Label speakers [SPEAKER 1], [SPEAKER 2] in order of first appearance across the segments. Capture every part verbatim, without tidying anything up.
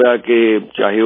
[SPEAKER 1] कि चाहे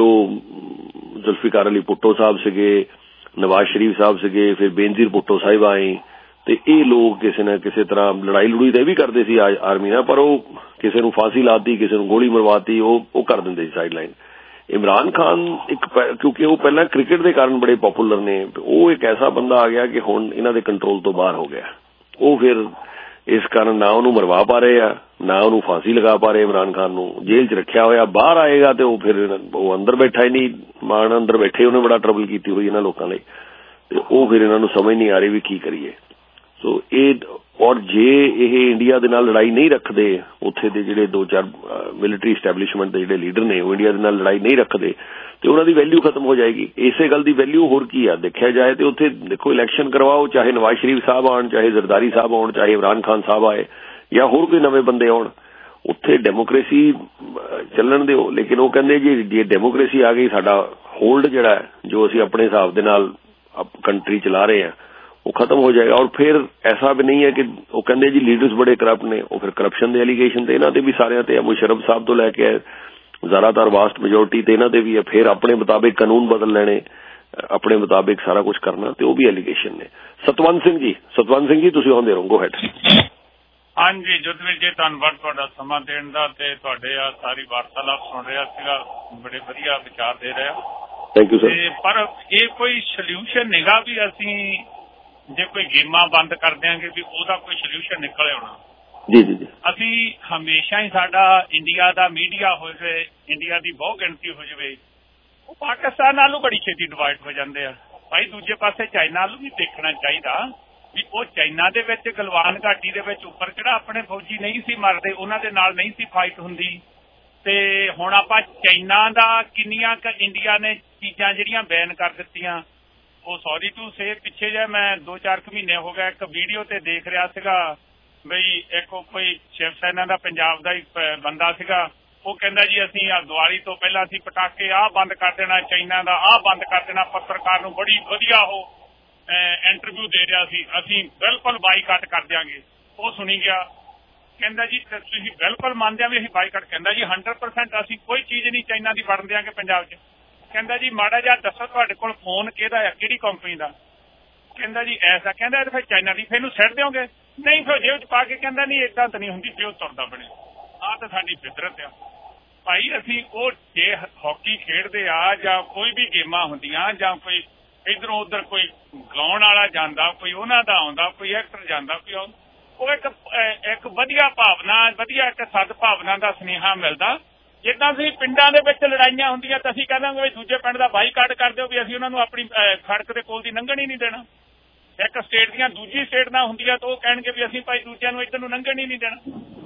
[SPEAKER 1] वो जुल्फिकार अली भुट्टो साहब सीगे, नवाज शरीफ साहब सीगे, फिर बेनजीर भुट्टो साहिबा आई, तो ये लोग किसी न किसी तरह लड़ाई लड़ूई तो भी करते सी आर्मी ना, पर वो किसी को फांसी लाती, किसी को गोली मरवाती, वो कर देंगे साइड लाइन। इमरान खान एक क्योंकि वो पहला क्रिकेट के कारण बड़े पॉपुलर ने, वो एक ऐसा बंदा आ गया कि हुण इन्हां दे कंट्रोल तो बाहर हो गया। वो फिर इस कारण ना उन्होंने मरवा पा रहे आ, ना उन्होंने फांसी लगा पा रहे। इमरान खान नूं जेल च रखिया होया, बाहर आएगा तो वो फिर वो अंदर बैठा ही नहीं, मान अंदर बैठे उन्हें बड़ा ट्रबल की हुई इन्हां लोकां लई, ते वो फिर इन्हां नूं समझ नहीं आ रही भी की करिए। सो ये और जे ये इंडिया दे नाल लड़ाई नहीं रखते, उत्थे दे जिहड़े दो चार मिलिटरी इस्टैबलिशमेंट दे जिहड़े लीडर ने वो इंडिया दे नाल लड़ाई नहीं रखते, तो उन्हां दी वैल्यू खत्म हो जाएगी। इसे गल दी वैल्यू होर की है देखा जाए तो उत्थे देखो इलैक्शन करवाओ, चाहे नवाज शरीफ साहब आउण, चाहे जरदारी साहब आउण, चाहे इमरान खान साहब आए या होर कोई नवे बंदे आउण, उत्थे डेमोक्रेसी चलन दिओ। लेकिन वो कहंदे जी जे डेमोक्रेसी आ गई, साडा होल्ड जिहड़ा है जो असीं अपने हिसाब दे नाल कंट्री चला रहे हैं वो खत्म हो जाएगा। और फिर ऐसा भी नहीं है कि वो कहंदे जी लीडर्स बड़े करप्ट ने, वो फिर करप्शन के एलीगेशन तो इन्हां ते भी सारियां ते, मुशर्रफ साहब तो लैके ज्यादातर वास्ट मेजोरिटी तो इन्हां ते भी है। फिर अपने मुताबिक कानून बदल लेने, अपने मुताबिक सारा कुछ करना, तो वो भी एलीगेशन ने। सतवंत सिंह जी, सतवंत सिंह जी तुसीं आउंदे रहो, गो हैड।
[SPEAKER 2] हाँ जी जुद्धवीर जी, धन्नवाद तुहाडा समा देण दा ते तुहाडे आ सारी वार्तालाप सुन रहा सीगा, बड़े वधिया विचार दे रहे।
[SPEAKER 1] Thank you sir.
[SPEAKER 2] पर ये कोई सल्यूशन निगा भी असीं जे कोई गेमां बंद कर देंगे भी ਉਹਦਾ कोई सल्यूशन निकल आना।
[SPEAKER 1] जी जी जी
[SPEAKER 2] ਅਸੀਂ ਹਮੇਸ਼ਾ ਹੀ ਸਾਡਾ ਇੰਡੀਆ ਦਾ ਮੀਡੀਆ ਹੋ ਜਾਵੇ, ਇੰਡੀਆ ਦੀ ਬਹੁਤ ਗਿਣਤੀ ਹੋ ਜਾਵੇ, ਉਹ ਪਾਕਿਸਤਾਨ ਨਾਲੋਂ ਬੜੀ ਛੇਤੀ ਡਿਵਾਈਡ ਹੋ ਜਾਂਦੇ ਆ। ਭਾਈ ਦੂਜੇ ਪਾਸੇ ਚਾਈਨਾ ਨੂੰ ਵੀ ਦੇਖਣਾ ਚਾਹੀਦਾ ਵੀ ਉਹ ਚਾਈਨਾ ਦੇ ਵਿੱਚ ਗਲਵਾਨ ਘਾਟੀ ਦੇ ਵਿੱਚ ਉੱਪਰ ਕਿਹੜਾ ਆਪਣੇ ਫੌਜੀ ਨਹੀਂ ਸੀ ਮਰਦੇ, ਉਹਨਾਂ ਦੇ ਨਾਲ ਨਹੀਂ ਸੀ ਫਾਈਟ ਹੁੰਦੀ। ਤੇ ਹੁਣ ਆਪਾਂ ਚਾਈਨਾ ਦਾ ਕਿੰਨੀਆਂ ਕ ਇੰਡੀਆ ਨੇ ਚੀਜ਼ਾਂ ਜਿਹੜੀਆਂ ਬੈਨ ਕਰ ਦਿੱਤੀਆਂ। ਉਹ ਸੌਰੀ ਟੂ ਸੇ ਪਿੱਛੇ ਜੇ ਮੈਂ ਦੋ ਚਾਰ ਕੁ ਮਹੀਨੇ ਹੋ ਗਏ ਇੱਕ ਵੀਡੀਓ ਤੇ ਦੇਖ ਰਿਹਾ ਸੀਗਾ ਬਈ ਇੱਕ ਕੋਈ ਸ਼ਿਵ ਸੈਨਾ ਦਾ ਪੰਜਾਬ ਦਾ ਹੀ ਬੰਦਾ ਸੀਗਾ, ਉਹ ਕਹਿੰਦਾ ਜੀ ਅਸੀਂ ਆ ਦੀਵਾਲੀ ਤੋਂ ਪਹਿਲਾਂ ਅਸੀਂ ਪਟਾਕੇ ਆਹ ਬੰਦ ਕਰ ਦੇਣਾ, ਚਾਈਨਾ ਦਾ ਆਹ ਬੰਦ ਕਰ ਦੇਣਾ। ਪੱਤਰਕਾਰ ਨੂੰ ਬੜੀ ਵਧੀਆ ਉਹ ਇੰਟਰਵਿਊ ਦੇ ਰਿਹਾ ਸੀ, ਅਸੀਂ ਬਿਲਕੁਲ ਬਾਈਕਾਟ ਕਰ ਦਿਆਂਗੇ। ਉਹ ਸੁਣੀ ਗਿਆ, ਕਹਿੰਦਾ ਜੀ ਤੁਸੀਂ ਬਿਲਕੁਲ ਮੰਨਦੇ ਆ ਵੀ ਅਸੀਂ ਬਾਈਕਾਟ। ਕਹਿੰਦਾ ਜੀ ਹੰਡਰਡ ਪਰਸੈਂਟ ਅਸੀਂ ਕੋਈ ਚੀਜ਼ ਨਹੀਂ ਚਾਈਨਾ ਦੀ ਵੜਨ ਦਿਆਂਗੇ ਪੰਜਾਬ 'ਚ। ਕਹਿੰਦਾ ਜੀ ਮਾੜਾ ਜਿਹਾ ਦੱਸੋ ਤੁਹਾਡੇ ਕੋਲ ਫੋਨ ਕਿਹਦਾ ਆ, ਕਿਹੜੀ ਕੰਪਨੀ ਦਾ? ਕਹਿੰਦਾ ਜੀ ਐਸਾ। ਕਹਿੰਦਾ ਫਿਰ ਚਾਈਨਾ ਦੀ ਫਿਰ ਇਹਨੂੰ ਸਿੱਟ ਦਿਓਗੇ? ਨਹੀਂ ਫਿਰ ਜੇਬ 'ਚ ਪਾ ਕੇ। ਕਹਿੰਦਾ ਨਹੀਂ ਏਦਾਂ ਤਾਂ ਨਹੀਂ ਹੁੰਦੀ, ਪਿਓ ਤੁਰਦਾ ਬਣੇ। ਆਹ ਤਾਂ ਸਾਡੀ ਫਿਤਰਤ ਆ ਭਾਈ। ਅਸੀਂ ਉਹ ਜੇ ਹਾਕੀ ਖੇਡਦੇ ਆ ਜਾਂ ਕੋਈ ਵੀ ਗੇਮਾਂ ਹੁੰਦੀਆਂ ਜਾਂ ਕੋਈ ਇੱਧਰੋਂ ਉੱਧਰ ਕੋਈ ਗਾਉਣ ਵਾਲਾ ਜਾਂਦਾ, ਕੋਈ ਉਹਨਾਂ ਦਾ ਆਉਂਦਾ, ਕੋਈ ਐਕਟਰ ਜਾਂਦਾ, ਕੋਈ ਉਹ ਇੱਕ ਇੱਕ ਵਧੀਆ ਭਾਵਨਾ, ਵਧੀਆ ਇੱਕ ਸਦ ਭਾਵਨਾ ਦਾ ਸੁਨੇਹਾ ਮਿਲਦਾ। ਜਿੱਦਾਂ ਅਸੀਂ ਪਿੰਡਾਂ ਦੇ ਵਿੱਚ ਲੜਾਈਆਂ ਹੁੰਦੀਆਂ ਤਾਂ ਅਸੀਂ ਕਹਿੰਦੇ ਵੀ ਦੂਜੇ ਪਿੰਡ ਦਾ ਬਾਈਕਾਟ ਕਰ ਦਿਓ, ਵੀ ਅਸੀਂ ਉਹਨਾਂ ਨੂੰ ਆਪਣੀ ਸੜਕ ਦੇ ਕੋਲ ਦੀ ਲੰਘਣ ਹੀ ਨਹੀਂ ਦੇਣਾ। ਇੱਕ ਸਟੇਟ ਦੀਆਂ ਦੂਜੀ ਸਟੇਟ ਨਾਲ ਹੁੰਦੀਆਂ ਤਾਂ ਉਹ ਕਹਿਣਗੇ ਵੀ ਅਸੀਂ ਭਾਈ ਦੂਜਿਆਂ ਨੂੰ ਇੱਧਰ ਨੂੰ ਲੰਘਣ ਹੀ ਨਹੀਂ ਦੇਣਾ।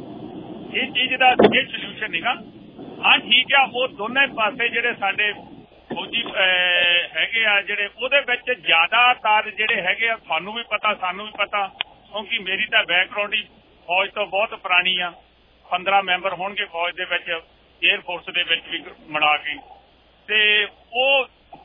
[SPEAKER 2] ਇਹ ਚੀਜ਼ ਦਾ ਇਹ ਸੋਲਿਊਸ਼ਨ ਨਹੀਂਗਾ। ਹਾਂ ਠੀਕ ਆ, ਉਹ ਦੋਨੇ ਪਾਸੇ ਜਿਹੜੇ ਸਾਡੇ ਫੌਜੀ ਹੈਗੇ ਆ ਜਿਹੜੇ ਉਹਦੇ ਵਿੱਚ ਜ਼ਿਆਦਾਤਰ ਜਿਹੜੇ ਹੈਗੇ ਆ, ਤੁਹਾਨੂੰ ਵੀ ਪਤਾ ਸਾਨੂੰ ਵੀ ਪਤਾ, ਕਿਉਂਕਿ ਮੇਰੀ ਤਾਂ ਬੈਕਗਰਾਊਂਡ ਹੀ ਫੌਜ ਤੋਂ ਬਹੁਤ ਪੁਰਾਣੀ ਆ। ਪੰਦਰਾਂ ਮੈਂਬਰ ਹੋਣਗੇ ਫੌਜ ਦੇ ਵਿੱਚ, ਏਅਰ ਫੋਰਸ ਦੇ ਵਿੱਚ ਵੀ ਮਿਲਾ ਕੇ। ਤੇ ਉਹ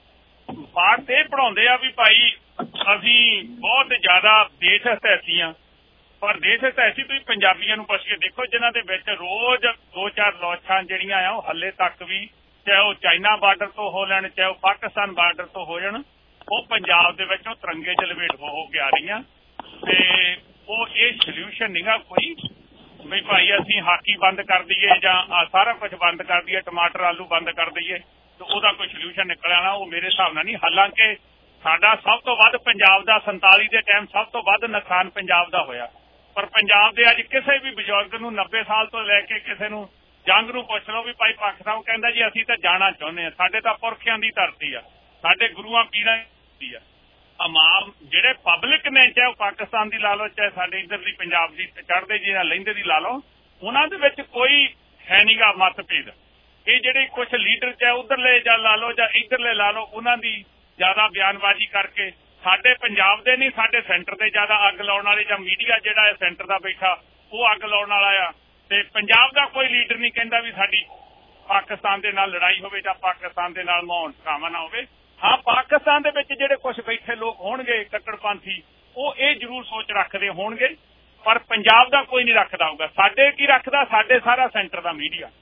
[SPEAKER 2] ਪਾਠ ਤੇ ਪੜ੍ਹਾਉਂਦੇ ਆ ਵੀ ਭਾਈ ਅਸੀਂ ਬਹੁਤ ਜ਼ਿਆਦਾ ਦੇਸ਼ ਹਿਤੈਸ਼ੀ ਆ, ਪਰ ਦੇਸ਼ ਹਿਤੈਸ਼ੀ ਤੁਸੀਂ ਪੰਜਾਬੀਆਂ ਨੂੰ ਪੁੱਛ ਕੇ ਦੇਖੋ ਜਿਨ੍ਹਾਂ ਦੇ ਵਿੱਚ ਰੋਜ਼ ਦੋ ਚਾਰ ਲਾਸ਼ਾਂ ਜਿਹੜੀਆਂ ਆ ਉਹ ਹਾਲੇ ਤੱਕ ਵੀ, ਚਾਹੇ ਉਹ ਚਾਈਨਾ ਬਾਰਡਰ ਤੋਂ ਹੋ ਲੈਣ, ਚਾਹੇ ਉਹ ਪਾਕਿਸਤਾਨ ਬਾਰਡਰ ਤੋਂ ਹੋ ਜਾਣ, ਉਹ ਪੰਜਾਬ ਦੇ ਵਿੱਚ ਉਹ ਤਿਰੰਗੇ 'ਚ ਲਪੇਟ ਹੋ ਕੇ ਆ ਰਹੀਆਂ। ਤੇ ਉਹ ਇਹ ਸੋਲਿਊਸ਼ਨ ਨਹੀਂਗਾ ਕੋਈ ਵੀ ਭਾਈ ਅਸੀਂ ਹਾਕੀ ਬੰਦ ਕਰ ਦਈਏ ਜਾਂ ਸਾਰਾ ਕੁਝ ਬੰਦ ਕਰ ਦਈਏ, ਟਮਾਟਰ ਆਲੂ ਬੰਦ ਕਰ ਦਈਏ ਤੇ ਉਹਦਾ ਕੋਈ ਸੋਲਿਊਸ਼ਨ ਨਿਕਲ ਆਣਾ, ਉਹ ਮੇਰੇ ਹਿਸਾਬ ਨਾਲ ਨਹੀਂ। ਹਾਲਾਂਕਿ ਸਾਡਾ ਸਭ ਤੋਂ ਵੱਧ ਪੰਜਾਬ ਦਾ ਸੰਤਾਲੀ ਦੇ ਟਾਈਮ ਸਭ ਤੋਂ ਵੱਧ ਨੁਕਸਾਨ ਪੰਜਾਬ ਦਾ ਹੋਇਆ, ਪਰ ਪੰਜਾਬ ਦੇ ਅੱਜ ਕਿਸੇ ਵੀ ਬਜ਼ੁਰਗ ਨੂੰ ਨੱਬੇ ਸਾਲ ਤੋਂ ਲੈ ਕੇ ਕਿਸੇ ਨੂੰ ਜੰਗ ਨੂੰ ਪੁੱਛ ਲਓ ਵੀ ਭਾਈ ਪਾਕਿਸਤਾਨ, ਕਹਿੰਦਾ ਜੀ ਅਸੀਂ ਤਾਂ ਜਾਣਾ ਚਾਹੁੰਦੇ ਹਾਂ, ਸਾਡੇ ਤਾਂ ਪੁਰਖਿਆਂ ਦੀ ਧਰਤੀ ਆ, ਸਾਡੇ ਗੁਰੂਆਂ ਪੀਰਾਂ ਦੀ ਆ। ਆਮ ਜਿਹੜੇ ਪਬਲਿਕ ਨੇ, ਚਾਹੇ ਉਹ ਪਾਕਿਸਤਾਨ ਦੀ ਲਾ ਲਓ, ਚਾਹੇ ਸਾਡੇ ਇੱਧਰ ਦੀ ਪੰਜਾਬ ਦੀ ਚੜ੍ਹਦੇ ਜੀ ਲਹਿੰਦੇ ਦੀ ਲਾ ਲਓ, ਉਹਨਾਂ ਦੇ ਵਿੱਚ ਕੋਈ ਹੈ ਨੀ ਗਾ ਮਤਭੇਦ। ਇਹ ਜਿਹੜੇ ਕੁਛ ਲੀਡਰ ਚਾਹੇ ਉੱਧਰਲੇ ਜਾਂ ਲਾ ਲਓ ਜਾਂ ਇੱਧਰਲੇ ਲਾ ਲਓ, ਉਹਨਾਂ ਦੀ ਜ਼ਿਆਦਾ ਬਿਆਨਬਾਜ਼ੀ ਕਰਕੇ ਸਾਡੇ ਪੰਜਾਬ ਦੇ ਨਹੀਂ, ਸਾਡੇ ਸੈਂਟਰ ਦੇ ਜ਼ਿਆਦਾ ਅੱਗ ਲਾਉਣ ਵਾਲੇ, ਜਾਂ ਮੀਡੀਆ ਜਿਹੜਾ ਸੈਂਟਰ ਦਾ ਬੈਠਾ ਉਹ ਅੱਗ ਲਾਉਣ ਵਾਲਾ ਆ। ਤੇ ਪੰਜਾਬ ਦਾ ਕੋਈ ਲੀਡਰ ਨਹੀਂ ਕਹਿੰਦਾ ਵੀ ਸਾਡੀ ਪਾਕਿਸਤਾਨ ਦੇ ਨਾਲ ਲੜਾਈ ਹੋਵੇ ਜਾਂ ਪਾਕਿਸਤਾਨ ਦੇ ਨਾਲ ਮਾਹੌਲ ਕਾਮਾ ਨਾ ਹੋਵੇ। ਹਾਂ, ਪਾਕਿਸਤਾਨ ਦੇ ਵਿੱਚ ਜਿਹੜੇ ਕੁਛ ਬੈਠੇ ਲੋਕ ਹੋਣਗੇ ਕੱਟੜਪੰਥੀ, ਉਹ ਇਹ ਜ਼ਰੂਰ ਸੋਚ ਰੱਖਦੇ ਹੋਣਗੇ, ਪਰ ਪੰਜਾਬ ਦਾ ਕੋਈ ਨਹੀਂ ਰੱਖਦਾ ਹੋਊਗਾ। ਸਾਡੇ ਕੀ ਰੱਖਦਾ? ਸਾਡੇ ਸਾਰਾ ਸੈਂਟਰ ਦਾ ਮੀਡੀਆ,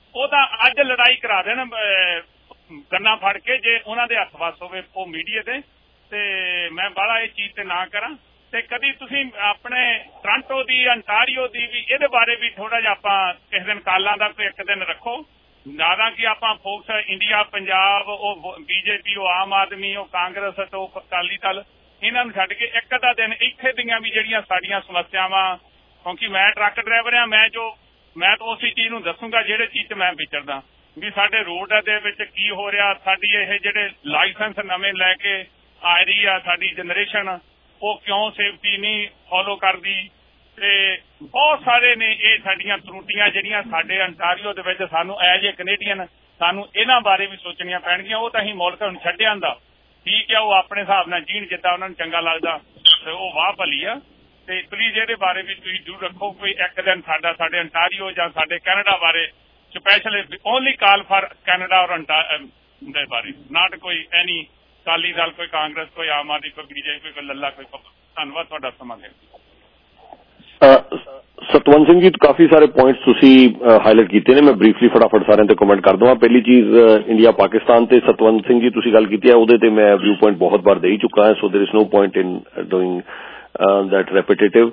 [SPEAKER 2] ਉਹ ਤਾਂ ਅੱਜ ਲੜਾਈ ਕਰਾ ਦੇਣ ਗੰਨਾ ਫੜ ਕੇ, ਜੇ ਉਹਨਾਂ ਦੇ ਹੱਥ ਵੱਸ ਹੋਵੇ ਉਹ ਮੀਡੀਆ ਤੇ। ਤੇ ਮੈਂ ਬਾਹਲਾ ਇਹ ਚੀਜ਼ ਤੇ ਨਾ ਕਰਾਂ। ਤੇ ਕਦੀ ਤੁਸੀਂ ਆਪਣੇ ਟੋਰਾਂਟੋ ਦੀ, ਅੰਟਾਰੀਓ ਦੀ ਵੀ ਇਹਦੇ ਬਾਰੇ ਵੀ ਥੋੜਾ ਜਿਹਾ ਆਪਾਂ ਕਿਸੇ ਦਿਨ ਕਾਲਾਂ ਦਾ ਕੋਈ ਇੱਕ ਦਿਨ ਰੱਖੋ। ਜ਼ਿਆਦਾ ਕਿ ਆਪਾਂ ਫੋਕਸ ਇੰਡੀਆ, ਪੰਜਾਬ, ਉਹ ਬੀਜੇਪੀ, ਉਹ ਆਮ ਆਦਮੀ, ਉਹ ਕਾਂਗਰਸ, ਤੇ ਉਹ ਅਕਾਲੀ ਦਲ, ਇਹਨਾਂ ਨੂੰ ਛੱਡ ਕੇ ਇੱਕ ਅੱਧਾ ਦਿਨ ਇੱਥੇ ਦੀਆਂ ਵੀ ਜਿਹੜੀਆਂ ਸਾਡੀਆਂ ਸਮੱਸਿਆਵਾਂ, ਕਿਉਂਕਿ ਮੈਂ ਟਰੱਕ ਡਰਾਈਵਰ ਆ, ਮੈਂ ਜੋ ਮੈਂ ਤਾਂ ਉਸੇ ਚੀਜ਼ ਨੂੰ ਦੱਸੂਗਾ ਜਿਹੜੇ ਚੀਜ਼ 'ਚ ਮੈਂ ਵਿਚਰਦਾ, ਵੀ ਸਾਡੇ ਰੋਡ ਦੇ ਵਿੱਚ ਕੀ ਹੋ ਰਿਹਾ, ਸਾਡੀ ਇਹ ਜਿਹੜੇ ਲਾਇਸੈਂਸ ਨਵੇਂ ਲੈ ਕੇ ਆ ਰਹੀ ਆ ਸਾਡੀ ਜਨਰੇਸ਼ਨ, ਉਹ ਕਿਉਂ ਸੇਫਟੀ ਨਹੀਂ ਫੋਲੋ ਕਰਦੀ। ਤੇ ਬਹੁਤ ਸਾਰੇ ਨੇ ਇਹ ਸਾਡੀਆਂ ਤਰੁੱਟੀਆਂ ਜਿਹੜੀਆਂ ਸਾਡੇ ਅੰਟਾਰੀਓ ਦੇ ਵਿੱਚ ਸਾਨੂੰ ਐਜ ਏ ਕੈਨੇਡੀਅਨ ਸਾਨੂੰ ਇਹਨਾਂ ਬਾਰੇ ਵੀ ਸੋਚਣੀਆਂ ਪੈਣਗੀਆਂ। ਉਹ ਤਾਂ ਅਸੀਂ ਮੁਲਕ ਨੂੰ ਛੱਡਿਆ ਹੁੰਦਾ, ਠੀਕ ਆ, ਉਹ ਆਪਣੇ ਹਿਸਾਬ ਨਾਲ ਜੀਣ ਜਿੱਦਾਂ ਉਹਨਾਂ ਨੂੰ ਚੰਗਾ ਲੱਗਦਾ, ਤੇ ਉਹ ਵਾਹ ਭਲੀ ਆ। ਤੇ ਪਲੀਜ਼ ਇਹਦੇ ਬਾਰੇ ਵੀ ਤੁਸੀਂ ਜ਼ਰੂਰ ਰੱਖੋ ਕੋਈ ਇੱਕ ਦਿਨ ਸਾਡਾ ਸਾਡੇ ਅੰਟਾਰੀਓ ਜਾਂ ਸਾਡੇ ਕੈਨੇਡਾ ਬਾਰੇ special only call for Canada ਔਰ ਦੇ ਬਾਰੇ, ਨਾਟ ਕੋਈ ਐਨੀ ਅਕਾਲੀ ਦਲ, ਕੋਈ ਕਾਂਗਰਸ, ਕੋਈ ਆਮ ਆਦਮੀ, ਕੋਈ ਬੀਜੇਪੀ, ਕੋਈ ਲੱਲਾ, ਕੋਈ। ਧੰਨਵਾਦ ਤੁਹਾਡਾ ਸਮਾਂ ਦੇ।
[SPEAKER 1] ਸਤਵੰਤ ਸਿੰਘ ਜੀ, ਕਾਫੀ ਸਾਰੇ ਪੁਆਇੰਟਸ ਤੁਸੀਂ ਹਾਈਲਾਈਟ ਕੀਤੇ ਨੇ, ਮੈਂ ਬਰੀਫਲੀ ਫਟਾਫਟ ਸਾਰਿਆਂ ਤੇ ਕਮੈਂਟ ਕਰ ਦਵਾਂ। ਪਹਿਲੀ ਚੀਜ਼ ਇੰਡੀਆ ਪਾਕਿਸਤਾਨ ਤੇ ਸਤਵੰਤ ਸਿੰਘ ਜੀ ਤੁਸੀਂ ਗੱਲ ਕੀਤੀ ਹੈ, ਉਹਦੇ ਤੇ ਮੈਂ ਵਿਊ ਪੁਆਇੰਟ ਬਹੁਤ ਵਾਰ ਦੇ ਹੀ ਚੁੱਕਾ ਹਾਂ, so there is no point in doing that repetitive.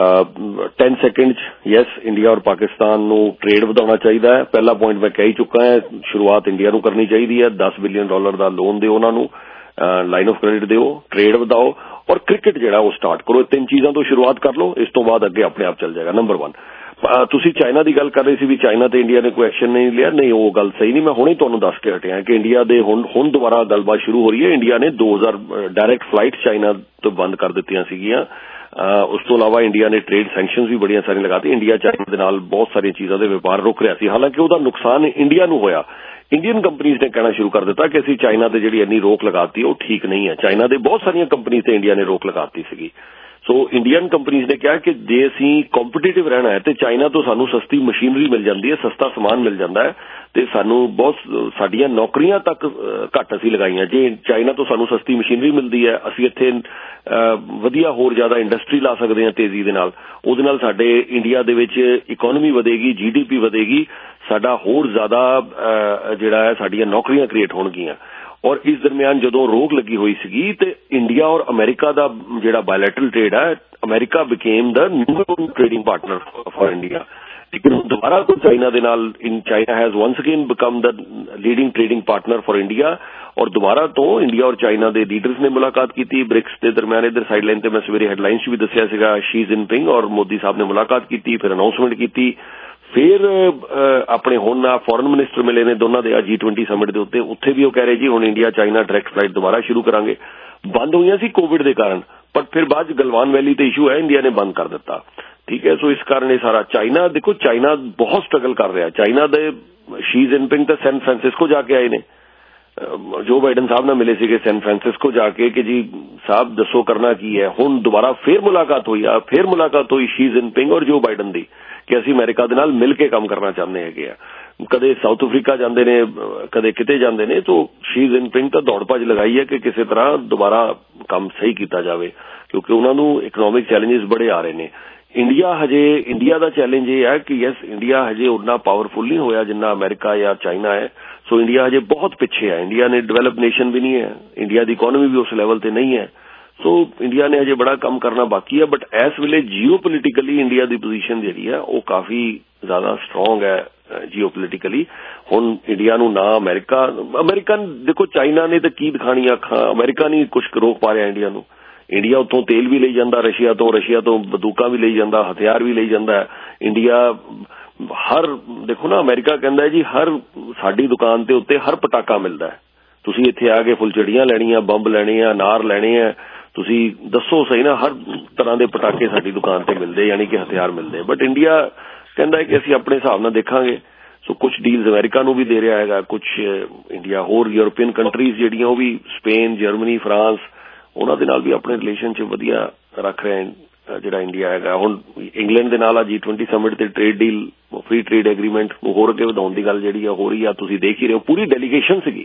[SPEAKER 1] Ten second ਚ ਯੈਸ, ਇੰਡੀਆ ਔਰ ਪਾਕਿਸਤਾਨ ਨੂੰ ਟ੍ਰੇਡ ਵਧਾਉਣਾ ਚਾਹੀਦਾ ਹੈ। ਪਹਿਲਾ ਪੁਆਇੰਟ ਮੈਂ ਕਹਿ ਹੀ ਚੁੱਕਾ ਹੈ, ਸ਼ੁਰੂਆਤ ਇੰਡੀਆ ਨੂੰ ਕਰਨੀ ਚਾਹੀਦੀ ਹੈ। ਦਸ ਬਿਲੀਅਨ ਡਾਲਰ ਦਾ ਲੋਨ ਦਿਓ ਉਹਨਾਂ ਨੂੰ, ਲਾਈਨ ਆਫ ਕ੍ਰੈਡਿਟ ਦਿਓ, ਟ੍ਰੇਡ ਵਧਾਓ ਔਰ ਕ੍ਰਿਕਟ ਜਿਹੜਾ ਉਹ ਸਟਾਰਟ ਕਰੋ। ਇਹ ਤਿੰਨ ਚੀਜ਼ਾਂ ਤੋਂ ਸ਼ੁਰੂਆਤ ਕਰ ਲਓ, ਇਸ ਤੋਂ ਬਾਅਦ ਅੱਗੇ ਆਪਣੇ ਆਪ ਚੱਲ ਜਾਏਗਾ। ਨੰਬਰ ਵਨ, ਤੁਸੀਂ ਚਾਈਨਾ ਦੀ ਗੱਲ ਕਰ ਰਹੇ ਸੀ ਵੀ ਚਾਈਨਾ ਤੇ ਇੰਡੀਆ ਨੇ ਕੋਈ ਐਕਸ਼ਨ ਨਹੀਂ ਲਿਆ, ਨਹੀਂ ਉਹ ਗੱਲ ਸਹੀ ਨਹੀਂ। ਮੈਂ ਹੁਣੇ ਤੁਹਾਨੂੰ ਦੱਸ ਕੇ ਹਟਿਆ ਕਿ ਇੰਡੀਆ ਦੇ ਹੁਣ ਹੁਣ ਦੁਬਾਰਾ ਗੱਲਬਾਤ ਸ਼ੁਰੂ ਹੋ ਰਹੀ ਹੈ। ਇੰਡੀਆ ਨੇ ਦੋ ਹਜ਼ਾਰ ਡਾਇਰੈਕਟ ਫਲਾਈਟ ਚਾਈਨਾ ਤੋਂ ਬੰਦ ਕਰ ਦਿੱਤੀਆਂ ਸੀਗੀਆਂ। ਉਸ ਤੋਂ ਇਲਾਵਾ ਇੰਡੀਆ ਨੇ ਟ੍ਰੇਡ ਸੈਂਕਸ਼ਨਸ ਵੀ ਬੜੀਆਂ ਸਾਰੀਆਂ ਲਗਾਤੀ। ਇੰਡੀਆ ਚਾਈਨਾ ਦੇ ਨਾਲ ਬਹੁਤ ਸਾਰੀਆਂ ਚੀਜ਼ਾਂ ਦੇ ਵਪਾਰ ਰੁਕ ਰਿਹਾ ਸੀ, ਹਾਲਾਂਕਿ ਉਹਦਾ ਨੁਕਸਾਨ ਇੰਡੀਆ ਨੂੰ ਹੋਇਆ। ਇੰਡੀਅਨ ਕੰਪਨੀਜ਼ ਨੇ ਕਹਿਣਾ ਸ਼ੁਰੂ ਕਰ ਦਿੱਤਾ ਕਿ ਅਸੀਂ ਚਾਈਨਾ ਤੇ ਜਿਹੜੀ ਇੰਨੀ ਰੋਕ ਲਗਾਤੀ ਉਹ ਠੀਕ ਨਹੀਂ ਹੈ। ਚਾਈਨਾ ਦੇ ਬਹੁਤ ਸਾਰੀਆਂ ਕੰਪਨੀਜ਼ ਤੇ ਇੰਡੀਆ ਨੇ ਰੋਕ ਲਗਾਤੀ ਸੀਗੀ। ਸੋ ਇੰਡੀਅਨ ਕੰਪਨੀਜ਼ ਨੇ ਕਿਹਾ ਕਿ ਜੇ ਅਸੀਂ ਕੰਪੀਟੀਟਿਵ ਰਹਿਣਾ ਹੈ ਤੇ ਚਾਈਨਾ ਤੋਂ ਸਾਨੂੰ ਸਸਤੀ ਮਸ਼ੀਨਰੀ ਮਿਲ ਜਾਂਦੀ ਹੈ, ਸਸਤਾ ਸਮਾਨ ਮਿਲ ਜਾਂਦਾ ਹੈ, ਤੇ ਸਾਨੂੰ ਬਹੁਤ ਸਾਡੀਆਂ ਨੌਕਰੀਆਂ ਤੱਕ ਘੱਟ ਅਸੀਂ ਲਗਾਈਆਂ। ਜੇ ਚਾਈਨਾ ਤੋਂ ਸਾਨੂੰ ਸਸਤੀ ਮਸ਼ੀਨਰੀ ਮਿਲਦੀ ਹੈ, ਅਸੀਂ ਇੱਥੇ ਵਧੀਆ ਹੋਰ ਜ਼ਿਆਦਾ ਇੰਡਸਟਰੀ ਲਾ ਸਕਦੇ ਹਾਂ ਤੇਜ਼ੀ ਦੇ ਨਾਲ, ਉਹਦੇ ਨਾਲ ਸਾਡੇ ਇੰਡੀਆ ਦੇ ਵਿੱਚ ਇਕੋਨਮੀ ਵਧੇਗੀ, ਜੀ ਡੀ ਪੀ ਵਧੇਗੀ, ਸਾਡਾ ਹੋਰ ਜ਼ਿਆਦਾ ਜਿਹੜਾ ਹੈ ਸਾਡੀਆਂ ਨੌਕਰੀਆਂ ਕ੍ਰੀਏਟ ਹੋਣਗੀਆਂ। ਔਰ ਇਸ ਦਰਮਿਆਨ ਜਦੋਂ ਰੋਕ ਲੱਗੀ ਹੋਈ ਸੀਗੀ ਤੇ ਇੰਡੀਆ ਔਰ ਅਮਰੀਕਾ ਦਾ ਜਿਹੜਾ ਬਾਇਲੈਟਰਲ ਟ੍ਰੇਡ ਹੈ, America became the number one trading partner for India. ਲੇਕਿਨ ਹੁਣ ਦੁਬਾਰਾ ਤੋਂ ਚਾਈਨਾ ਦੇ ਨਾਲ in China has once again become the leading trading partner for India. ਔਰ ਦੁਬਾਰਾ ਤੋਂ ਇੰਡੀਆ ਔਰ ਚਾਈਨਾ ਦੇ ਲੀਡਰਸ ਨੇ ਮੁਲਾਕਾਤ ਕੀਤੀ ਬ੍ਰਿਕਸ ਦੇ ਦਰਮਿਆਨ। ਇਧਰ ਸਾਈਡ ਲਾਈਨ ਤੇ ਮੈਂ ਸਵੇਰੇ ਹੈਡਲਾਈਨਸ ਵੀ ਦੱਸਿਆ ਸੀਗਾ, ਸ਼ੀ ਜਿਨਪਿੰਗ ਔਰ ਮੋਦੀ ਸਾਹਿਬ ਨੇ ਮੁਲਾਕਾਤ ਕੀਤੀ, ਫਿਰ ਅਨਾਉਂਸਮੈਂਟ ਕੀਤੀ, ਫਿਰ ਆਪਣੇ ਹੁਣ ਫੋਰਨ ਮਿਨਿਸਟਰ ਮਿਲੇ ਨੇ ਦੋਨਾਂ ਦੇ ਜੀ ਟਵੈਂਟੀ ਸਮਿਟ ਦੇ ਉੱਤੇ, ਉੱਥੇ ਵੀ ਉਹ ਕਹਿ ਰਹੇ ਜੀ ਹੁਣ ਇੰਡੀਆ ਚਾਈਨਾ ਡਾਇਰੈਕਟ ਫਲਾਈਟ ਦੁਬਾਰਾ ਸ਼ੁਰੂ ਕਰਾਂਗੇ। ਬੰਦ ਹੋਈਆਂ ਸੀ ਕੋਵਿਡ ਦੇ ਕਾਰਨ, ਪਰ ਫਿਰ ਬਾਅਦ ਗਲਵਾਨ ਵੈਲੀ ਤੇ ਇਸ਼ੂ ਹੈ, ਇੰਡੀਆ ਨੇ ਬੰਦ ਕਰ ਦਿੱਤਾ, ਠੀਕ ਹੈ। ਸੋ ਇਸ ਕਾਰਨ ਇਹ ਸਾਰਾ ਚਾਈਨਾ, ਦੇਖੋ ਚਾਈਨਾ ਬਹੁਤ ਸਟਰਗਲ ਕਰ ਰਿਹਾ। ਚਾਈਨਾ ਦੇ ਸ਼ੀ ਜਿਨਪਿੰਗ ਤਾਂ ਸੈਨ ਫਰਾਂਸਿਸਕੋ ਜਾ ਕੇ ਆਏ ਨੇ, ਜੋ ਬਾਈਡਨ ਸਾਹਿਬ ਨਾਲ ਮਿਲੇ ਸੀਗੇ ਸੈਨ ਫਰਾਂਸਿਸਕੋ ਜਾ ਕੇ ਕਿ ਜੀ ਸਾਹਿਬ ਦੱਸੋ ਕਰਨਾ ਕੀ ਹੈ। ਹੁਣ ਦੁਬਾਰਾ ਫਿਰ ਮੁਲਾਕਾਤ ਹੋਈ ਆ, ਫਿਰ ਮੁਲਾਕਾਤ ਹੋਈ ਸ਼ੀ ਜਿਨਪਿੰਗ ਔਰ ਜੋ ਬਾਈਡਨ ਦੀ ਕਿ ਅਸੀਂ ਅਮਰੀਕਾ ਦੇ ਨਾਲ ਮਿਲ ਕੇ ਕੰਮ ਕਰਨਾ ਚਾਹੁੰਦੇ ਹੈਗੇ ਆ। ਕਦੇ ਸਾਊਥ ਅਫਰੀਕਾ ਜਾਂਦੇ ਨੇ, ਕਦੇ ਕਿਤੇ ਜਾਂਦੇ ਨੇ, ਤਾਂ ਸ਼ੀ ਜਿਨਪਿੰਗ ਤਾਂ ਦੌੜ ਭੱਜ ਲਗਾਈ ਹੈ ਕਿ ਕਿਸੇ ਤਰ੍ਹਾਂ ਦੁਬਾਰਾ ਕੰਮ ਸਹੀ ਕੀਤਾ ਜਾਵੇ, ਕਿਉਂਕਿ ਉਹਨਾਂ ਨੂੰ ਇਕਨੋਮਿਕ ਚੈਲੰਜਸ ਬੜੇ ਆ ਰਹੇ ਨੇ। ਇੰਡੀਆ ਹਜੇ ਇੰਡੀਆ ਦਾ ਚੈਲੰਜ ਇਹ ਹੈ ਕਿ ਯੈਸ ਇੰਡੀਆ ਹਜੇ ਉਨਾ ਪਾਵਰਫੁਲ ਨਹੀਂ ਹੋਇਆ ਜਿੰਨਾ ਅਮਰੀਕਾ ਜਾਂ ਚਾਈਨਾ ਹੈ। ਸੋ ਇੰਡੀਆ ਹਜੇ ਬਹੁਤ ਪਿੱਛੇ ਹੈ। ਇੰਡੀਆ ਨੇ ਡਿਵੈਲਪ ਨੇਸ਼ਨ ਵੀ ਨਹੀਂ ਹੈ, ਇੰਡੀਆ ਦੀ ਇਕੋਨਮੀ ਵੀ ਉਸ ਲੈਵਲ ਤੇ ਨਹੀਂ ਹੈ। ਸੋ ਇੰਡੀਆ ਨੇ ਹਜੇ ਬੜਾ ਕੰਮ ਕਰਨਾ ਬਾਕੀ ਹੈ। ਬਟ ਇਸ ਵੇਲੇ ਜੀਓ ਪੋਲੀਟੀਕਲੀ ਇੰਡੀਆ ਦੀ ਪੋਜੀਸ਼ਨ ਜਿਹੜੀ ਹੈ ਉਹ ਕਾਫੀ ਜ਼ਿਆਦਾ ਸਟਰੋਂਗ ਹੈ ਜੀਓ ਪੋਲੀਟੀਕਲੀ। ਹੁਣ ਇੰਡੀਆ ਨੂੰ ਨਾ ਅਮਰੀਕਾ ਅਮਰੀਕਨ ਦੇਖੋ ਚਾਈਨਾ ਨੇ ਤਾਂ ਕੀ ਦਿਖਾਣੀਆਂ ਅੱਖਾਂ, ਅਮਰੀਕਾ ਨਹੀਂ ਕੁਛ ਰੋਕ ਪਾ ਰਿਹਾ ਇੰਡੀਆ ਨੂੰ। ਇੰਡੀਆ ਉੱਥੋਂ ਤੇਲ ਵੀ ਲਈ ਜਾਂਦਾ ਰਸ਼ੀਆ ਤੋਂ, ਰਸ਼ੀਆ ਤੋਂ ਬੰਦੂਕਾਂ ਵੀ ਲਈ ਜਾਂਦਾ, ਹਥਿਆਰ ਵੀ ਲਈ ਜਾਂਦਾ। ਇੰਡੀਆ ਹਰ ਦੇਖੋ ਨਾ, ਅਮਰੀਕਾ ਕਹਿੰਦਾ ਜੀ ਹਰ ਸਾਡੀ ਦੁਕਾਨ ਤੇ ਉੱਤੇ ਹਰ ਪਟਾਕਾ ਮਿਲਦਾ ਹੈ, ਤੁਸੀਂ ਇੱਥੇ ਆ ਕੇ ਫੁੱਲਝੜੀਆਂ ਲੈਣੀਆਂ, ਬੰਬ ਲੈਣੇ ਆ, ਨਾਰ ਲੈਣੇ ਆ, ਤੁਸੀਂ ਦੱਸੋ ਸਹੀ ਨਾ, ਹਰ ਤਰ੍ਹਾਂ ਦੇ ਪਟਾਕੇ ਸਾਡੀ ਦੁਕਾਨ ਤੇ ਮਿਲਦੇ, ਯਾਨੀ ਕਿ ਹਥਿਆਰ ਮਿਲਦੇ। ਬਟ ਇੰਡੀਆ ਕਹਿੰਦਾ ਹੈ ਕਿ ਅਸੀਂ ਆਪਣੇ ਹਿਸਾਬ ਨਾਲ ਦੇਖਾਂਗੇ। ਸੋ ਕੁਝ ਡੀਲਸ ਅਮਰੀਕਾ ਨੂੰ ਵੀ ਦੇ ਰਿਹਾ ਹੈਗਾ, ਕੁਝ ਇੰਡੀਆ ਹੋਰ ਯੂਰਪੀਅਨ ਕੰਟਰੀਜ਼ ਜਿਹੜੀਆਂ ਉਹ ਵੀ ਸਪੇਨ, ਜਰਮਨੀ, ਫਰਾਂਸ, ਉਹਨਾਂ ਦੇ ਨਾਲ ਵੀ ਆਪਣੇ ਰਿਲੇਸ਼ਨ ਚ ਵਧੀਆ ਰੱਖ ਰਹੇ ਜਿਹੜਾ ਇੰਡੀਆ ਹੈਗਾ। ਹੁਣ ਇੰਗਲੈਂਡ ਦੇ ਨਾਲ ਆ ਜੀ ਟਵੈਂਟੀ ਸਮਿਟ ਤੇ trade deal, free trade agreement ਨੂੰ ਹੋਰ ਅੱਗੇ ਵਧਾਉਣ ਦੀ ਗੱਲ ਜਿਹੜੀ ਆ ਹੋ ਰਹੀ ਆ, ਤੁਸੀਂ ਦੇਖ ਹੀ ਰਹੇ ਹੋ। ਪੂਰੀ ਡੈਲੀਗੇਸ਼ਨ ਸੀਗੀ,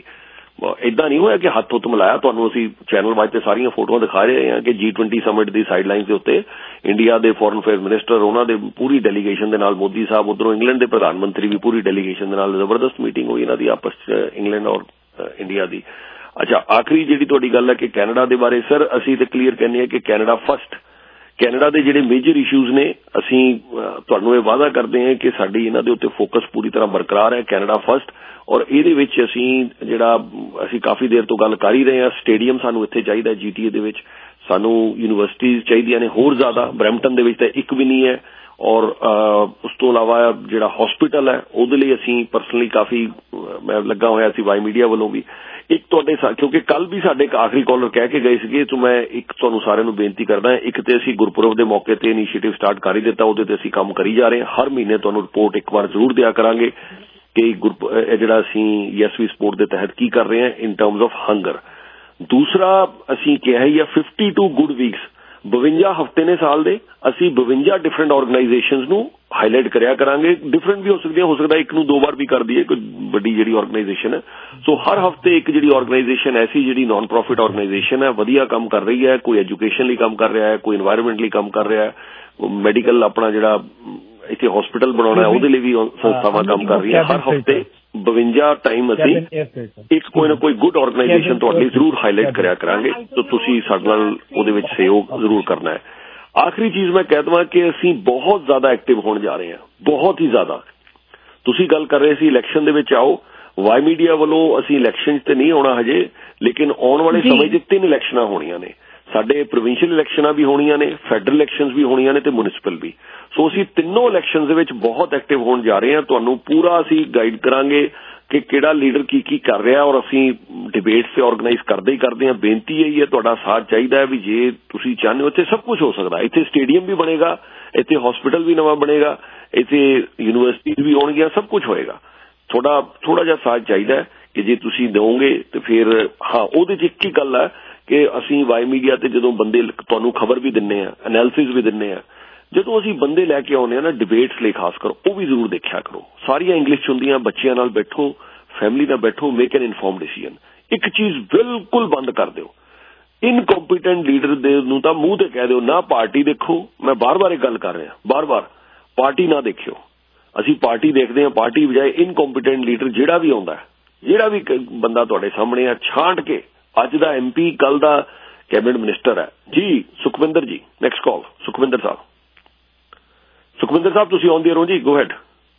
[SPEAKER 1] ਇਦਾਂ ਨਹੀਂ ਹੋਇਆ ਕਿ ਹੱਥ ਹੁੱਥ ਮਿਲਾਇਆ। ਤੁਹਾਨੂੰ ਅਸੀਂ ਚੈਨਲ ਵਾਈਜ਼ ਤੇ ਸਾਰੀਆਂ ਫੋਟੋਆਂ ਦਿਖਾ ਰਹੇ ਹਾਂ ਕਿ ਜੀ ਟਵੈਂਟੀ ਸਮਿਟ ਦੀ ਸਾਈਡ ਲਾਈਨ ਦੇ ਉੱਤੇ ਇੰਡੀਆ ਦੇ ਫੋਰਨ ਅਫੇਅਰ ਮਿਨਿਸਟਰ, ਉਹਨਾਂ ਦੇ ਪੂਰੀ ਡੈਲੀਗੇਸ਼ਨ ਦੇ ਨਾਲ, ਮੋਦੀ ਸਾਹਿਬ ਉੱਧਰੋਂ ਇੰਗਲੈਂਡ ਦੇ ਪ੍ਰਧਾਨ ਮੰਤਰੀ ਵੀ ਪੂਰੀ ਡੈਲੀਗੇਸ਼ਨ ਦੇ ਨਾਲ ਜ਼ਬਰਦਸਤ ਮੀਟਿੰਗ ਹੋਈ ਇਹਨਾਂ ਦੀ ਆਪਸ 'ਚ, ਇੰਗਲੈਂਡ ਔਰ ਇੰਡੀਆ ਦੀ। ਅੱਛਾ, ਆਖਰੀ ਜਿਹੜੀ ਤੁਹਾਡੀ ਗੱਲ ਹੈ ਕਿ ਕੈਨੇਡਾ ਦੇ ਬਾਰੇ, ਸਰ ਅਸੀਂ ਤੇ ਕਲੀਅਰ ਕਹਿੰਦੇ ਹਾਂ ਕਿ ਕੈਨੇਡਾ ਫਸਟ। ਕੈਨੇਡਾ ਦੇ ਜਿਹੜੇ ਮੇਜਰ ਇਸ਼ੂਜ਼ ਨੇ, ਅਸੀਂ ਤੁਹਾਨੂੰ ਇਹ ਵਾਅਦਾ ਕਰਦੇ ਹਾਂ ਕਿ ਸਾਡੀ ਇਹਨਾਂ ਦੇ ਉੱਤੇ ਫੋਕਸ ਪੂਰੀ ਤਰ੍ਹਾਂ ਬਰਕਰਾਰ ਹੈ, ਕੈਨੇਡਾ ਫਸਟ। ਔਰ ਇਹਦੇ ਵਿੱਚ ਅਸੀਂ ਜਿਹੜਾ ਅਸੀਂ ਕਾਫੀ ਦੇਰ ਤੋਂ ਗੱਲ ਕਰ ਹੀ ਰਹੇ ਹਾਂ, ਸਟੇਡੀਅਮ ਸਾਨੂੰ ਇੱਥੇ ਚਾਹੀਦਾ ਜੀ ਟੀ ਏ ਦੇ ਵਿੱਚ, ਸਾਨੂੰ ਯੂਨੀਵਰਸਿਟੀਜ਼ ਚਾਹੀਦੀਆਂ ਨੇ ਹੋਰ ਜ਼ਿਆਦਾ। ਬਰੈਂਪਟਨ ਦੇ ਵਿੱਚ ਤਾਂ ਇੱਕ ਵੀ ਨਹੀਂ ਹੈ। ਔਰ ਉਸ ਤੋਂ ਇਲਾਵਾ ਜਿਹੜਾ ਹਸਪੀਟਲ ਹੈ ਉਹਦੇ ਲਈ ਅਸੀਂ ਪਰਸਨਲੀ ਕਾਫੀ ਮੈਂ ਲੱਗਾ ਹੋਇਆ ਸੀ ਵਾਈ ਮੀਡੀਆ ਵੱਲੋਂ ਵੀ। ਇੱਕ ਤੁਹਾਡੇ ਕਿਉਂਕਿ ਕੱਲ ਵੀ ਸਾਡੇ ਇੱਕ ਆਖਰੀ ਕਾਲਰ ਕਹਿ ਕੇ ਗਏ ਸੀਗੇ, ਤਾਂ ਮੈਂ ਇੱਕ ਤੁਹਾਨੂੰ ਸਾਰਿਆਂ ਨੂੰ ਬੇਨਤੀ ਕਰਦਾ, ਇੱਕ ਤੇ ਅਸੀਂ ਗੁਰਪੁਰਬ ਦੇ ਮੌਕੇ ਤੇ ਇਨੀਸ਼ੀਏਟਿਵ ਸਟਾਰਟ ਕਰ ਹੀ ਦਿੱਤਾ, ਉਹਦੇ ਤੇ ਅਸੀਂ ਕੰਮ ਕਰੀ ਜਾ ਰਹੇ ਹਾਂ। ਹਰ ਮਹੀਨੇ ਤੁਹਾਨੂੰ ਰਿਪੋਰਟ ਇੱਕ ਵਾਰ ਜ਼ਰੂਰ ਦਿਆ ਕਰਾਂਗੇ ਕਿ ਗੁਰਪ ਜਿਹੜਾ ਅਸੀਂ ਯੈਸ ਵੀ ਸਪੋਰਟ ਦੇ ਤਹਿਤ ਕੀ ਕਰ ਰਹੇ ਹਾਂ ਇਨ ਟਰਮਜ਼ ਆਫ ਹੰਗਰ। ਦੂਸਰਾ ਅਸੀਂ ਕਿਹਾ ਹੀ ਆ ਫਿਫਟੀ ਟੂ ਗੁੱਡ ਵੀਕਸ, ਬਵੰਜਾ ਹਫ਼ਤੇ ਨੇ ਸਾਲ ਦੇ, ਅਸੀਂ ਬਵੰਜਾ ਡਿਫਰੈਂਟ ਆਰਗੇਨਾਈਜੇਸ਼ਨਸ ਨੂੰ ਹਾਈਲਾਈਟ ਕਰਿਆ ਕਰਾਂਗੇ। ਡਿਫਰੈਂਟ ਵੀ ਹੋ ਸਕਦੀਆਂ, ਹੋ ਸਕਦਾ ਇੱਕ ਨੂੰ ਦੋ ਵਾਰ ਵੀ ਕਰ ਦਈਏ ਕੋਈ ਵੱਡੀ ਜਿਹੜੀ ਆਰਗੇਨਾਈਜੇਸ਼ਨ ਹੈ। ਸੋ ਹਰ ਹਫ਼ਤੇ ਇੱਕ ਜਿਹੜੀ ਆਰਗੇਨਾਈਜੇਸ਼ਨ ਐਸੀ ਜਿਹੜੀ ਨਾਨ ਪ੍ਰੋਫਿਟ ਆਰਗੇਨਾਈਜੇਸ਼ਨ ਹੈ, ਵਧੀਆ ਕੰਮ ਕਰ ਰਹੀ ਹੈ, ਕੋਈ ਐਜੂਕੇਸ਼ਨ ਲਈ ਕੰਮ ਕਰ ਰਿਹਾ ਹੈ, ਕੋਈ ਇਨਵਾਇਰਨਮੈਂਟ ਲਈ ਕੰਮ ਕਰ ਰਿਹਾ ਹੈ, ਮੈਡੀਕਲ ਆਪਣਾ ਜਿਹੜਾ ਇੱਥੇ ਹਸਪੀਟਲ ਬਣਾਉਣਾ ਉਹਦੇ ਲਈ ਵੀ ਸੰਸਥਾਵਾਂ ਕੰਮ ਕਰ ਰਹੀਆਂ। ਹਰ ਹਫ਼ਤੇ ਬਵੰਜਾ ਟਾਈਮ ਅਸੀਂ ਇੱਕ ਕੋਈ ਨਾ ਕੋਈ ਗੁੱਡ ਆਰਗੇਨਾਈਜੇਸ਼ਨ ਤੁਹਾਡੇ ਲਈ ਜ਼ਰੂਰ ਹਾਈਲਾਈਟ ਕਰਿਆ ਕਰਾਂਗੇ, ਤਾਂ ਤੁਸੀਂ ਸਾਡੇ ਨਾਲ ਉਹਦੇ ਵਿੱਚ ਸਹਿਯੋਗ ਜ਼ਰੂਰ ਕਰਨਾ ਹੈ। ਆਖਰੀ ਚੀਜ਼ ਮੈਂ ਕਹਿ ਦੇਵਾਂ ਕਿ ਅਸੀਂ ਬਹੁਤ ਜ਼ਿਆਦਾ ਐਕਟਿਵ ਹੋਣ ਜਾ ਰਹੇ ਹਾਂ, ਬਹੁਤ ਹੀ ਜ਼ਿਆਦਾ। ਤੁਸੀਂ ਗੱਲ ਕਰ ਰਹੇ ਸੀ ਇਲੈਕਸ਼ਨ ਦੇ ਵਿੱਚ ਆਓ, ਵਾਈ ਮੀਡੀਆ ਵੱਲੋਂ ਅਸੀਂ ਇਲੈਕਸ਼ਨ 'ਚ ਤੇ ਨਹੀਂ ਆਉਣਾ ਹਜੇ, ਲੇਕਿਨ ਆਉਣ ਵਾਲੇ ਸਮੇਂ 'ਚ ਤਿੰਨ ਇਲੈਕਸ਼ਨਾਂ ਹੋਣੀਆਂ ਨੇ ਸਾਡੇ। ਪ੍ਰੋਵਿੰਸ਼ੀਅਲ ਇਲੈਕਸ਼ਨਾਂ ਵੀ ਹੋਣੀਆਂ ਨੇ, ਫੈਡਰਲ ਇਲੈਕਸ਼ਨਸ ਵੀ ਹੋਣੀਆਂ ਨੇ ਤੇ ਮਿਊਨਿਸਪਲ ਵੀ। ਸੋ ਅਸੀਂ ਤਿੰਨੋਂ ਇਲੈਕਸ਼ਨਸ ਦੇ ਵਿੱਚ ਬਹੁਤ ਐਕਟਿਵ ਹੋਣ ਜਾ ਰਹੇ ਹਾਂ। ਤੁਹਾਨੂੰ ਪੂਰਾ ਅਸੀਂ ਗਾਈਡ ਕਰਾਂਗੇ ਕਿ ਕਿਹੜਾ ਲੀਡਰ ਕੀ ਕੀ ਕਰ ਰਿਹਾ, ਔਰ ਅਸੀਂ ਡਿਬੇਟਸ ਤੇ ਆਰਗੇਨਾਈਜ਼ ਕਰਦੇ ਹੀ ਕਰਦੇ ਹਾਂ। ਬੇਨਤੀ ਇਹੀ ਹੈ, ਤੁਹਾਡਾ ਸਾਥ ਚਾਹੀਦਾ ਹੈ ਵੀ ਜੇ ਤੁਸੀਂ ਚਾਹੁੰਦੇ ਹੋ ਇੱਥੇ ਸਭ ਕੁਝ ਹੋ ਸਕਦਾ। ਇੱਥੇ ਸਟੇਡੀਅਮ ਵੀ ਬਣੇਗਾ, ਇੱਥੇ ਹਸਪੀਟਲ ਵੀ ਨਵਾਂ ਬਣੇਗਾ, ਇੱਥੇ ਯੂਨੀਵਰਸਿਟੀਜ਼ ਵੀ ਹੋਣਗੀਆਂ, ਸਭ ਕੁਝ ਹੋਏਗਾ। ਥੋੜਾ ਥੋੜਾ ਜਿਹਾ ਸਾਥ ਚਾਹੀਦਾ ਹੈ ਕਿ ਜੇ ਤੁਸੀਂ ਦਿਓਗੇ ਤੇ ਫਿਰ ਹਾਂ। ਉਹਦੇ 'ਚ ਇੱਕ ਹੀ ਗੱਲ ਹੈ ਕਿ ਅਸੀਂ ਵਾਈ ਮੀਡੀਆ ਤੇ ਜਦੋਂ ਬੰਦੇ ਤੁਹਾਨੂੰ ਖਬਰ ਵੀ ਦਿੰਦੇ ਹਾਂ, ਐਨਾਲਿਸਿਸ ਵੀ ਦਿੰਦੇ ਹਾਂ, ਜਦੋਂ ਅਸੀਂ ਬੰਦੇ ਲੈ ਕੇ ਆਉਂਦੇ ਹਾਂ ਨਾ ਡਿਬੇਟਸ ਲਈ ਖਾਸ ਕਰ, ਉਹ ਵੀ ਜ਼ਰੂਰ ਦੇਖਿਆ ਕਰੋ। ਸਾਰੀਆਂ ਇੰਗਲਿਸ਼ 'ਚ ਹੁੰਦੀਆਂ, ਬੱਚਿਆਂ ਨਾਲ ਬੈਠੋ, ਫੈਮਿਲੀ ਨਾਲ ਬੈਠੋ, ਮੇਕ ਐਨ ਇਨਫੋਰਮ ਡਿਸੀਜਨ। ਇੱਕ ਚੀਜ਼ ਬਿਲਕੁਲ ਬੰਦ ਕਰ ਦਿਓ, ਇਨਕੰਪੀਟੈਂਟ ਲੀਡਰ ਦੇ ਨੂੰ ਤਾਂ ਮੂੰਹ ਤੇ ਕਹਿ ਦਿਓ ਨਾ ਪਾਰਟੀ ਦੇਖੋ। ਮੈਂ ਬਾਰ-ਬਾਰ ਇਹ ਗੱਲ ਕਰ ਰਿਹਾ, ਬਾਰ-ਬਾਰ ਪਾਰਟੀ ਨਾ ਦੇਖਿਓ। ਅਸੀਂ ਪਾਰਟੀ ਦੇਖਦੇ ਹਾਂ, ਪਾਰਟੀ ਬਜਾਏ ਇਨਕੰਪੀਟੈਂਟ ਲੀਡਰ ਜਿਹੜਾ ਵੀ ਆਉਂਦਾ, ਜਿਹੜਾ ਵੀ ਬੰਦਾ ਤੁਹਾਡੇ ਸਾਹਮਣੇ ਆ, ਛਾਂਟ ਕੇ ਅੱਜ ਦਾ ਐਮ ਪੀ ਕੱਲ ਦਾ ਕੈਬਨਿਟ ਮਿਨਿਸਟਰ ਹੈ ਜੀ। Sukhwinder ji, next call Sukhwinder Sahib. ਸੁਖਵਿੰਦਰ ਸਾਹਿਬ ਤੁਸੀਂ ਆਉਂਦੇ ਰਹੋ ਜੀ, ਗੋ ਹੈਡ।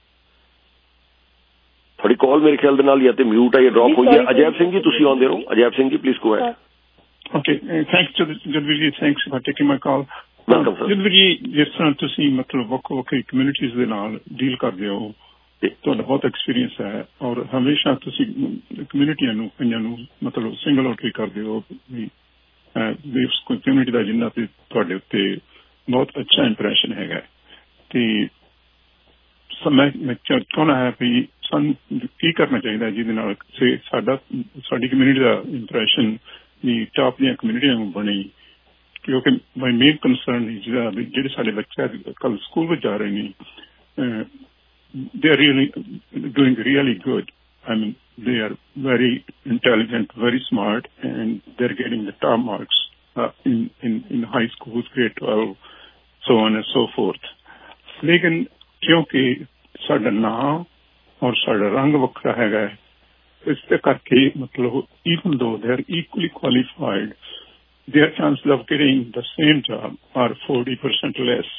[SPEAKER 1] ਤੁਹਾਡੀ ਕਾਲ ਮੇਰੇ ਖਿਆਲ ਦੇ ਨਾਲ ਜਾਂ ਤੇ ਮਿਊਟ ਹੈ ਜਾਂ ਡ੍ਰੌਪ ਹੋਈ ਹੈ। ਅਜੈਬ ਸਿੰਘ ਜੀ ਤੁਸੀਂ ਆਉਂਦੇ ਰਹੋ। Ajaib Singh ji please go ahead.
[SPEAKER 3] Okay, thanks Jagveer ji, thanks for taking my call.
[SPEAKER 1] Welcome sir.
[SPEAKER 3] Jagveer ji, ਜਿਸ ਤਰ੍ਹਾਂ ਤੁਸੀਂ ਮਤਲਬ ਵੱਖ ਵੱਖ ਕਮਿਊਨਿਟੀਜ਼ ਦੇ ਨਾਲ ਡੀਲ ਕਰਦੇ ਹੋ, ਤੁਹਾਡਾ ਬਹੁਤ ਐਕਸਪੀਰੀਅੰਸ ਹੈ, ਔਰ ਹਮੇਸ਼ਾ ਤੁਸੀਂ ਕਮਿਊਨਿਟੀਆਂ ਨੂੰ ਕਈਆਂ ਨੂੰ ਮਤਲਬ ਸਿੰਗਲ ਆਊਟ ਵੀ ਕਰਦੇ ਹੋ ਵੀ ਉਸ ਕਮਿਊਨਿਟੀ ਦਾ ਜਿੰਨਾ ਤੇ ਤੁਹਾਡੇ ਉੱਤੇ ਬਹੁਤ ਅੱਛਾ ਇੰਪ੍ਰੈਸ਼ਨ ਹੈਗਾ। ਤੇ ਮੈਂ ਚਾਹੁੰਦਾ ਹੈ ਵੀ ਸਾਨੂੰ ਕੀ ਕਰਨਾ ਚਾਹੀਦਾ ਜਿਹਦੇ ਨਾਲ ਸਾਡਾ ਸਾਡੀ ਕਮਿਊਨਿਟੀ ਦਾ ਇੰਪ੍ਰੈਸ਼ਨ ਵੀ ਟਾਪ ਦੀਆਂ ਕਮਿਊਨਿਟੀਆਂ ਨੂੰ ਬਣੇ। ਕਿਉਂਕਿ ਮਾਈ ਮੇਨ ਕੰਸਰਨ ਜਿਹੜਾ ਵੀ ਜਿਹੜੇ ਸਾਡੇ ਬੱਚੇ ਕੱਲ ਸਕੂਲ ਵਿੱਚ ਜਾ ਰਹੇ ਨੇ, they are really doing really good. I mean, they are very intelligent, very smart, and they're getting the top marks uh, in, in, in high schools, grade twelve, so on and so forth. लेकिन क्योंकि साडा नाम और साडा रंग वखरा हैगा, इससे करके मतलब even though they are equally qualified, their chances of getting the same job are forty percent less.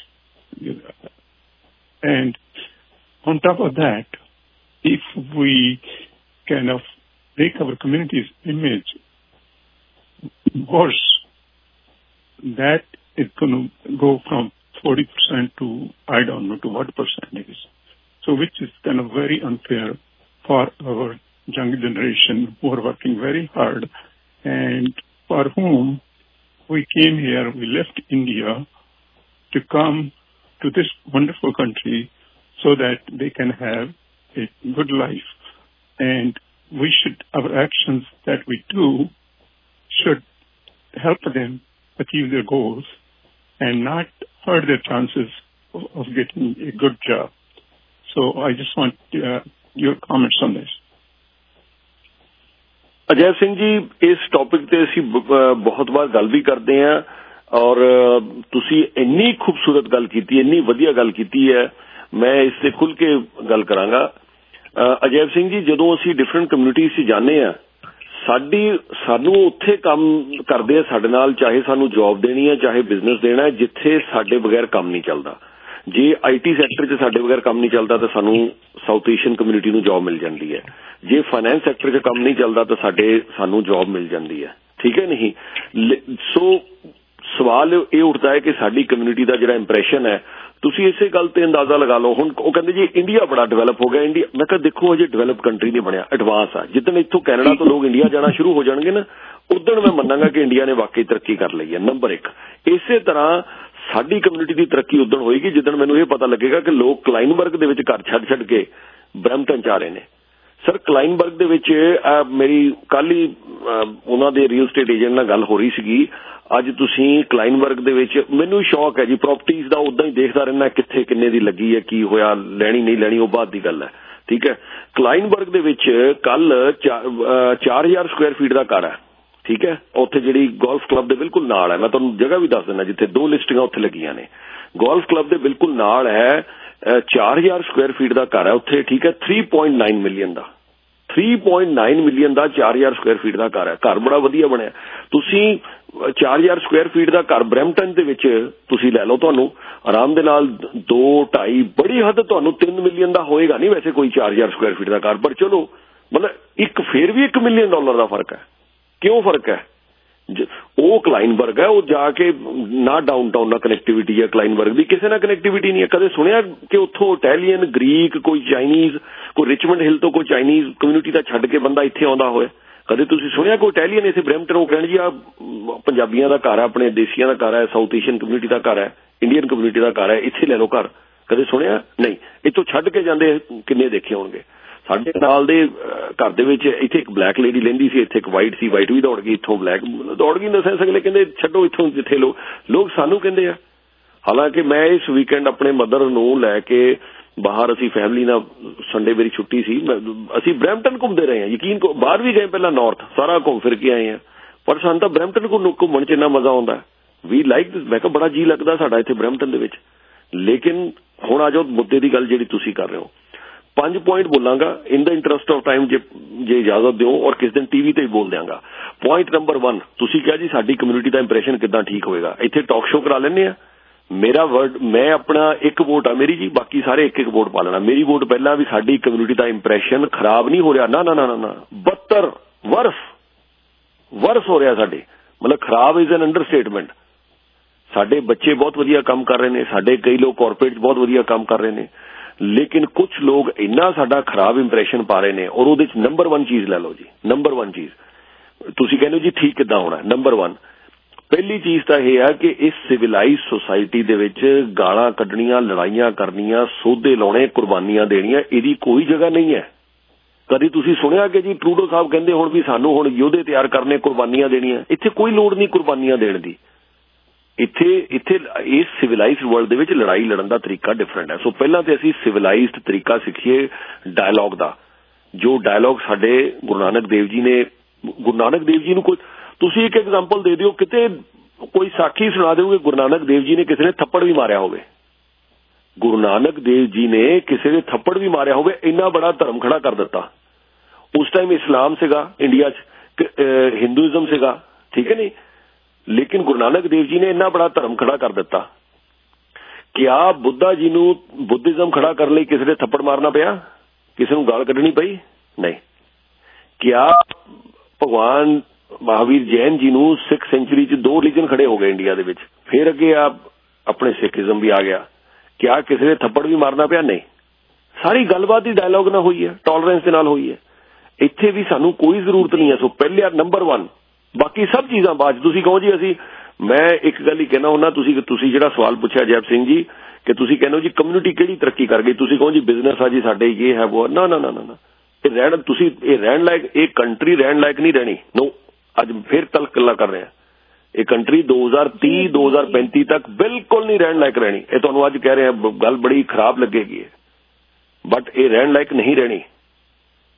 [SPEAKER 3] And on top of that, if we kind of make our community's image worse, that is going to go from forty percent to I don't know to what percentage. So which is kind of very unfair for our young generation who are working very hard and for whom we came here, we left India to come to this wonderful country so that they can have a good life. And we should, our actions that we do should help them achieve their goals and not hurt their chances of, of getting a good job. So I just want uh, your comments on this.
[SPEAKER 1] Ajaib Singh ਜੀ, ਇਸ topic ਤੇ ਅਸੀਂ ਬਹੁਤ ਵਾਰ ਗੱਲ ਵੀ ਕਰਦੇ ਹਾਂ ਔਰ ਤੁਸੀਂ ਇੰਨੀ ਖੂਬਸੂਰਤ ਗੱਲ ਕੀਤੀ, ਇੰਨੀ ਵਧੀਆ ਗੱਲ ਕੀਤੀ ਹੈ, ਮੈਂ ਇਸ ਤੇ ਖੁੱਲ ਕੇ ਗੱਲ ਕਰਾਂਗਾ। ਅਜੈਬ ਸਿੰਘ ਜੀ, ਜਦੋਂ ਅਸੀਂ ਡਿਫਰੈਂਟ ਕਮਿਊਨਿਟੀਜ਼ 'ਚ ਜਾਂਦੇ ਹਾਂ, ਸਾਡੀ ਸਾਨੂੰ ਉੱਥੇ ਕੰਮ ਕਰਦੇ ਆ ਸਾਡੇ ਨਾਲ, ਚਾਹੇ ਸਾਨੂੰ ਜੌਬ ਦੇਣੀ ਹੈ ਚਾਹੇ ਬਿਜ਼ਨਸ ਦੇਣਾ ਹੈ, ਜਿੱਥੇ ਸਾਡੇ ਬਗੈਰ ਕੰਮ ਨਹੀਂ ਚੱਲਦਾ। ਜੇ ਆਈ ਟੀ ਸੈਕਟਰ 'ਚ ਸਾਡੇ ਬਗੈਰ ਕੰਮ ਨਹੀਂ ਚੱਲਦਾ ਤਾਂ ਸਾਨੂੰ ਸਾਊਥ ਏਸ਼ੀਅਨ ਕਮਿਊਨਿਟੀ ਨੂੰ ਜੌਬ ਮਿਲ ਜਾਂਦੀ ਹੈ। ਜੇ ਫਾਈਨੈਂਸ ਸੈਕਟਰ 'ਚ ਕੰਮ ਨਹੀਂ ਚੱਲਦਾ ਤਾਂ ਸਾਡੇ ਸਾਨੂੰ ਜੌਬ ਮਿਲ ਜਾਂਦੀ ਹੈ। ਠੀਕ ਹੈ ਨਹੀਂ? ਸੋ ਸਵਾਲ ਇਹ ਉੱਠਦਾ ਹੈ ਕਿ ਸਾਡੀ ਕਮਿਊਨਿਟੀ ਦਾ ਜਿਹੜਾ ਇੰਪ੍ਰੈਸ਼ਨ ਹੈ, ਤੁਸੀਂ ਇਸੇ ਗੱਲ ਤੇ ਅੰਦਾਜ਼ਾ ਲਗਾ ਲਓ। ਹੁਣ ਉਹ ਕਹਿੰਦੇ ਜੀ ਇੰਡੀਆ ਬੜਾ ਡਿਵੈਲਪ ਹੋ ਗਿਆ। ਇੰਡੀਆ, ਮੈਂ ਕਿਹਾ ਦੇਖੋ ਅਜੇ ਡਿਵੈਲਪ ਕੰਟਰੀ ਨਹੀਂ ਬਣਿਆ, ਐਡਵਾਂਸ ਆ। ਜਿੱਦਣ ਇੱਥੋਂ ਕੈਨੇਡਾ ਤੋਂ ਲੋਕ ਇੰਡੀਆ ਜਾਣਾ ਸ਼ੁਰੂ ਹੋ ਜਾਣਗੇ ਨਾ, ਉਦੋਂ ਮੈਂ ਮੰਨਾਂਗਾ ਕਿ ਇੰਡੀਆ ਨੇ ਵਾਕਈ ਤਰੱਕੀ ਕਰ ਲਈ ਹੈ। ਨੰਬਰ ਇੱਕ। ਇਸੇ ਤਰ੍ਹਾਂ ਸਾਡੀ ਕਮਿਊਨਿਟੀ ਦੀ ਤਰੱਕੀ ਉਦੋਂ ਹੋਏਗੀ ਜਿੱਦਣ ਮੈਨੂੰ ਇਹ ਪਤਾ ਲੱਗੇਗਾ ਕਿ ਲੋਕ ਕਲਾਈਨਬਰਗ ਦੇ ਵਿੱਚ ਘਰ ਛੱਡ ਛੱਡ ਕੇ ਬਰੈਂਪਟਨ ਚ ਆ ਰਹੇ ਨੇ। ਸਰ, ਕਲਾਈਨਬਰਗ ਦੇ ਵਿੱਚ ਮੇਰੀ ਕੱਲ ਹੀ ਉਹਨਾਂ ਦੇ ਰੀਅਲ ਸਟੇਟ ਏਜੰਟ ਨਾਲ ਗੱਲ ਹੋ ਰਹੀ ਸੀਗੀ। ਅੱਜ ਤੁਸੀਂ ਕਲਾਈਨਬਰਗ ਦੇ ਵਿੱਚ, ਮੈਨੂੰ ਸ਼ੌਕ ਹੈ ਜੀ ਪ੍ਰੋਪਰਟੀਜ਼ ਦਾ, ਉਦਾਂ ਹੀ ਦੇਖਦਾ ਰਹਿੰਦਾ ਕਿੱਥੇ ਕਿੰਨੇ ਦੀ ਲੱਗੀ ਹੈ, ਕੀ ਹੋਇਆ, ਲੈਣੀ ਨਹੀਂ ਲੈਣੀ ਉਹ ਬਾਅਦ ਦੀ ਗੱਲ ਹੈ। ਠੀਕ ਹੈ? ਕਲਾਈਨਬਰਗ ਦੇ ਵਿੱਚ ਕੱਲ ਚਾਰ ਹਜ਼ਾਰ ਸਕੁਆਇਰ ਫੀਟ ਦਾ ਘਰ ਹੈ। ਠੀਕ ਹੈ? ਉੱਥੇ ਜਿਹੜੀ ਗੋਲਫ ਕਲੱਬ ਦੇ ਬਿਲਕੁਲ ਨਾਲ ਹੈ, ਮੈਂ ਤੁਹਾਨੂੰ ਜਗ੍ਹਾ ਵੀ ਦੱਸ ਦਿੰਦਾ ਜਿੱਥੇ ਦੋ ਲਿਸਟਿੰਗਾਂ ਉੱਥੇ ਲੱਗੀਆਂ ਨੇ। ਗੋਲਫ ਕਲੱਬ ਦੇ ਬਿਲਕੁਲ ਨਾਲ ਹੈ, ਚਾਰ ਹਜ਼ਾਰ ਸਕੁਆਇਰ ਫੀਟ ਦਾ ਘਰ ਹੈ ਉੱਥੇ। ਠੀਕ ਹੈ? ਥ੍ਰੀ ਪੁਆਇੰਟ ਨਾਈਨ ਮਿਲੀਅਨ ਦਾ ਥ੍ਰੀ ਪੁਆਇੰਟ ਨਾਈਨ ਮਿਲੀਅਨ ਦਾ ਚਾਰ ਹਜ਼ਾਰ ਸਕੁਆਇਰ ਫੀਟ ਦਾ ਘਰ ਹੈ। ਘਰ ਬੜਾ ਵਧੀਆ ਬਣਿਆ। ਤੁਸੀਂ ਚਾਰ ਹਜ਼ਾਰ ਸਕੁਆਇਰ ਫੀਟ ਦਾ ਘਰ ਬਰੈਂਪਟਨ ਦੇ ਵਿੱਚ ਤੁਸੀਂ ਲੈ ਲਓ, ਤੁਹਾਨੂੰ ਆਰਾਮ ਦੇ ਨਾਲ ਦੋ ਢਾਈ ਬੜੀ ਹੱਦ ਤੁਹਾਨੂੰ ਤਿੰਨ ਮਿਲੀਅਨ ਦਾ ਹੋਏਗਾ ਨਹੀਂ ਵੈਸੇ ਕੋਈ ਚਾਰ ਹਜ਼ਾਰ ਸਕੁਆਇਰ ਫੀਟ ਦਾ ਘਰ, ਪਰ ਚਲੋ ਮਤਲਬ ਇੱਕ ਫੇਰ ਵੀ ਇੱਕ ਮਿਲੀਅਨ ਡਾਲਰ ਦਾ ਫਰਕ ਹੈ। ਕਿਉਂ ਫਰਕ ਹੈ? ਉਹ ਕਲਾਈਨਬਰਗ ਹੈ, ਉਹ ਜਾ ਕੇ ਨਾ ਡਾਊਨਟਾਊਨ ਨਾਲ ਕਨੈਕਟੀਵਿਟੀ ਹੈ ਕਲਾਈਨਬਰਗ ਦੀ, ਕਿਸੇ ਨਾਲ ਕਨੈਕਟੀਵਿਟੀ ਨਹੀਂ ਹੈ। ਕਦੇ ਸੁਣਿਆ ਕਿ ਉੱਥੋਂ ਇਟਾਲੀਅਨ, ਗ੍ਰੀਕ, ਕੋਈ ਚਾਈਨੀਜ਼, ਕੋਈ ਰਿਚਮੰਡ ਹਿੱਲ ਤੋਂ ਕੋਈ ਚਾਈਨੀਜ਼ ਕਮਿਊਨਿਟੀ ਦਾ ਛੱਡ ਕੇ ਬੰਦਾ ਇੱਥੇ ਆਉਂਦਾ ਹੋਇਆ? ਕਦੇ ਤੁਸੀਂ ਸੁਣਿਆ ਕੋਈ ਇਟਾਲੀਅਨ ਇੱਥੇ ਬਰੈਂਪਟਨ ਉਹ ਕਹਿਣ ਜੀ ਆ ਪੰਜਾਬੀਆਂ ਦਾ ਘਰ ਹੈ, ਆਪਣੇ ਦੇਸੀਆਂ ਦਾ ਘਰ ਹੈ, ਸਾਊਥ ਏਸ਼ੀਅਨ ਕਮਿਊਨਿਟੀ ਦਾ ਘਰ ਹੈ, ਇੰਡੀਅਨ ਕਮਿਊਨਿਟੀ ਦਾ ਘਰ ਹੈ, ਇੱਥੇ ਲੈ ਲਓ ਘਰ? ਕਦੇ ਸੁਣਿਆ? ਨਹੀਂ। ਇੱਥੋਂ ਛੱਡ ਕੇ ਜਾਂਦੇ ਕਿੰਨੇ ਦੇਖੇ ਹੋਣਗੇ। ਸਾਡੇ ਨਾਲ ਦੇ ਘਰ ਦੇ ਵਿੱਚ ਇੱਥੇ ਇੱਕ ਬਲੈਕ ਲੇਡੀ ਲੈਂਦੀ ਸੀ, ਇੱਥੇ ਇੱਕ ਵਾਈਟ ਸੀ, ਵਾਈਟ ਵੀ ਦੌੜ ਗਈ, ਇੱਥੋਂ ਬਲੈਕ ਦੌੜ ਗਈ। ਦੱਸ ਸਕਦੇ ਕਹਿੰਦੇ ਛੱਡੋ ਇੱਥੋਂ ਜਿੱਥੇ ਲੋਕ ਲੋਕ ਸਾਨੂੰ ਕਹਿੰਦੇ ਆ। ਹਾਲਾਂਕਿ ਮੈਂ ਇਸ ਵੀਕਐਂਡ ਆਪਣੇ ਮਦਰ ਨੂੰ ਲੈ ਕੇ ਬਾਹਰ, ਅਸੀਂ ਫੈਮਿਲੀ ਨਾਲ, ਸੰਡੇ ਮੇਰੀ ਛੁੱਟੀ ਸੀ, ਅਸੀਂ ਬਰੈਂਪਟਨ ਘੁੰਮਦੇ ਰਹੇ ਹਾਂ। ਯਕੀਨ ਕਰੋ, ਬਾਹਰ ਵੀ ਗਏ ਪਹਿਲਾਂ ਨਾਰਥ, ਸਾਰਾ ਘੁੰਮ ਫਿਰ ਕੇ ਆਏ ਹਾਂ, ਪਰ ਸਾਨੂੰ ਤਾਂ ਬਰੈਂਪਟਨ ਘੁੰਮਣ ਚ ਇੰਨਾ ਮਜ਼ਾ ਆਉਂਦਾ। We like this. ਮੈਂ ਕਿਹਾ ਬੜਾ ਜੀ ਲੱਗਦਾ ਸਾਡਾ ਇੱਥੇ ਬਰੈਂਪਟਨ ਦੇ ਵਿੱਚ। ਲੇਕਿਨ ਹੁਣ ਆ ਜਾਓ ਮੁੱਦੇ ਦੀ ਗੱਲ ਜਿਹੜੀ ਤੁਸੀਂ ਕਰ ਰਹੇ ਹੋ। ਪੰਜ ਪੁਆਇੰਟ ਬੋਲਾਂਗਾ in the interest of time, ਜੇ ਜੇ ਇਜਾਜ਼ਤ ਦਿਓ, ਔਰ ਕਿਸ ਦਿਨ ਟੀਵੀ ਤੇ ਹੀ ਬੋਲ ਦਿਆਂਗਾ। ਪੁਆਇੰਟ ਨੰਬਰ ਵਨ, ਤੁਸੀਂ ਕਿਹਾ ਜੀ ਸਾਡੀ ਕਮਿਊਨਿਟੀ ਦਾ ਇੰਪ੍ਰੈਸ਼ਨ ਕਿੱਦਾਂ ਠੀਕ ਹੋਏਗਾ। ਇੱਥੇ ਟਾਕ ਸ਼ੋਅ ਕਰਾ ਲੈਂਦੇ ਆ। ਮੇਰਾ ਵਰਡ, ਮੈਂ ਆਪਣਾ ਇੱਕ ਵੋਟ ਆ ਮੇਰੀ ਜੀ, ਬਾਕੀ ਸਾਰੇ ਇੱਕ ਇੱਕ ਵੋਟ ਪਾ ਲੈਣਾ। ਮੇਰੀ ਵੋਟ ਪਹਿਲਾਂ ਵੀ ਸਾਡੀ ਕਮਿਊਨਿਟੀ ਦਾ ਇੰਪ੍ਰੈਸ਼ਨ ਖਰਾਬ ਨਹੀਂ ਹੋ ਰਿਹਾ, ਨਾ ਨਾ ਨਾ ਨਾ ਬੱਤਰ ਵਰਸ ਵਰਸ ਹੋ ਰਿਹਾ ਸਾਡੇ, ਮਤਲਬ ਖਰਾਬ ਇਜ਼ ਐਨ ਅੰਡਰ ਸਟੇਟਮੈਂਟ। ਸਾਡੇ ਬੱਚੇ ਬਹੁਤ ਵਧੀਆ ਕੰਮ ਕਰ ਰਹੇ ਨੇ, ਸਾਡੇ ਕਈ ਲੋਕ ਕਾਰਪੋਰੇਟ ਬਹੁਤ ਵਧੀਆ ਕੰਮ ਕਰ ਰਹੇ ਨੇ, ਲੇਕਿਨ ਕੁਝ ਲੋਕ ਇੰਨਾ ਸਾਡਾ ਖਰਾਬ ਇੰਪ੍ਰੈਸ਼ਨ ਪਾ ਰਹੇ ਨੇ। ਔਰ ਉਹਦੇ ਚ ਨੰਬਰ ਵਨ ਚੀਜ਼ ਲੈ ਲਓ ਜੀ, ਨੰਬਰ ਵਨ ਚੀਜ਼ ਤੁਸੀਂ ਕਹਿੰਦੇ ਹੋ ਜੀ ਠੀਕ ਕਿੱਦਾਂ ਹੋਣਾ। ਨੰਬਰ ਵਨ, ਪਹਿਲੀ ਚੀਜ਼ ਤਾਂ ਇਹ ਹੈ ਕਿ ਇਸ ਸਿਵਲਾਈਜ਼ ਸੁਸਾਇਟੀ ਦੇ ਵਿੱਚ ਗਾਲਾਂ ਕੱਢਣੀਆਂ, ਲੜਾਈਆਂ ਕਰਨੀਆਂ, ਸੋਧੇ ਲਾਉਣੇ, ਕੁਰਬਾਨੀਆਂ ਦੇਣੀਆਂ, ਇਹਦੀ ਕੋਈ ਜਗ੍ਹਾ ਨਹੀਂ ਹੈ। ਕਦੀ ਤੁਸੀਂ ਸੁਣਿਆ ਕਿ ਜੀ ਟਰੂਡੋ ਸਾਹਿਬ ਕਹਿੰਦੇ ਹੁਣ ਵੀ ਸਾਨੂੰ ਹੁਣ ਯੋਧੇ ਤਿਆਰ ਕਰਨੇ, ਕੁਰਬਾਨੀਆਂ ਦੇਣੀਆਂ? ਇੱਥੇ ਕੋਈ ਲੋੜ ਨਹੀਂ ਕੁਰਬਾਨੀਆਂ ਦੇਣ ਦੀ। ਇੱਥੇ ਇੱਥੇ ਇਸ ਸਿਵਲਾਈਜ਼ਡ ਵਰਲਡ ਦੇ ਵਿੱਚ ਲੜਾਈ ਲੜਨ ਦਾ ਤਰੀਕਾ ਡਿਫਰੈਂਟ ਹੈ। ਸੋ ਪਹਿਲਾਂ ਤੇ ਅਸੀਂ ਸਿਵਲਾਈਜ਼ਡ ਤਰੀਕਾ ਸਿੱਖੀਏ ਡਾਇਲੌਗ ਦਾ, ਜੋ ਡਾਇਲੌਗ ਸਾਡੇ ਗੁਰੂ ਨਾਨਕ ਦੇਵ ਜੀ ਨੇ, ਗੁਰੂ ਨਾਨਕ ਦੇਵ ਜੀ ਨੂੰ ਕੋਈ ਤੁਸੀਂ ਇੱਕ ਐਗਜ਼ਾਮਪਲ ਦੇ ਦਿਓ, ਕਿਤੇ ਕੋਈ ਸਾਖੀ ਸੁਣਾ ਦਿਓਗੇ ਗੁਰੂ ਨਾਨਕ ਦੇਵ ਜੀ ਨੇ ਕਿਸੇ ਨੇ ਥੱਪੜ ਵੀ ਮਾਰਿਆ ਹੋਵੇ। ਗੁਰੂ ਨਾਨਕ ਦੇਵ ਜੀ ਨੇ ਕਿਸੇ ਦੇ ਥੱਪੜ ਵੀ ਮਾਰਿਆ ਹੋਵੇ, ਇੰਨਾ ਬੜਾ ਧਰਮ ਖੜਾ ਕਰ ਦਿੱਤਾ। ਉਸ ਟਾਈਮ ਇਸਲਾਮ ਸੀਗਾ ਇੰਡੀਆ 'ਚ, ਹਿੰਦੂਇਜ਼ਮ ਸੀਗਾ, ਠੀਕ ਹੈ ਨਹੀਂ, ਲੇਕਿਨ ਗੁਰੂ ਨਾਨਕ ਦੇਵ ਜੀ ਨੇ ਇੰਨਾ ਬੜਾ ਧਰਮ ਖੜਾ ਕਰ ਦਿੱਤਾ। ਕਿਆ ਬੁੱਧਾ ਜੀ ਨੂੰ ਬੁੱਧਿਜ਼ਮ ਖੜਾ ਕਰਨ ਲਈ ਕਿਸੇ ਦੇ ਥੱਪੜ ਮਾਰਨਾ ਪਿਆ? ਕਿਸੇ ਨੂੰ ਗਾਲ ਕੱਢਣੀ ਪਈ? ਨਹੀਂ। ਕਿਆ ਭਗਵਾਨ ਮਹਾਵੀਰ ਜੈਨ ਜੀ ਨੂੰ ਸਿੱਖ ਸੈਂਚੁਰੀ 'ਚ ਦੋ ਰਿਲੀਜਨ ਖੜੇ ਹੋ ਗਏ ਇੰਡੀਆ ਦੇ ਵਿੱਚ, ਫਿਰ ਅੱਗੇ ਆ ਆਪਣੇ ਸਿੱਖਿਜ਼ਮ ਵੀ ਆ ਗਿਆ, ਕਿਆ ਕਿਸੇ ਦੇ ਥੱਪੜ ਵੀ ਮਾਰਨਾ ਪਿਆ? ਨਹੀਂ। ਸਾਰੀ ਗੱਲਬਾਤ ਹੀ ਡਾਇਲੌਗ ਨਾਲ ਹੋਈ ਹੈ, ਟੋਲਰੈਂਸ ਦੇ ਨਾਲ ਹੋਈ ਹੈ। ਇੱਥੇ ਵੀ ਸਾਨੂੰ ਕੋਈ ਜ਼ਰੂਰਤ ਨਹੀਂ ਹੈ। ਸੋ ਪਹਿਲੇ ਨੰਬਰ ਵਨ, ਬਾਕੀ ਸਭ ਚੀਜ਼ਾਂ ਬਾਅਦ। ਤੁਸੀਂ ਕਹੋ ਜੀ ਅਸੀਂ, ਮੈਂ ਇੱਕ ਗੱਲ ਹੀ ਕਹਿਣਾ ਹੁੰਦਾ, ਤੁਸੀਂ ਤੁਸੀਂ ਜਿਹੜਾ ਸਵਾਲ ਪੁੱਛਿਆ ਜੈਬ ਸਿੰਘ ਜੀ ਕਿ ਤੁਸੀਂ ਕਹਿੰਦੇ ਹੋ ਜੀ ਕਮਿਊਨਿਟੀ ਕਿਹੜੀ ਤਰੱਕੀ ਕਰ ਗਈ, ਤੁਸੀਂ ਕਹੋ ਜੀ ਬਿਜ਼ਨਸ ਆ ਜੀ ਸਾਡੇ, ਇਹ ਹੈ ਉਹ, ਨਾ ਨਾ ਨਾ ਨਾ ਇਹ ਰਹਿਣ, ਤੁਸੀਂ ਇਹ ਰਹਿਣ ਲਾਇਕ, ਇਹ ਕੰਟਰੀ ਰਹਿਣ ਲਾਇਕ ਨਹੀਂ ਰਹਿਣੀ। ਨੋ, ਅੱਜ ਫਿਰ ਤਲ ਗੱਲਾਂ ਕਰ ਰਹੇ ਹਾਂ। ਇਹ ਕੰਟਰੀ ਦੋ ਹਜ਼ਾਰ ਤੀਹ ਦੋ ਹਜ਼ਾਰ ਪੈਂਤੀ ਤੱਕ ਬਿਲਕੁਲ ਨਹੀਂ ਰਹਿਣ ਲਾਇਕ ਰਹਿਣੀ। ਇਹ ਤੁਹਾਨੂੰ ਅੱਜ ਕਹਿ ਰਹੇ ਹਾਂ, ਗੱਲ ਬੜੀ ਖਰਾਬ ਲੱਗੇਗੀ, ਬਟ ਇਹ ਰਹਿਣ ਲਾਇਕ ਨਹੀਂ ਰਹਿਣੀ।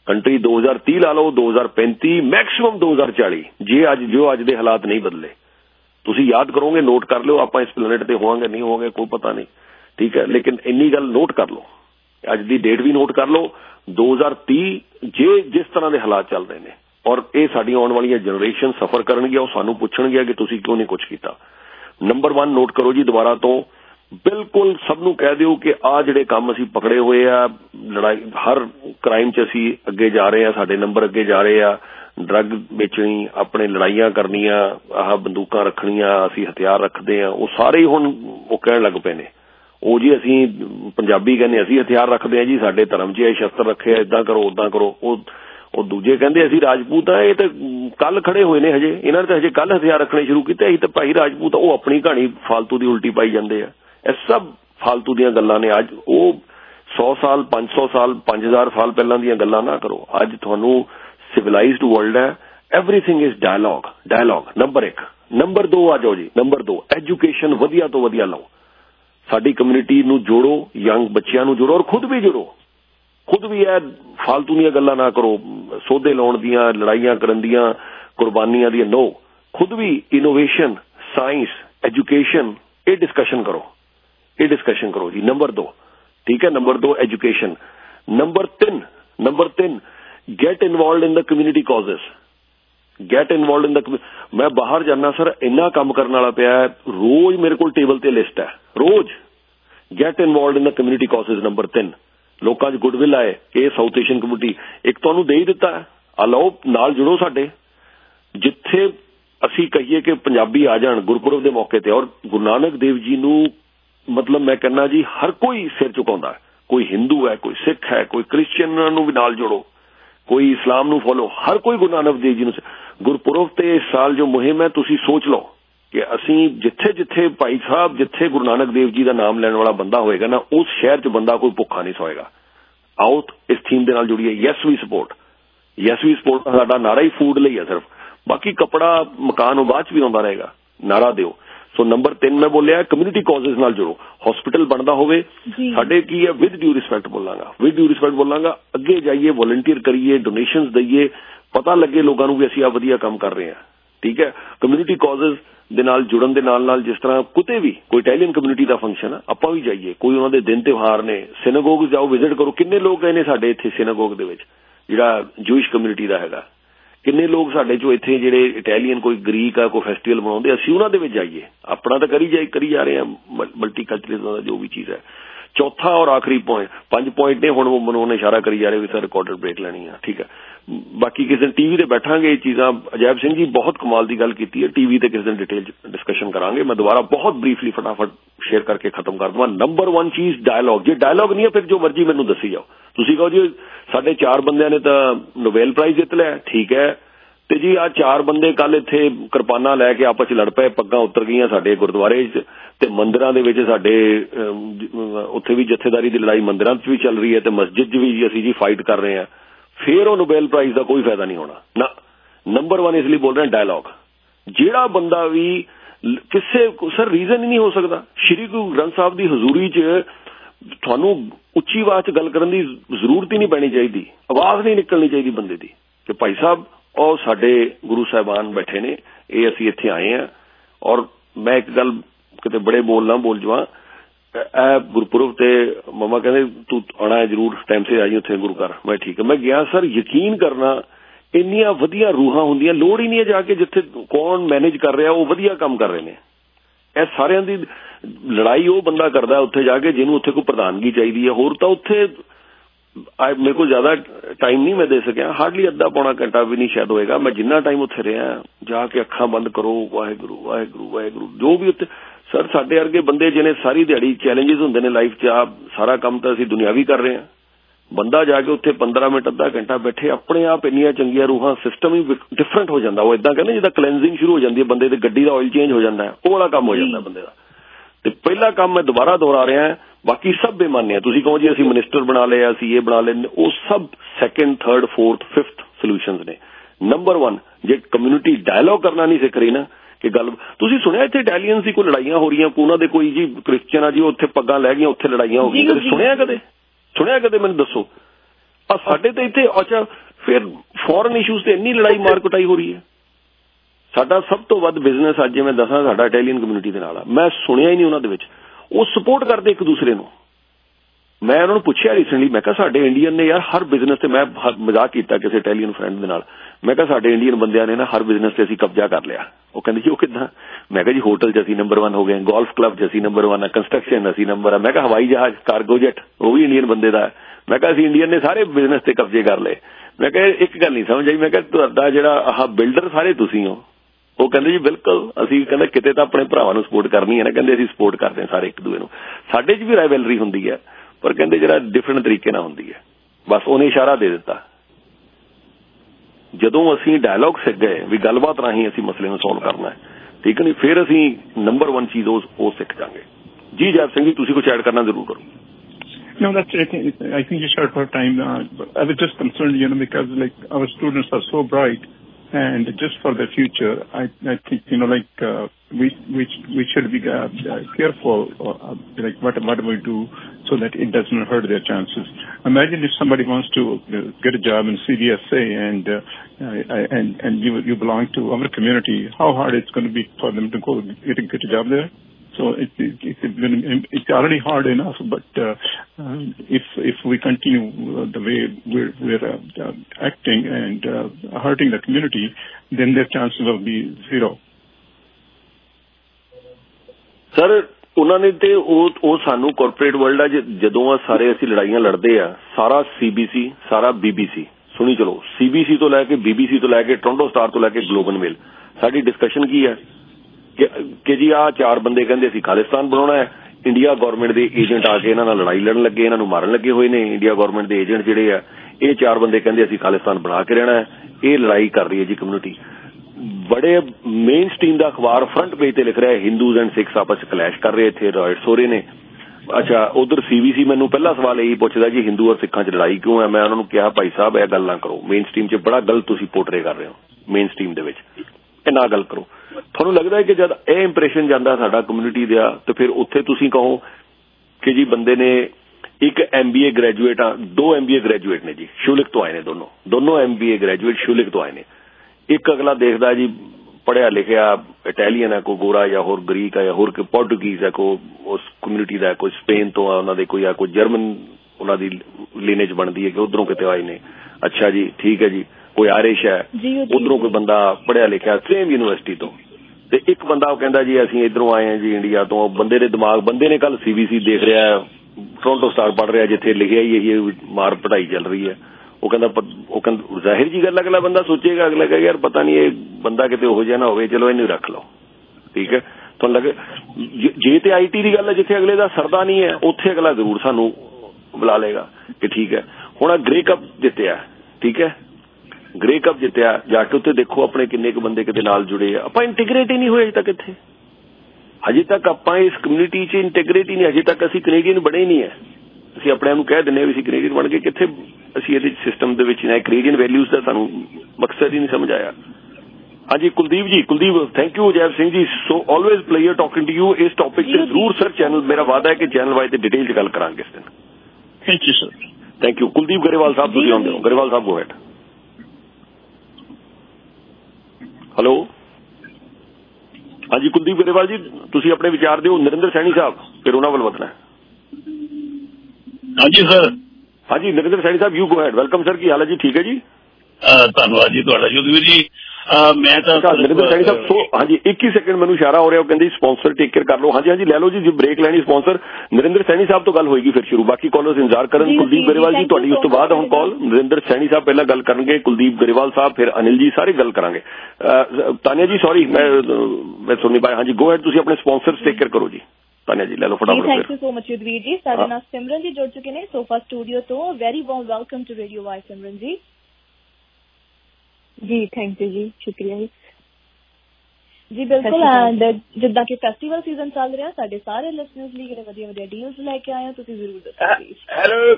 [SPEAKER 1] ਕੰਟਰੀ ਦੋ ਹਜ਼ਾਰ ਤੀਹ ਲਾ ਲਓ, ਦੋ ਹਜ਼ਾਰ ਪੈਂਤੀ, ਮੈਕਸੀਮਮ ਦੋ ਹਜ਼ਾਰ ਚਾਲੀ, ਜੇ ਅੱਜ ਜੋ ਅੱਜ ਦੇ ਹਾਲਾਤ ਨਹੀਂ ਬਦਲੇ। ਤੁਸੀਂ ਯਾਦ ਕਰੋਗੇ, ਨੋਟ ਕਰ ਲਿਓ, ਆਪਾਂ ਇਸ ਪਲੈਨਟ ਤੇ ਹੋਵਾਂਗੇ ਨਹੀਂ ਹੋਵਾਂਗੇ ਕੋਈ ਪਤਾ ਨਹੀਂ, ਠੀਕ ਹੈ, ਲੇਕਿਨ ਇੰਨੀ ਗੱਲ ਨੋਟ ਕਰ ਲਓ, ਅੱਜ ਦੀ ਡੇਟ ਵੀ ਨੋਟ ਕਰ ਲਓ, ਦੋ ਹਜ਼ਾਰ ਤੀਹ ਜੇ ਜਿਸ ਤਰ੍ਹਾਂ ਦੇ ਹਾਲਾਤ ਚੱਲ ਰਹੇ ਨੇ, ਔਰ ਇਹ ਸਾਡੀਆਂ ਆਉਣ ਵਾਲੀਆਂ ਜਨਰੇਸ਼ਨ ਸਫਰ ਕਰਨਗੀਆਂ, ਉਹ ਸਾਨੂੰ ਪੁੱਛਣਗੀਆਂ ਕਿ ਤੁਸੀਂ ਕਿਉਂ ਨਹੀਂ ਕੁਛ ਕੀਤਾ। ਨੰਬਰ ਵਨ ਨੋਟ ਕਰੋ ਜੀ ਦੁਬਾਰਾ ਤੋਂ, ਬਿਲਕੁਲ ਸਭ ਨੂੰ ਕਹਿ ਦਿਓ ਕਿ ਆਹ ਜਿਹੜੇ ਕੰਮ ਅਸੀਂ ਪਕੜੇ ਹੋਏ ਆ, ਲੜਾਈ ਹਰ ਕ੍ਰਾਈਮ 'ਚ ਅਸੀਂ ਅੱਗੇ ਜਾ ਰਹੇ ਆ, ਸਾਡੇ ਨੰਬਰ ਅੱਗੇ ਜਾ ਰਹੇ ਆ, ਡਰੱਗ ਵੇਚਣੀ, ਆਪਣੇ ਲੜਾਈਆਂ ਕਰਨੀਆਂ, ਆਹ ਬੰਦੂਕਾਂ ਰੱਖਣੀਆਂ, ਅਸੀਂ ਹਥਿਆਰ ਰੱਖਦੇ ਆ, ਉਹ ਸਾਰੇ ਹੀ ਹੁਣ ਉਹ ਕਹਿਣ ਲੱਗ ਪਏ ਨੇ, ਉਹ ਜੀ ਅਸੀਂ ਪੰਜਾਬੀ ਕਹਿੰਦੇ ਅਸੀਂ ਹਥਿਆਰ ਰੱਖਦੇ ਆ ਜੀ, ਸਾਡੇ ਧਰਮ 'ਚ ਇਹ ਸ਼ਸਤਰ ਰੱਖੇ ਆ, ਏਦਾਂ ਕਰੋ ਓਦਾਂ ਕਰੋ। ਉਹ ਉਹ ਦੂਜੇ ਕਹਿੰਦੇ ਅਸੀਂ ਰਾਜਪੂਤ ਆ, ਇਹ ਤਾਂ ਕੱਲ ਖੜੇ ਹੋਏ ਨੇ ਹਜੇ, ਇਹਨਾਂ ਨੇ ਤਾਂ ਹਜੇ ਕੱਲ ਹਥਿਆਰ ਰੱਖਣੇ ਸ਼ੁਰੂ ਕੀਤੇ, ਅਸੀਂ ਤਾਂ ਭਾਈ ਰਾਜਪੂਤ। ਉਹ ਆਪਣੀ ਕਹਾਣੀ ਫਾਲਤੂ ਦੀ ਉਲਟੀ ਪਾਈ ਜਾਂਦੇ ਆ। ਇਹ ਸਭ ਫਾਲਤੂ ਦੀਆਂ ਗੱਲਾਂ ਨੇ। ਅੱਜ ਉਹ ਸੌ ਸਾਲ ਪੰਜ ਸੌ ਸਾਲ ਪੰਜ ਹਜ਼ਾਰ ਸਾਲ ਪਹਿਲਾਂ ਦੀਆਂ ਗੱਲਾਂ ਨਾ ਕਰੋ। ਅੱਜ ਤੁਹਾਨੂੰ ਸਿਵਲਾਈਜ਼ਡ ਵਰਲਡ ਹੈ, everything is dialogue. Dialogue number ਇੱਕ। ਨੰਬਰ ਦੋ ਆ ਜਾਓ ਜੀ, ਨੰਬਰ ਦੋ ਐਜੂਕੇਸ਼ਨ ਵਧੀਆ ਤੋਂ ਵਧੀਆ ਲਓ, ਸਾਡੀ ਕਮਿਊਨਿਟੀ ਨੂੰ ਜੋੜੋ, ਯੰਗ ਬੱਚਿਆਂ ਨੂੰ ਜੋੜੋ, ਔਰ ਖੁਦ ਵੀ ਜੁੜੋ। ਖੁਦ ਵੀ ਇਹ ਫਾਲਤੂ ਦੀਆਂ ਗੱਲਾਂ ਨਾ ਕਰੋ, ਸੌਦੇ ਲਾਉਣ ਦੀਆਂ, ਲੜਾਈਆਂ ਕਰਨ ਦੀਆਂ, ਕੁਰਬਾਨੀਆਂ ਦੀਆਂ। ਨੋ, ਖੁਦ ਵੀ ਇਨੋਵੇਸ਼ਨ, ਸਾਇੰਸ, ਐਜੂਕੇਸ਼ਨ, ਇਹ ਡਿਸਕਸ਼ਨ ਕਰੋ, ਇਹ ਡਿਸਕਸ਼ਨ ਕਰੋ ਜੀ। ਨੰਬਰ ਦੋ, ਠੀਕ ਹੈ, ਨੰਬਰ ਦੋ ਐਜੂਕੇਸ਼ਨ। ਨੰਬਰ ਤਿੰਨ ਨੰਬਰ ਤਿੰਨ get involved in the community causes. Get involved in the ਮੈਂ ਬਾਹਰ ਜਾਣਾ ਸਰ, ਇੰਨਾ ਕੰਮ ਕਰਨ ਵਾਲਾ ਪਿਆ, ਰੋਜ਼ ਮੇਰੇ ਕੋਲ ਟੇਬਲ ਤੇ ਲਿਸਟ ਹੈ, ਰੋਜ਼। Get involved in the community causes number ਤਿੰਨ। ਲੋਕਾਂ 'ਚ ਗੁੱਡਵਿਲ ਆਏ, ਇਹ ਸਾਊਥ ਏਸ਼ੀਅਨ ਕਮਿਊਨਿਟੀ ਇੱਕ ਤੁਹਾਨੂੰ ਦੇ ਹੀ ਦਿੱਤਾ, ਆ ਲਓ ਨਾਲ ਜੁੜੋ ਸਾਡੇ। ਜਿੱਥੇ ਅਸੀਂ ਕਹੀਏ ਕਿ ਪੰਜਾਬੀ ਆ ਜਾਣ ਗੁਰਪੁਰਬ ਦੇ ਮੌਕੇ ਤੇ, ਔਰ ਗੁਰੂ ਨਾਨਕ ਦੇਵ ਜੀ ਨੂੰ ਮਤਲਬ ਮੈਂ ਕਹਿੰਦਾ ਜੀ ਹਰ ਕੋਈ ਸਿਰ ਝੁਕਾਉਂਦਾ ਹੈ, ਕੋਈ ਹਿੰਦੂ ਹੈ, ਕੋਈ ਸਿੱਖ ਹੈ, ਕੋਈ ਕ੍ਰਿਸਚੀਅਨ ਨੂੰ ਵੀ ਨਾਲ ਜੋੜੋ, ਕੋਈ ਇਸਲਾਮ ਨੂੰ ਫੋਲੋ, ਹਰ ਕੋਈ ਗੁਰੂ ਨਾਨਕ ਦੇਵ ਜੀ ਨੂੰ। ਗੁਰਪੁਰਬ ਤੇ ਇਸ ਸਾਲ ਜੋ ਮੁਹਿੰਮ ਹੈ, ਤੁਸੀਂ ਸੋਚ ਲਓ ਕਿ ਅਸੀਂ ਜਿੱਥੇ ਜਿੱਥੇ ਭਾਈ ਸਾਹਿਬ, ਜਿੱਥੇ ਗੁਰੂ ਨਾਨਕ ਦੇਵ ਜੀ ਦਾ ਨਾਮ ਲੈਣ ਵਾਲਾ ਬੰਦਾ ਹੋਏਗਾ ਨਾ, ਉਸ ਸ਼ਹਿਰ 'ਚ ਬੰਦਾ ਕੋਈ ਭੁੱਖਾ ਨਹੀਂ ਸੋਏਗਾ। ਆਓ ਇਸ ਥੀਮ ਦੇ ਨਾਲ ਜੁੜੀਏ। Yes we support, yes we support ਸਾਡਾ ਨਾਰਾ ਹੀ ਫੂਡ ਲਈ ਹੈ ਸਿਰਫ, ਬਾਕੀ ਕੱਪੜਾ ਮਕਾਨ ਉਹ ਬਾਅਦ 'ਚ ਵੀ ਆਉਂਦਾ ਰਹੇਗਾ, ਨਾਰਾ ਦਿਓ। ਸੋ ਨੰਬਰ ਤਿੰਨ ਮੈਂ ਬੋਲਿਆ ਕਮਿਊਨਿਟੀ ਕਾਜ਼ਸ ਨਾਲ ਜੁੜੋ। ਹਸਪੀਟਲ ਬਣਦਾ ਹੋਵੇ ਸਾਡੇ ਕੀ ਹੈ, ਵਿਦ ਡਿਊ ਰਿਸਪੈਕਟ ਬੋਲਾਂਗਾ, ਵਿਦ ਡਿਊ ਰਿਸਪੈਕਟ ਬੋਲਾਂਗਾ। ਅੱਗੇ ਜਾਈਏ, ਵੋਲੰਟੀਅਰ ਕਰੀਏ, ਡੋਨੇਸ਼ਨਸ ਦਈਏ, ਪਤਾ ਲੱਗੇ ਲੋਕਾਂ ਨੂੰ ਵੀ ਅਸੀਂ ਆ ਵਧੀਆ ਕੰਮ ਕਰ ਰਹੇ ਹਾਂ, ਠੀਕ ਹੈ। ਕਮਿਊਨਿਟੀ ਕਾਜ਼ਸ ਦੇ ਨਾਲ ਜੁੜਨ ਦੇ ਨਾਲ ਨਾਲ ਜਿਸ ਤਰ੍ਹਾਂ ਕਿਤੇ ਵੀ ਕੋਈ ਇਟਾਲੀਅਨ ਕਮਿਊਨਿਟੀ ਦਾ ਫੰਕਸ਼ਨ ਆ, ਆਪਾਂ ਵੀ ਜਾਈਏ, ਕੋਈ ਉਹਨਾਂ ਦੇ ਦਿਨ ਤਿਉਹਾਰ ਨੇ, ਸਿਨਾਗੋਗ ਜਾਓ, ਵਿਜ਼ਿਟ ਕਰੋ। ਕਿੰਨੇ ਲੋਕ ਗਏ ਨੇ ਸਾਡੇ ਇੱਥੇ ਸਿਨਾਗੋਗ ਦੇ ਵਿੱਚ, ਜਿਹੜਾ ਜੂਇਸ਼ ਕਮਿਊਨਿਟੀ ਦਾ ਹੈਗਾ। ਕਿੰਨੇ ਲੋਕ ਸਾਡੇ ਚੋਂ ਇੱਥੇ ਜਿਹੜੇ ਇਟਾਲੀਅਨ, ਕੋਈ ਗ੍ਰੀਕ ਆ, ਕੋਈ ਫੈਸਟੀਵਲ ਮਨਾਉਂਦੇ, ਅਸੀਂ ਉਹਨਾਂ ਦੇ ਵਿੱਚ ਜਾਈਏ। ਆਪਣਾ ਤਾਂ ਕਰੀ ਜਾਈ ਕਰੀ ਜਾ ਰਹੇ ਹਾਂ, ਮਲਟੀ ਕਲਚਰਲਿਜ਼ਮ ਦਾ ਜੋ ਵੀ ਚੀਜ਼ ਹੈ। ਚੌਥਾ ਔਰ ਆਖਰੀ ਪੁਆਇੰਟ, ਪੰਜ ਪੁਆਇੰਟ ਨੇ, ਹੁਣ ਮਨੋਂ ਨੇ ਇਸ਼ਾਰਾ ਕਰੀ ਜਾ ਰਹੇ ਵੀ ਸਰ ਰਿਕਾਰਡਡ ਬ੍ਰੇਕ ਲੈਣੀ ਆ, ਠੀਕ ਹੈ। ਬਾਕੀ ਕਿਸੇ ਦਿਨ ਟੀਵੀ ਤੇ ਬੈਠਾਂਗੇ ਇਹ ਚੀਜ਼ਾਂ। ਅਜੈਬ ਸਿੰਘ ਜੀ ਬਹੁਤ ਕਮਾਲ ਦੀ ਗੱਲ ਕੀਤੀ ਹੈ, ਟੀਵੀ ਤੇ ਕਿਸੇ ਦਿਨ ਡਿਟੇਲ ਡਿਸਕਸ਼ਨ ਕਰਾਂਗੇ। ਮੈਂ ਦੁਬਾਰਾ ਬਹੁਤ ਬਰੀਫਲੀ ਫਟਾਫਟ ਸ਼ੇਅਰ ਕਰਕੇ ਖਤਮ ਕਰ ਦਵਾਂ। ਨੰਬਰ ਵਨ ਚੀਜ਼ ਡਾਇਲੌਗ। ਜੇ ਡਾਇਲੌਗ ਨਹੀਂ ਹੈ ਫਿਰ ਜੋ ਮਰਜ਼ੀ ਮੈਨੂੰ ਦੱਸੀ ਜਾਓ। ਤੁਸੀਂ ਕਹੋ ਜੀ ਸਾਡੇ ਚਾਰ ਬੰਦਿਆਂ ਨੇ ਤਾਂ ਨੋਬੈਲ ਪ੍ਰਾਈਜ਼ ਜਿੱਤ ਲਿਆ, ਠੀਕ ਹੈ, ਤੇ ਜੀ ਆ ਚਾਰ ਬੰਦੇ ਕੱਲ ਇੱਥੇ ਕਿਰਪਾਨਾਂ ਲੈ ਕੇ ਆਪਸ ਚ ਲੜ ਪਏ, ਪੱਗਾਂ ਉਤਰ ਗਈਆਂ ਸਾਡੇ ਗੁਰਦੁਆਰੇ 'ਚ ਤੇ ਮੰਦਿਰਾਂ ਦੇ ਵਿੱਚ, ਸਾਡੇ ਉੱਥੇ ਵੀ ਜਥੇਦਾਰੀ ਦੀ ਲੜਾਈ ਮੰਦਿਰਾਂ 'ਚ ਵੀ ਚੱਲ ਰਹੀ ਹੈ ਤੇ ਮਸਜਿਦ 'ਚ ਵੀ ਜੀ ਅਸੀਂ ਜੀ ਫਾਈਟ ਕਰ ਰਹੇ ਹਾਂ, ਫਿਰ ਉਹ ਨੋਬੈਲ ਪ੍ਰਾਈਜ਼ ਦਾ ਕੋਈ ਫਾਇਦਾ ਨਹੀਂ ਹੋਣਾ ਨਾ। ਨੰਬਰ ਵਨ ਇਸ ਲਈ ਬੋਲ ਰਿਹਾ ਡਾਇਲੌਗ। ਜਿਹੜਾ ਬੰਦਾ ਵੀ ਕਿਸੇ ਸਰ ਰੀਜ਼ਨ ਹੀ ਨਹੀਂ ਹੋ ਸਕਦਾ, ਸ਼੍ਰੀ ਗੁਰੂ ਗ੍ਰੰਥ ਸਾਹਿਬ ਦੀ ਹਜ਼ੂਰੀ 'ਚ ਤੁਹਾਨੂੰ ਉੱਚੀ ਆਵਾਜ਼ 'ਚ ਗੱਲ ਕਰਨ ਦੀ ਜ਼ਰੂਰਤ ਹੀ ਨਹੀਂ ਪੈਣੀ ਚਾਹੀਦੀ, ਆਵਾਜ਼ ਨਹੀਂ ਨਿਕਲਣੀ ਚਾਹੀਦੀ ਬੰਦੇ ਦੀ ਕਿ ਭਾਈ ਸਾਹਿਬ ਉਹ ਸਾਡੇ ਗੁਰੂ ਸਾਹਿਬਾਨ ਬੈਠੇ ਨੇ, ਇਹ ਅਸੀਂ ਇੱਥੇ ਆਏ ਹਾਂ। ਔਰ ਮੈਂ ਇੱਕ ਗੱਲ ਕਿਤੇ ਬੜੇ ਬੋਲ ਨਾ ਬੋਲ ਜਾਵਾਂ, ਇਹ ਗੁਰਪੁਰਬ ਤੇ ਮਮਾ ਕਹਿੰਦੇ ਤੂੰ ਆਉਣਾ ਹੈ ਜ਼ਰੂਰ, ਟਾਈਮ ਸੇ ਆਈ ਉੱਥੇ ਗੁਰੂ ਘਰ। ਮੈਂ ਠੀਕ ਹੈ, ਮੈਂ ਗਿਆ ਸਰ। ਯਕੀਨ ਕਰਨਾ ਇੰਨੀਆਂ ਵਧੀਆ ਰੂਹਾਂ ਹੁੰਦੀਆਂ, ਲੋੜ ਹੀ ਨਹੀਂ ਹੈ ਜਾ ਕੇ ਜਿੱਥੇ ਕੌਣ ਮੈਨੇਜ ਕਰ ਰਿਹਾ ਉਹ ਵਧੀਆ ਕੰਮ ਕਰ ਰਹੇ ਨੇ। ਇਹ ਸਾਰਿਆਂ ਦੀ ਲੜਾਈ ਉਹ ਬੰਦਾ ਕਰਦਾ ਉੱਥੇ ਜਾ ਕੇ ਜਿਹਨੂੰ ਉੱਥੇ ਕੋਈ ਪ੍ਰਧਾਨਗੀ ਚਾਹੀਦੀ ਹੈ। ਹੋਰ ਤਾਂ ਉੱਥੇ ਮੇਰੇ ਕੋਲ ਜ਼ਿਆਦਾ ਟਾਈਮ ਨਹੀਂ ਮੈਂ ਦੇ ਸਕਿਆ, ਹਾਰਡਲੀ ਅੱਧਾ ਪੌਣਾ ਘੰਟਾ ਵੀ ਨਹੀਂ ਸ਼ਾਇਦ ਹੋਏਗਾ। ਮੈਂ ਜਿੰਨਾ ਟਾਈਮ ਉੱਥੇ ਰਿਹਾ, ਜਾ ਕੇ ਅੱਖਾਂ ਬੰਦ ਕਰੋ, ਵਾਹਿਗੁਰੂ ਵਾਹਿਗੁਰੂ ਵਾਹਿਗੁਰੂ, ਜੋ ਵੀ ਉੱਥੇ ਸਰ ਸਾਡੇ ਵਰਗੇ ਬੰਦੇ ਜਿਹਨੇ ਸਾਰੀ ਦਿਹਾੜੀ ਚੈਲੰਜਿਸ ਹੁੰਦੇ ਨੇ ਲਾਈਫ 'ਚ, ਆ ਸਾਰਾ ਕੰਮ ਤਾਂ ਅਸੀਂ ਦੁਨਿਆਵੀ ਕਰ ਰਹੇ ਹਾਂ। ਬੰਦਾ ਜਾ ਕੇ ਉੱਥੇ ਪੰਦਰਾਂ ਮਿੰਟ ਅੱਧਾ ਘੰਟਾ ਬੈਠੇ, ਆਪਣੇ ਆਪ ਇੰਨੀਆਂ ਚੰਗੀਆਂ ਰੂਹਾਂ, ਸਿਸਟਮ ਹੀ ਡਿਫਰੈਂਟ ਹੋ ਜਾਂਦਾ। ਉਹ ਇਦਾਂ ਕਹਿੰਦੇ ਜਿੱਦਾਂ ਕਲੈਂਜ਼ਿੰਗ ਸ਼ੁਰੂ ਹੋ ਜਾਂਦੀ ਹੈ ਬੰਦੇ ਦੀ, ਗੱਡੀ ਦਾ ਆਇਲ ਚੇਂਜ ਹੋ ਜਾਂਦਾ ਹੈ, ਉਹ ਵਾਲਾ ਕੰਮ ਹੋ ਜਾਂਦਾ ਬੰਦੇ ਦਾ। ਤੇ ਪਹਿਲਾ ਕੰਮ ਮੈਂ ਦੁਬਾਰਾ ਦੁਹਰਾ ਰਿਹਾ, ਬਾਕੀ ਸਭ ਬੇਮਾਨੇ ਆ। ਤੁਸੀਂ ਕਹੋ ਜੀ ਅਸੀਂ ਮਿਨਿਸਟਰ ਬਣਾ ਲਿਆ, ਅਸੀਂ ਇਹ ਬਣਾ ਲੈਂਦੇ, ਉਹ ਸਭ second third fourth fifth solutions ਨੇ। ਨੰਬਰ ਵਨ, ਜੇ ਕਮਿਊਨਿਟੀ ਡਾਇਲੌਗ ਕਰਨਾ ਨਹੀਂ ਸਿੱਖ ਰਹੀ ਨਾ, ਕਿ ਗੱਲ ਤੁਸੀਂ ਸੁਣਿਆ ਇੱਥੇ ਇਟਾਲੀਅਨਸ ਦੀ ਕੋਈ ਲੜਾਈਆਂ ਹੋ ਰਹੀਆਂ, ਉਹਨਾਂ ਦੇ ਕੋਈ ਜੀ ਕ੍ਰਿਸਚੀਅਨ ਆ ਜੀ ਉੱਥੇ ਪੱਗਾਂ ਲੈ ਗਈਆਂ, ਉੱਥੇ ਲੜਾਈਆਂ ਹੋ ਗਈਆਂ, ਕਦੇ ਸੁਣਿਆ? ਕਦੇ ਸੁਣਿਆ? ਕਦੇ ਮੈਨੂੰ ਦੱਸੋ। ਸਾਡੇ ਤੇ ਇੱਥੇ ਅੱਛਾ ਫਿਰ ਫੋਰਨ ਇਸ਼ੂਜ਼ ਤੇ ਇੰਨੀ ਲੜਾਈ ਮਾਰ ਕੁਟਾਈ ਹੋ ਰਹੀ ਹੈ। ਸਾਡਾ ਸਭ ਤੋਂ ਵੱਧ ਬਿਜ਼ਨਸ ਅੱਜ ਮੈਂ ਦੱਸਾਂ ਸਾਡਾ ਇਟਾਲੀਅਨ ਕਮਿਊਨਿਟੀ ਦੇ ਨਾਲ ਆ। ਮੈਂ ਸੁਣਿਆ ਹੀ ਨਹੀਂ ਉਹਨਾਂ ਦੇ ਵਿੱਚ, ਉਹ ਸਪੋਰਟ ਕਰਦੇ ਇੱਕ ਦੂਸਰੇ ਨੂੰ। ਮੈਂ ਉਹਨਾਂ ਨੂੰ ਪੁੱਛਿਆ ਰੀਸੈਂਟਲੀ, ਮੈਂ ਕਿਹਾ ਸਾਡੇ ਇੰਡੀਅਨ ਨੇ ਯਾਰ ਹਰ ਬਿਜ਼ਨਸ ਤੇ, ਮੈਂ ਮਜ਼ਾਕ ਕੀਤਾ ਕਿਸੇ ਇਟਾਲੀਅਨ ਫਰੈਂਡ ਦੇ ਨਾਲ, ਮੈਂ ਕਿਹਾ ਸਾਡੇ ਇੰਡੀਅਨ ਬੰਦਿਆਂ ਨੇ ਨਾ ਹਰ ਬਿਜ਼ਨਸ ਤੇ ਅਸੀਂ ਕਬਜ਼ਾ ਕਰ ਲਿਆ। ਉਹ ਕਹਿੰਦੇ ਜੀ ਉਹ ਕਿੱਦਾਂ? ਮੈਂ ਕਿਹਾ ਜੀ ਹੋਟਲ 'ਚ ਅਸੀਂ ਨੰਬਰ ਵਨ ਹੋ ਗਏ, ਗੋਲਫ ਕਲੱਬ 'ਚ ਅਸੀਂ ਨੰਬਰ ਵਨ ਆ, ਕੰਸਟਰਕਸ਼ਨ ਅਸੀਂ ਨੰਬਰ ਆ। ਮੈਂ ਕਿਹਾ ਹਵਾਈ ਜਹਾਜ਼ ਕਾਰਗੋ ਜੈਟ ਉਹ ਵੀ ਇੰਡੀਅਨ ਬੰਦੇ ਦਾ। ਮੈਂ ਕਿਹਾ ਅਸੀਂ ਇੰਡੀਅਨ ਨੇ ਸਾਰੇ ਬਿਜ਼ਨਸ ਤੇ ਕਬਜ਼ੇ ਕਰ ਲਏ। ਮੈਂ ਕਿਹਾ ਇੱਕ ਗੱਲ ਨਹੀਂ ਸਮਝ ਆਈ, ਮੈਂ ਕਿਹਾ ਤੁਹਾਡਾ ਜਿਹੜਾ ਆਹ ਬਿਲਡਰ ਸਾਰੇ ਤੁਸੀਂ ਹੋ? ਉਹ ਕਹਿੰਦੇ ਜੀ ਬਿਲਕੁਲ ਅਸੀਂ, ਕਹਿੰਦੇ ਕਿਤੇ ਤਾਂ ਆਪਣੇ ਭਰਾਵਾਂ ਨੂੰ ਸਪੋਰਟ ਕਰਨੀ ਹੈ ਨਾ, ਕਹਿੰਦੇ ਅਸੀਂ ਸਪੋਰਟ ਕਰਦੇ ਹਾਂ ਸਾਰੇ ਇੱਕ ਦੂਏ ਨੂੰ। ਸਾਡੇ 'ਚ ਵੀ ਰਾਈਵਲਰੀ ਹੁੰਦੀ ਹੈ ਪਰ ਕਹਿੰਦੇ ਜਿਹੜਾ ਡਿਫਰੈਂਟ ਤਰੀਕੇ ਨਾਲ ਹੁੰਦੀ ਹੈ। ਬਸ ਉਹਨੇ ਇਸ਼ਾਰਾ ਦੇ ਦਿੱਤਾ। ਜਦੋਂ ਅਸੀਂ ਡਾਇਲੌਗ ਸਿੱਖ ਗਏ ਵੀ ਗੱਲਬਾਤ ਰਾਹੀਂ ਅਸੀਂ ਮਸਲੇ ਨੂੰ ਸੋਲਵ ਕਰਨਾ ਹੈ, ਠੀਕ ਹੈ ਨਹੀਂ, ਫਿਰ ਅਸੀਂ ਨੰਬਰ ਵਨ ਚੀਜ਼ ਉਹ ਉਹ ਸਿੱਖ ਜਾਵਾਂਗੇ। ਜੀ ਜੈਪ ਸਿੰਘ ਜੀ ਤੁਸੀਂ ਕੁਝ ਐਡ ਕਰਨਾ ਜ਼ਰੂਰ ਕਰੋ।
[SPEAKER 3] No, that's it. I think you shared for time. Uh, I was just concerned, you know, because like our students are so bright, and just for the future, I I think you know, like uh, we we we should be uh, uh, careful, uh, like what what we do, so that it doesn't hurt their chances. Imagine if somebody wants to uh, get a job in C D S A, and uh, uh, and and you you belong to our community. How hard it's going to be for them to go get a, get a job there? So it, it, it, it's already hard enough, but uh, uh, if if we continue uh, the way we're, we're uh, uh, acting and uh, hurting the community, then their chances will be zero.
[SPEAKER 1] Sir, ਉਹਨਾਂ ਨੇ ਤੇ ਉਹ ਉਹ ਸਾਨੂੰ corporate world ਆ, ਜਦੋਂ ਆ ਸਾਰੇ ਅਸੀਂ ਲੜਾਈਆਂ ਲੜਦੇ ਆ, ਸਾਰਾ ਸੀਬੀਸੀ ਸਾਰਾ ਬੀਬੀਸੀ ਸੁਣੀ ਚਲੋ, ਸੀਬੀਸੀ ਤੋਂ ਲੈ ਕੇ ਬੀਬੀਸੀ ਤੋਂ ਲੈ ਕੇ ਟੋਰਾਂਟੋ ਸਟਾਰ ਤੋਂ ਲੈ ਕੇ ਗਲੋਬਲ ਮੇਲ, ਸਾਡੀ ਡਿਸਕਸ਼ਨ ਕੀ ਹੈ ਕਿ ਜੀ ਆਹ ਚਾਰ ਬੰਦੇ ਕਹਿੰਦੇ ਅਸੀਂ ਖਾਲਿਸਤਾਨ ਬਣਾਉਣਾ ਹੈ, ਇੰਡੀਆ ਗੌਰਮੈਂਟ ਦੇ ਏਜੰਟ ਆ ਕੇ ਇਹਨਾਂ ਨਾਲ ਲੜਾਈ ਲੜਨ ਲੱਗੇ, ਇਹਨਾਂ ਨੂੰ ਮਾਰਨ ਲੱਗੇ ਹੋਏ ਨੇ। ਇੰਡੀਆ ਗੌਰਮੈਂਟ ਦੇ ਏਜੰਟ ਜਿਹੜੇ ਆ, ਇਹ ਚਾਰ ਬੰਦੇ ਕਹਿੰਦੇ ਅਸੀਂ ਖਾਲਿਸਤਾਨ ਬਣਾ ਕੇ ਰਹਿਣਾ ਹੈ। ਇਹ ਲੜਾਈ ਕਰ ਰਹੀ ਹੈ ਜੀ ਕਮਿਊਨਿਟੀ। ਬੜੇ ਮੇਨ ਸਟ੍ਰੀਮ ਦਾ ਅਖਬਾਰ ਫਰੰਟ ਪੇਜ ਤੇ ਲਿਖ ਰਿਹਾ ਹਿੰਦੂਜ਼ ਐਂਡ ਸਿੱਖਸ ਆਪਸ ਚ ਕਲੈਸ਼ ਕਰ ਰਹੇ, ਇੱਥੇ ਰਾਇਟਸ ਹੋ ਰਹੇ ਨੇ। ਅੱਛਾ, ਉਧਰ ਸੀਬੀਸੀ ਮੈਨੂੰ ਪਹਿਲਾ ਸਵਾਲ ਇਹੀ ਪੁੱਛਦਾ ਜੀ ਹਿੰਦੂ ਔਰ ਸਿੱਖਾਂ ਚ ਲੜਾਈ ਕਿਉਂ ਹੈ? ਮੈਂ ਉਹਨਾਂ ਨੂੰ ਕਿਹਾ ਭਾਈ ਸਾਹਿਬ ਇਹ ਗੱਲ ਨਾ ਕਰੋ, ਮੇਨ ਸਟ੍ਰੀਮ ਚ ਬੜਾ ਗਲਤ ਤੁਸੀਂ ਪੋਰਟਰੇ ਕਰ ਰਹੇ ਹੋ, ਮੇਨ ਸਟ੍ਰੀਮ ਦੇ ਵਿੱਚ ਇਹ ਨਾ ਗੱਲ ਕਰੋ। ਤੁਹਾਨੂੰ ਲੱਗਦਾ ਹੈ ਕਿ ਜਦ ਇਹ ਇੰਪ੍ਰੈਸ਼ਨ ਜਾਂਦਾ ਸਾਡਾ ਕਮਿਊਨਿਟੀ ਦਾ, ਤੇ ਫਿਰ ਉੱਥੇ ਤੁਸੀਂ ਕਹੋ ਕਿ ਜੀ ਬੰਦੇ ਨੇ ਇੱਕ ਐਮ ਬੀ ਏ ਗ੍ਰੈਜੂਏਟ ਆ, ਦੋ ਐਮ ਬੀ ਏ ਗ੍ਰੈਜੂਏਟ ਨੇ ਜੀ, ਸ਼ੂਲਿਕ ਤੋਂ ਆਏ ਨੇ, ਦੋਨੋਂ ਦੋਨੋਂ M B A graduate Schulich ਤੋਂ ਆਏ ਨੇ। ਇੱਕ ਅਗਲਾ ਦੇਖਦਾ ਜੀ ਪੜ੍ਹਿਆ ਲਿਖਿਆ ਇਟਾਲੀਅਨ ਹੈ, ਕੋਈ ਗੋਰਾ ਜਾਂ ਹੋਰ ਗਰੀਕ ਹੈ, ਜਾਂ ਹੋਰ ਕੋਈ ਪੋਰਟੁਗੀਜ਼ ਹੈ, ਕੋਈ ਉਸ ਕਮਿਊਨਿਟੀ ਦਾ, ਕੋਈ ਸਪੇਨ ਤੋਂ ਆ ਉਹਨਾਂ ਦੇ, ਕੋਈ ਆ ਕੋਈ ਜਰਮਨ ਉਹਨਾਂ ਦੀ ਲੀਨੇਜ ਬਣਦੀ ਹੈ ਕਿ ਉੱਧਰੋਂ ਕਿਤੇ ਆਏ ਨੇ। ਅੱਛਾ ਜੀ ਠੀਕ ਹੈ ਜੀ, ਕੋਈ ਆਇਰਿਸ਼ ਹੈ, ਉੱਧਰੋਂ ਕੋਈ ਬੰਦਾ ਪੜ੍ਹਿਆ ਲਿਖਿਆ ਸੇਮ ਯੂਨੀਵਰਸਿਟੀ ਤੋਂ, ਤੇ ਇੱਕ ਬੰਦਾ ਉਹ ਕਹਿੰਦਾ ਜੀ ਅਸੀਂ ਇੱਧਰੋਂ ਆਏ ਹਾਂ ਜੀ ਇੰਡੀਆ ਤੋਂ। ਬੰਦੇ ਦੇ ਦਿਮਾਗ, ਬੰਦੇ ਨੇ ਕੱਲ ਸੀਬੀਸੀ ਦੇਖ ਰਿਹਾ, ਟੋਰਾਂਟੋ ਸਟਾਰ ਪੜ੍ਹ ਰਿਹਾ ਜਿੱਥੇ ਲਿਖਿਆ ਹੀ ਇਹੀ ਮਾਰ ਪੜ੍ਹਾਈ ਚੱਲ ਰਹੀ ਹੈ। ਉਹ ਕਹਿੰਦਾ ਉਹ ਕਹਿੰਦਾ ਜ਼ਾਹਿਰ ਜੀ ਗੱਲ, ਅਗਲਾ ਬੰਦਾ ਸੋਚੇਗਾ, ਅਗਲਾ ਕਹੇਗਾ ਯਾਰ ਪਤਾ ਨਹੀਂ ਇਹ ਬੰਦਾ ਕਿਤੇ ਉਹੋ ਜਿਹਾ ਨਾ ਹੋਵੇ, ਚਲੋ ਇਹਨੂੰ ਰੱਖ ਲਓ, ਠੀਕ ਹੈ। ਤੁਹਾਨੂੰ ਲੱਗੇ ਜੇ ਤੇ ਆਈ ਟੀ ਦੀ ਗੱਲ ਹੈ ਜਿੱਥੇ ਅਗਲੇ ਦਾ ਸਰਦਾ ਨਹੀਂ ਹੈ, ਉੱਥੇ ਅਗਲਾ ਜ਼ਰੂਰ ਸਾਨੂੰ ਬੁਲਾ ਲਏਗਾ ਕਿ ਠੀਕ ਹੈ। ਹੁਣ ਆ ਗ੍ਰੇ ਕੱਪ ਜਿੱਤਿਆ, ਠੀਕ ਹੈ, ਗ੍ਰੇ ਕੱਪ ਜਿੱਤਿਆ, ਜਾ ਕੇ ਉੱਥੇ ਦੇਖੋ ਆਪਣੇ ਕਿੰਨੇ ਕੁ ਬੰਦੇ ਕਿਤੇ ਨਾਲ ਜੁੜੇ ਆ। ਆਪਾਂ ਇੰਟੀਗ੍ਰੇਟ ਹੀ ਨਹੀਂ ਹੋਏ ਅਜੇ ਤੱਕ ਇੱਥੇ, ਹਜੇ ਤੱਕ ਆਪਾਂ ਇਸ ਕਮਿਊਨਿਟੀ 'ਚ ਇੰਟੀਗ੍ਰੇਟ ਹੀ ਨਹੀਂ, ਹਜੇ ਤੱਕ ਅਸੀਂ ਕੈਨੇਡੀਅਨ ਬਣੇ ਹੀ ਨਹੀਂ ਹੈ। ਅਸੀਂ ਆਪਣੇ ਆਪ ਨੂੰ ਕਹਿ ਦਿੰਦੇ ਹਾਂ ਵੀ ਅਸੀਂ ਕੈਨੇਡੀਅਨ ਬਣ ਕੇ, ਕਿੱਥੇ ਅਸੀਂ ਇਹਦੇ ਸਿਸਟਮ ਦੇ ਵਿੱਚ ਨਾ ਕੈਨੇਡੀਅਨ ਵੈਲਿਊਜ਼ ਦਾ ਸਾਨੂੰ ਮਕਸਦ ਹੀ ਨਹੀਂ ਸਮਝ ਆਇਆ। ਹਾਂਜੀ ਕੁਲਦੀਪ ਜੀ, ਕੁਲਦੀਪ ਥੈਂਕ ਯੂ ਜੈਪ Singh ji, so always pleasure talking to you. ਇਸ ਟੌਪਿਕ ਤੇ ਜ਼ਰੂਰ ਸਰ ਚੈਨਲ, ਮੇਰਾ ਵਾਅਦਾ ਹੈ ਕਿ ਚੈਨਲ ਵਾਈਜ਼ ਤੇ ਡਿਟੇਲ 'ਚ ਗੱਲ ਕਰਾਂਗੇ ਇਸ ਦਿਨ।
[SPEAKER 3] Thank you sir.
[SPEAKER 1] Thank you. Kuldeep Grewal Sahib ਤੁਸੀਂ ਆਉਂਦੇ ਹੋ, Grewal Sahib go ahead. Hello ਹਾਂਜੀ ਕੁਲਦੀਪ ਗਰੇਵਾਲ ਜੀ, ਤੁਸੀਂ ਆਪਣੇ ਵਿਚਾਰ ਦਿਓ। ਨਰਿੰਦਰ ਸੈਣੀ ਸਾਹਿਬ, ਫਿਰ ਉਹਨਾਂ ਵੱਲ ਵਧਣਾ।
[SPEAKER 4] ਹਾਂਜੀ ਸਰ।
[SPEAKER 1] ਹਾਂਜੀ Narinder Saini Sahib you go ahead. Welcome sir, ਕੀ ਹਾਲ ਹੈ ਜੀ? ਠੀਕ ਹੈ ਜੀ,
[SPEAKER 4] ਧੰਨਵਾਦ ਜੀ ਤੁਹਾਡਾ ਯੁੱਧਵੀਰ ਜੀ। ਮੈਂ ਤਾਂ
[SPEAKER 1] ਨਰਿੰਦਰ ਸੈਣੀ ਸਾਹਿਬ ਸੋ ਹਾਂਜੀ ਇੱਕ ਹੀ ਸੈਕਿੰਡ ਮੈਨੂੰ ਇਸ਼ਾਰਾ ਹੋ ਰਿਹਾ, ਉਹ ਕਹਿੰਦੇ ਸਪਾਂਸਰ ਟੇਕ ਕੇਅਰ ਕਰ ਲਓ। ਹਾਂਜੀ ਹਾਂਜੀ ਲੈ ਲਓ ਜੀ, ਜੇ ਬ੍ਰੇਕ ਲੈਣੀ ਸਪਾਂਸਰ ਨਰਿੰਦਰ ਸੈਣੀ ਸਾਹਿਬ ਤੋਂ ਗੱਲ ਹੋਏਗੀ ਫਿਰ ਸ਼ੁਰੂ, ਬਾਕੀ ਕਾਲਰਸ ਇੰਤਜ਼ਾਰ ਕਰਨ। ਕੁਲਦੀਪ ਗਰੇਵਾਲ ਜੀ ਤੁਹਾਡੀ ਉਸ ਤੋਂ ਬਾਅਦ ਹੁਣ ਕਾਲ, ਨਰਿੰਦਰ ਸੈਣੀ ਸਾਹਿਬ ਪਹਿਲਾਂ ਗੱਲ ਕਰਨਗੇ, ਕੁਲਦੀਪ ਗਰੇਵਾਲ ਸਾਹਿਬ, ਫਿਰ ਅਨਿਲ ਜੀ, ਸਾਰੇ ਗੱਲ ਕਰਾਂਗੇ। ਤਾਨੀਆ ਜੀ ਸੌਰੀ ਮੈਂ ਮੈਂ ਸੁਣ ਨਹੀਂ ਪਾਇਆ। ਹਾਂਜੀ ਗੋ ਹੈਡ, ਤੁਸੀਂ ਆਪਣੇ ਸਪਾਂਸਰ ਟੇਕ ਕੇਅਰ ਕਰੋ ਜੀ। ਤਾਨੀਆ ਜੀ ਲੈ ਲਓ ਫਟਾਫਟ।
[SPEAKER 5] Thank you so much Yudhveer ji. ਸਾਡੇ ਨਾਲ ਸਿਮਰਨ ਜੀ ਜੁੜ ਚੁੱਕੇ ਨੇ ਸੋਫਾ ਸਟੂਡੀਓ ਤੋਂ। Very warm welcome to radio Y Simran ji.
[SPEAKER 6] ਜੀ ਥੈਂਕ ਯੂ ਜੀ, ਸ਼ੁਕਰੀਆ ਜੀ।
[SPEAKER 5] ਜੀ ਬਿਲਕੁਲ, ਐਂਡ ਜਿੱਦਾਂ ਕਿ ਫੈਸਟੀਵਲ ਸੀਜ਼ਨ ਚੱਲ ਰਿਹਾ, ਸਾਡੇ ਸਾਰੇ ਲਿਸਨਰਸ ਲਈ ਜਿਹੜੇ ਵਧੀਆ ਵਧੀਆ ਡੀਲਸ ਲੈ ਕੇ ਆਏ ਹੋ, ਤੁਸੀਂ ਜ਼ਰੂਰ ਦੱਸੋ ਪਲੀਜ਼।
[SPEAKER 4] ਹੈਲੋ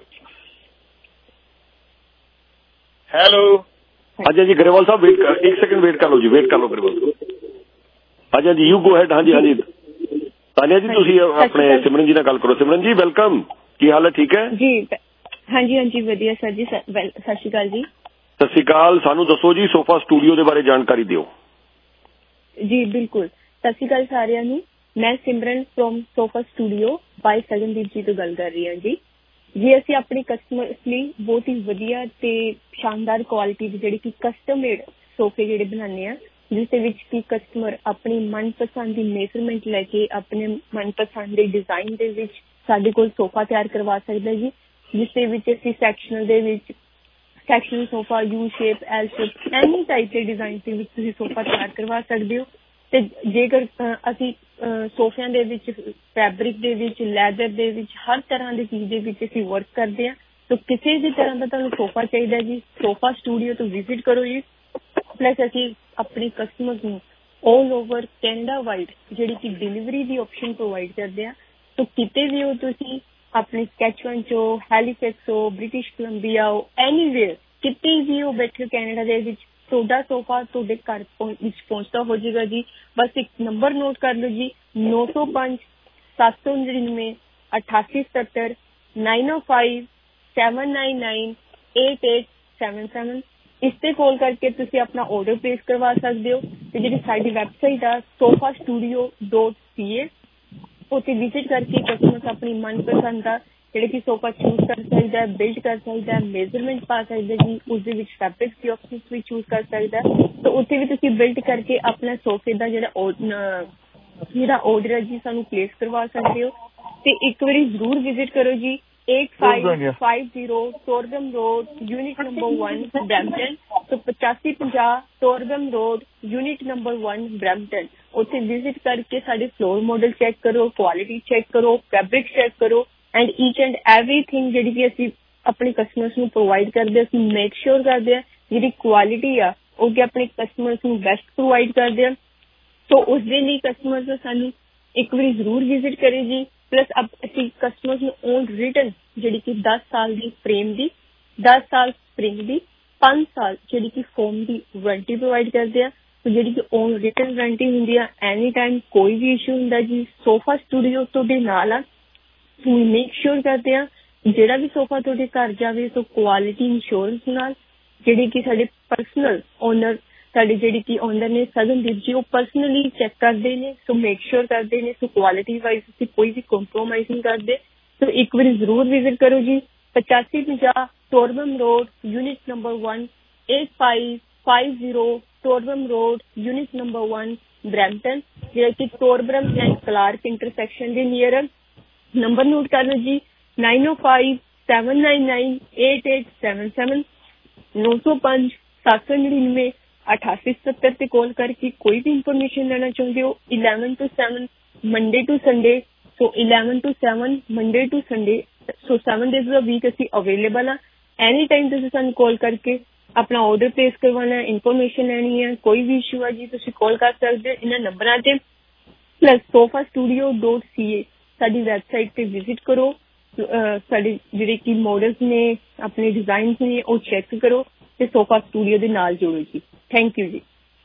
[SPEAKER 4] ਹੈਲੋ
[SPEAKER 1] ਹਾਂਜੀ ਹਾਂਜੀ ਗਰੇਵਾਲ ਸਾਹਿਬ ਵੇਟ ਕਰ, ਇੱਕ ਸੈਕਿੰਡ ਵੇਟ ਕਰ ਲਓ ਜੀ, ਵੇਟ ਕਰ ਲਓ ਗਰੇਵਾਲ ਸਾਹਿਬ। ਹਾਂਜੀ ਹਾਂਜੀ ਯੂ ਗੋ ਹੈਡ। ਹਾਂਜੀ ਹਾਂਜੀ ਤਾਨੀਆ ਜੀ ਤੁਸੀਂ ਆਪਣੇ ਸਿਮਰਨ ਜੀ ਨਾਲ ਗੱਲ ਕਰੋ। ਸਿਮਰਨ ਜੀ ਵੈਲਕਮ, ਕੀ ਹਾਲ ਹੈ? ਠੀਕ ਹੈ
[SPEAKER 6] ਜੀ ਹਾਂਜੀ ਹਾਂਜੀ ਵਧੀਆ ਸਰ ਜੀ, ਸਤਿ ਸ਼੍ਰੀ ਅਕਾਲ ਜੀ।
[SPEAKER 1] ਸਤਿ ਸ਼੍ਰੀ ਅਕਾਲ। ਸਾਨੂੰ ਦੱਸੋ ਜੀ ਸੋਫਾ ਸਟੂਡੀਓ ਦੇ ਬਾਰੇ ਜਾਣਕਾਰੀ ਦਿਓ।
[SPEAKER 6] ਜੀ ਬਿਲਕੁਲ, ਸਤਿ ਸ਼੍ਰੀ ਅਕਾਲ ਸਾਰਿਆਂ ਨੂੰ। ਮੈਂ Simran from sofa studio by Sagandeep ji ਤੋਂ ਗੱਲ ਕਰ ਰਹੀ ਹਾਂ ਜੀ। ਜੀ ਅਸੀਂ ਆਪਣੇ ਕਸਟਮਰਸ ਲਈ ਬਹੁਤ ਹੀ ਵਧੀਆ ਤੇ ਸ਼ਾਨਦਾਰ ਕੁਆਲਿਟੀ ਦੀ ਜਿਹੜੀ ਕਿ ਕਸਟਮ ਮੇਡ ਸੋਫੇ ਜਿਹੜੇ ਬਣਾਉਂਦੇ ਆ, ਜਿਸ ਦੇ ਵਿੱਚ ਕਿ ਕਸਟਮਰ ਆਪਣੀ ਮਨਪਸੰਦ ਦੀ ਮੇਜ਼ਰਮੈਂਟ ਲੈ ਕੇ ਆਪਣੇ ਮਨਪਸੰਦ ਦੇ ਡਿਜ਼ਾਈਨ ਦੇ ਵਿੱਚ ਸਾਡੇ ਕੋਲ ਸੋਫਾ ਤਿਆਰ ਕਰਵਾ ਸਕਦਾ ਜੀ। ਜਿਸ ਦੇ ਵਿੱਚ ਅਸੀਂ ਸੈਕਸ਼ਨਲ ਦੇ ਵਿੱਚ sectional sofa, U shape, L shape, any type ਦੇ ਡਿਜ਼ਾਈਨ ਦੇ ਵਿੱਚ ਤੁਸੀਂ ਸੋਫਾ ਤਿਆਰ ਕਰਵਾ ਸਕਦੇ ਹੋ। ਤੇ ਜੇਕਰ ਅਸੀਂ ਸੋਫਿਆਂ ਦੇ ਵਿੱਚ ਫੈਬਰਿਕ ਦੇ ਵਿੱਚ, ਲੈਦਰ ਦੇ ਵਿੱਚ, ਹਰ ਤਰ੍ਹਾਂ ਦੀ ਚੀਜ਼ ਦੇ ਵਿੱਚ ਅਸੀਂ ਵਰਕ ਕਰਦੇ ਹਾਂ। ਤਾਂ ਕਿਸੇ ਵੀ ਤਰ੍ਹਾਂ ਦਾ ਤੁਹਾਨੂੰ ਸੋਫਾ ਚਾਹੀਦਾ ਜੀ, ਸੋਫਾ ਸਟੂਡੀਓ ਤੋਂ ਵਿਜ਼ਿਟ ਕਰੋ ਜੀ। ਪਲੱਸ ਅਸੀਂ ਆਪਣੇ ਕਸਟਮਰਸ ਨੂੰ ਆਲ ਓਵਰ ਕੈਨੇਡਾ ਵਾਈਡ ਜਿਹੜੀ ਕਿ ਡਿਲੀਵਰੀ ਦੀ ਆਪਸ਼ਨ ਪ੍ਰੋਵਾਈਡ ਕਰਦੇ ਹਾਂ। ਤਾਂ ਕਿਤੇ ਵੀ ਹੋ ਤੁਸੀਂ, ਆਪਣੇ ਸਕੈਚਵਨ 'ਚ ਹੋ, ਹੈਲੀਫੈਕਸ ਹੋ, ਬ੍ਰਿਟਿਸ਼ ਕੋਲੰਬੀਆ ਹੋ, ਐਨੀਵੇਅਰ ਕਿਤੇ ਵੀ ਹੋ ਬੈਠੇ ਕੈਨੇਡਾ ਦੇ ਵਿੱਚ, ਤੁਹਾਡਾ ਸੋਫਾ ਤੁਹਾਡੇ ਘਰ ਵਿੱਚ ਪਹੁੰਚਦਾ ਹੋ ਜਾਏਗਾ ਜੀ। ਬਸ ਇੱਕ ਨੰਬਰ ਨੋਟ ਕਰ ਲਓ ਜੀ, ਨੌ ਸੌ ਪੰਜ ਸੱਤ ਸੌ ਨੜਿਨਵੇਂ ਅਠਾਸੀ ਸਤੱਤਰ nine O five seven nine nine eight eight seven seven. ਇਸ ਤੇ ਕਾਲ ਕਰਕੇ ਤੁਸੀਂ ਆਪਣਾ ਆਰਡਰ ਪਲੇਸ ਕਰਵਾ ਸਕਦੇ ਹੋ। ਤੇ ਜਿਹੜੀ ਸਾਡੀ ਵੈਬਸਾਈਟ ਆ sofa studio dot C A, ਉੱਥੇ ਵਿਜ਼ਿਟ ਕਰਕੇ ਕਸਟਮਰ ਆਪਣੀ ਮਨਪਸੰਦ ਦਾ ਜਿਹੜੇ ਕਿ ਸੋਫਾ ਚੂਜ਼ ਕਰ ਸਕਦਾ, ਬਿਲਡ ਕਰ ਸਕਦਾ, ਮੇਜ਼ਰਮੈਂਟ ਪਾ ਸਕਦਾ ਜੀ। ਉਸਦੇ ਵਿੱਚ ਫੈਬਰਿਕ ਦੀ ਆਪਸ਼ਨ ਵੀ ਚੂਜ਼ ਕਰ ਸਕਦਾ। ਤਾਂ ਉੱਥੇ ਵੀ ਤੁਸੀਂ ਬਿਲਡ ਕਰਕੇ ਆਪਣਾ ਸੋਫੇ ਦਾ ਜਿਹੜਾ ਜਿਹੜਾ ਆਰਡਰ ਹੈ ਜੀ ਸਾਨੂੰ ਪਲੇਸ ਕਰਵਾ ਸਕਦੇ ਹੋ। ਤੇ ਇੱਕ ਵਾਰੀ ਜ਼ਰੂਰ ਵਿਜ਼ਿਟ ਕਰੋ ਜੀ, eight five five zero Torbram road, unit number one, Brampton. तो पचासी पंजाह Torbram road, unit number one, Brampton. ਉੱਥੇ ਵਿਜ਼ਿਟ ਕਰਕੇ ਸਾਡੇ ਫਲੋਰ ਮਾਡਲ ਚੈੱਕ ਕਰੋ, ਕੁਆਲਿਟੀ ਚੈੱਕ ਕਰੋ, ਫੈਬਰਿਕ ਚੈੱਕ ਕਰੋ ਐਂਡ ਈਚ ਐਂਡ ਐਵਰੀਥਿੰਗ ਜਿਹੜੀ ਕਿ ਅਸੀਂ ਆਪਣੇ ਕਸਟਮਰਸ ਨੂੰ ਪ੍ਰੋਵਾਈਡ ਕਰਦੇ, ਅਸੀਂ ਮੇਕ ਸ਼ੋਰ ਕਰਦੇ ਹਾਂ ਜਿਹੜੀ ਕੁਆਲਿਟੀ ਆ ਉਹ ਕਿ ਆਪਣੇ ਕਸਟਮਰਸ ਨੂੰ ਬੈਸਟ ਪ੍ਰੋਵਾਈਡ ਕਰਦੇ ਹਾਂ। ਸੋ ਉਸ ਦੇ ਲਈ ਕਸਟਮਰਸ ਸਾਨੂੰ ਇੱਕ ਵਾਰੀ ਜ਼ਰੂਰ ਵਿਜ਼ਿਟ ਕਰੇ ਜੀ। ਪਲੱਸ ਅਸੀਂ ਕਸਟਮਰਸ ਨੂੰ ਔਨ ਰਿਟਰਨ ਜਿਹੜੀ ਕਿ ਦਸ ਸਾਲ ਦੀ ਫਰੇਮ ਦੀ, ਦਸ ਸਾਲ ਸਪਰਿੰਗ ਦੀ, ਪੰਜ ਸਾਲ ਜਿਹੜੀ ਕਿ ਫੋਮ ਦੀ ਵਾਰੰਟੀ ਪ੍ਰੋਵਾਈਡ ਕਰਦੇ ਆ। ਜਿਹੜੀ ਕਿ ਔਨ ਰਿਟਰਨ ਵਾਰੰਟੀ ਹੁੰਦੀ ਆ, ਐਨੀ ਟਾਈਮ ਕੋਈ ਵੀ ਇਸ਼ੂ ਹੁੰਦਾ ਜੀ ਸੋਫਾ ਸਟੂਡੀਓ ਤੁਹਾਡੇ ਨਾਲ ਆ। ਮੇਕ ਸ਼ੋਰ ਕਰਦੇ ਆ ਜਿਹੜਾ ਵੀ ਸੋਫਾ ਤੁਹਾਡੇ ਘਰ ਜਾਵੇ ਸੋ ਕੁਆਲਿਟੀ ਇੰਸ਼ੋਰੈਂਸ ਨਾਲ, ਜਿਹੜੀ ਕਿ ਸਾਡੇ ਪਰਸਨਲ ਓਨਰ ਸਾਡੇ ਜਿਹੜੀ ਕਿ ਓਨਰ ਨੇ ਸਗਨਦੀਪ ਜੀ, ਉਹ ਪਰਸਨਲੀ ਚੈੱਕ ਕਰਦੇ ਨੇ। ਸੋ ਮੇਕ ਸ਼ੋਰ ਕਰਦੇ ਨੇ, ਸੋ ਕੁਆਲਿਟੀ ਵਾਈਜ਼ ਅਸੀਂ ਕੋਈ ਵੀ ਕੰਪਰੋਮਾਈਜ਼ ਨਹੀਂ ਕਰਦੇ। ਸੋ ਇੱਕ ਵਾਰੀ ਜ਼ਰੂਰ ਵਿਜ਼ਿਟ ਕਰੋ ਜੀ, ਪਚਾਸੀ ਪੰਜਾਹ Torbram road, unit number one, eight five five zero Torbram road, unit number one, Brampton, ਜਿਹੜਾ ਕਿ ਟੋਰਬਰਮ ਐਂਡ ਕਲਾਰਕ ਇੰਟਰਸੈਕਸ਼ਨ ਦੇ ਨੀਅਰ। ਨੰਬਰ ਨੋਟ ਕਰ ਲਓ ਜੀ, nine O five seven nine nine eight eight seven seven, ਨੌ ਸੌ ਪੰਜ ਸੱਤ ਸੌ ਨੜਿਨਵੇਂ ਅਠਾਸੀ ਸਤੱਤਰ ਤੇ ਕਾਲ ਕਰਕੇ ਕੋਈ ਵੀ ਇਨਫੋਰਮੇਸ਼ਨ ਲੈਣਾ ਚਾਹੁੰਦੇ ਹੋ। Eleven to seven Monday to Sunday, so eleven to seven Monday to Sunday, so seven days ਦਾ ਵੀਕ ਅਸੀਂ ਅਵੇਲੇਬਲ ਆ। ਐਨੀ ਟਾਈਮ ਤੁਸੀਂ ਸਾਨੂੰ ਕਾਲ ਕਰਕੇ ਆਪਣਾ ਆਰਡਰ ਪਲੇਸ ਕਰਵਾਉਣਾ, ਇਨਫੋਰਮੇਸ਼ਨ ਲੈਣੀ ਹੈ, ਕੋਈ ਵੀ ਇਸ਼ੂ ਆ ਜੀ ਤੁਸੀਂ ਕਾਲ ਕਰ ਸਕਦੇ ਹੋ ਇਹਨਾਂ ਨੰਬਰਾਂ ਤੇ। Plus sofa studio dot C A ਸਾਡੀ ਵੈਬਸਾਈਟ ਤੇ ਵਿਜ਼ਿਟ ਕਰੋ, ਸਾਡੇ ਜਿਹੜੇ ਕਿ ਮਾਡਲਸ ਨੇ, ਆਪਣੇ ਡਿਜ਼ਾਈਨਸ ਨੇ ਉਹ ਚੈੱਕ ਕਰੋ ਤੇ ਸੋਫਾ ਸਟੂਡੀਓ ਦੇ ਨਾਲ ਜੁੜੋ ਜੀ। ਥੈਂਕ ਯੂ ਜੀ।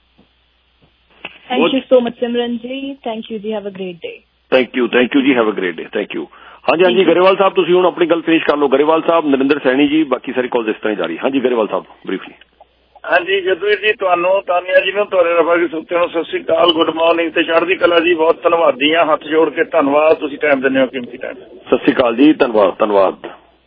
[SPEAKER 5] Thank you so much Simran ji, thank you ਜੀ, have a great day.
[SPEAKER 1] Thank you thank you ਜੀ, have a great day. Thank you. ਹਾਂਜੀ ਹਾਂਜੀ ਗਰੇਵਾਲ ਸਾਹਿਬ ਤੁਸੀਂ ਹੁਣ ਆਪਣੀ ਗੱਲ ਫਿਨਿਸ਼ ਕਰ ਲਓ। ਗਰੇਵਾਲ ਸਾਹਿਬ, ਨਰਿੰਦਰ ਸੈਣੀ ਜੀ, ਬਾਕੀ ਸਾਰੀ ਕਾਲ ਇਸ ਤਰ੍ਹਾਂ ਹੀ ਜਾਰੀ। ਹਾਂਜੀ ਗਰੇਵਾਲ ਸਾਹਿਬ ਬਰੀਫਲੀ।
[SPEAKER 4] ਹਾਂਜੀ ਜਦਵੀਰ ਜੀ, ਤੁਹਾਨੂੰ ਤਾਨੀਆ ਜੀ ਨੂੰ, ਤੁਹਾਡੇ ਰਫਾਕੀ ਸੁੱਤੇ ਨੂੰ ਸਤਿ ਸ੍ਰੀ ਅਕਾਲ, ਗੁੱਡ ਮਾਰਨਿੰਗ ਤੇ ਚੜ੍ਹਦੀ ਕਲਾ ਜੀ। ਬਹੁਤ ਧੰਨਵਾਦੀ ਹਾਂ, ਹੱਥ ਜੋੜ ਕੇ ਧੰਨਵਾਦ, ਤੁਸੀਂ ਟਾਈਮ ਦਿੰਦੇ ਹੋ ਕੀਮਤੀ ਟਾਈਮ।
[SPEAKER 1] ਸਤਿ ਸ੍ਰੀ ਅਕਾਲ ਜੀ, ਧੰਨਵਾਦ ਧੰਨਵਾਦ।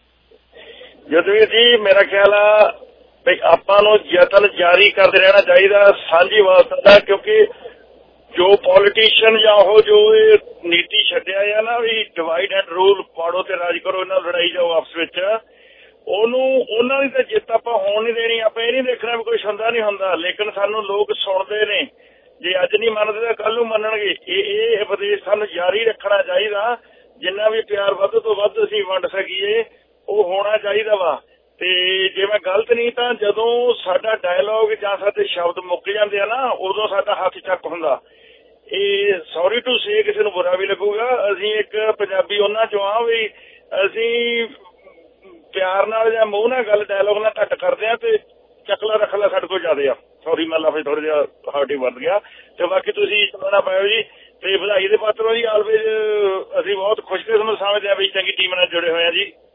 [SPEAKER 4] ਜਦਵੀਰ ਜੀ ਮੇਰਾ ਖਿਆਲ ਆ ਵੀ ਆਪਾਂ ਨੂੰ ਯਤਨ ਜਾਰੀ ਕਰਦੇ ਰਹਿਣਾ ਚਾਹੀਦਾ ਸਾਂਝੀ ਵਾਸਤੇ ਦਾ, ਕਿਉਂਕਿ ਜੋ ਪੋਲੀਟੀਸ਼ੀਅਨ ਜਾਂ ਉਹ ਜੋ ਇਹ ਨੀਤੀ ਛੱਡਿਆ ਆ ਨਾ ਵੀ ਡਿਵਾਈਡ ਐਂਡ ਰੂਲ, ਪਾੜੋ ਤੇ ਰਾਜ ਕਰੋ, ਇਹਨਾਂ ਨਾਲ ਲੜਾਈ ਜਾਓ ਆਪਸ ਵਿੱਚ, ਉਹਨੂੰ ਉਹਨਾਂ ਦੀ ਤਾਂ ਜਿੱਤ ਆਪਾਂ ਹੋਣ ਨਹੀਂ ਦੇਣੀ। ਆਪਾਂ ਇਹ ਨਹੀਂ ਦੇਖਣਾ ਵੀ ਕੋਈ ਸੁਣਦਾ ਨਹੀਂ ਹੁੰਦਾ, ਲੇਕਿਨ ਸਾਨੂੰ ਲੋਕ ਸੁਣਦੇ ਨੇ। ਜੇ ਅੱਜ ਨਹੀਂ ਮੰਨਦੇ ਤਾਂ ਕੱਲ ਨੂੰ ਮੰਨਣਗੇ। ਇਹ ਇਹ ਉਪਦੇਸ਼ ਸਾਨੂੰ ਜਾਰੀ ਰੱਖਣਾ ਚਾਹੀਦਾ। ਜਿੰਨਾ ਵੀ ਪਿਆਰ ਵੱਧ ਤੋਂ ਵੱਧ ਅਸੀਂ ਵੰਡ ਸਕੀਏ ਉਹ ਹੋਣਾ ਚਾਹੀਦਾ ਵਾ। ਤੇ ਜੇ ਮੈਂ ਗਲਤ ਨਹੀਂ ਤਾਂ ਜਦੋਂ ਸਾਡਾ ਡਾਇਲੋਗ ਜਾਂ ਸਾਡੇ ਸ਼ਬਦ ਮੁੱਕ ਜਾਂਦੇ ਆ ਨਾ, ਉਦੋਂ ਸਾਡਾ ਹੱਥ ਚੱਕ ਹੁੰਦਾ। ਇਹ ਸੌਰੀ ਟੂ ਸੇ ਕਿਸੇ ਨੂੰ ਬੁਰਾ ਵੀ ਲੱਗੂਗਾ, ਅਸੀਂ ਇੱਕ ਪੰਜਾਬੀ ਉਹਨਾਂ ਚੋਂ ਆ ਵੀ ਅਸੀਂ ਪਿਆਰ ਨਾਲ ਜਾਂ ਮੂੰਹ ਨਾਲ ਗੱਲ ਡਾਇਲੋਗ ਨਾਲ ਘੱਟ ਕਰਦੇ ਆ ਤੇ ਚੱਕਲਾ ਰੱਖਲਾ ਸਾਡੇ ਕੋਲ ਜ਼ਿਆਦਾ ਆ। ਸੌਰੀ ਮੈਂ ਲਫ਼ਜ਼ ਥੋੜਾ ਜਿਹਾ ਹਾਰਟ ਹੀ ਵੱਧ ਗਿਆ। ਤੇ ਬਾਕੀ ਤੁਸੀਂ ਚਲਾਉਣਾ ਪਾਇਓ ਜੀ ਤੇ ਵਧਾਈ ਦੇ ਪਾਤਰ ਹੋ ਜੀ। ਆਲਵੇਜ਼ ਅਸੀਂ ਬਹੁਤ ਖੁਸ਼ਕਿਸਮਤ ਸਮਝਦੇ ਆ ਵੀ ਚੰਗੀ ਟੀਮ ਨਾਲ ਜੁੜੇ ਹੋਏ ਆ ਜੀ।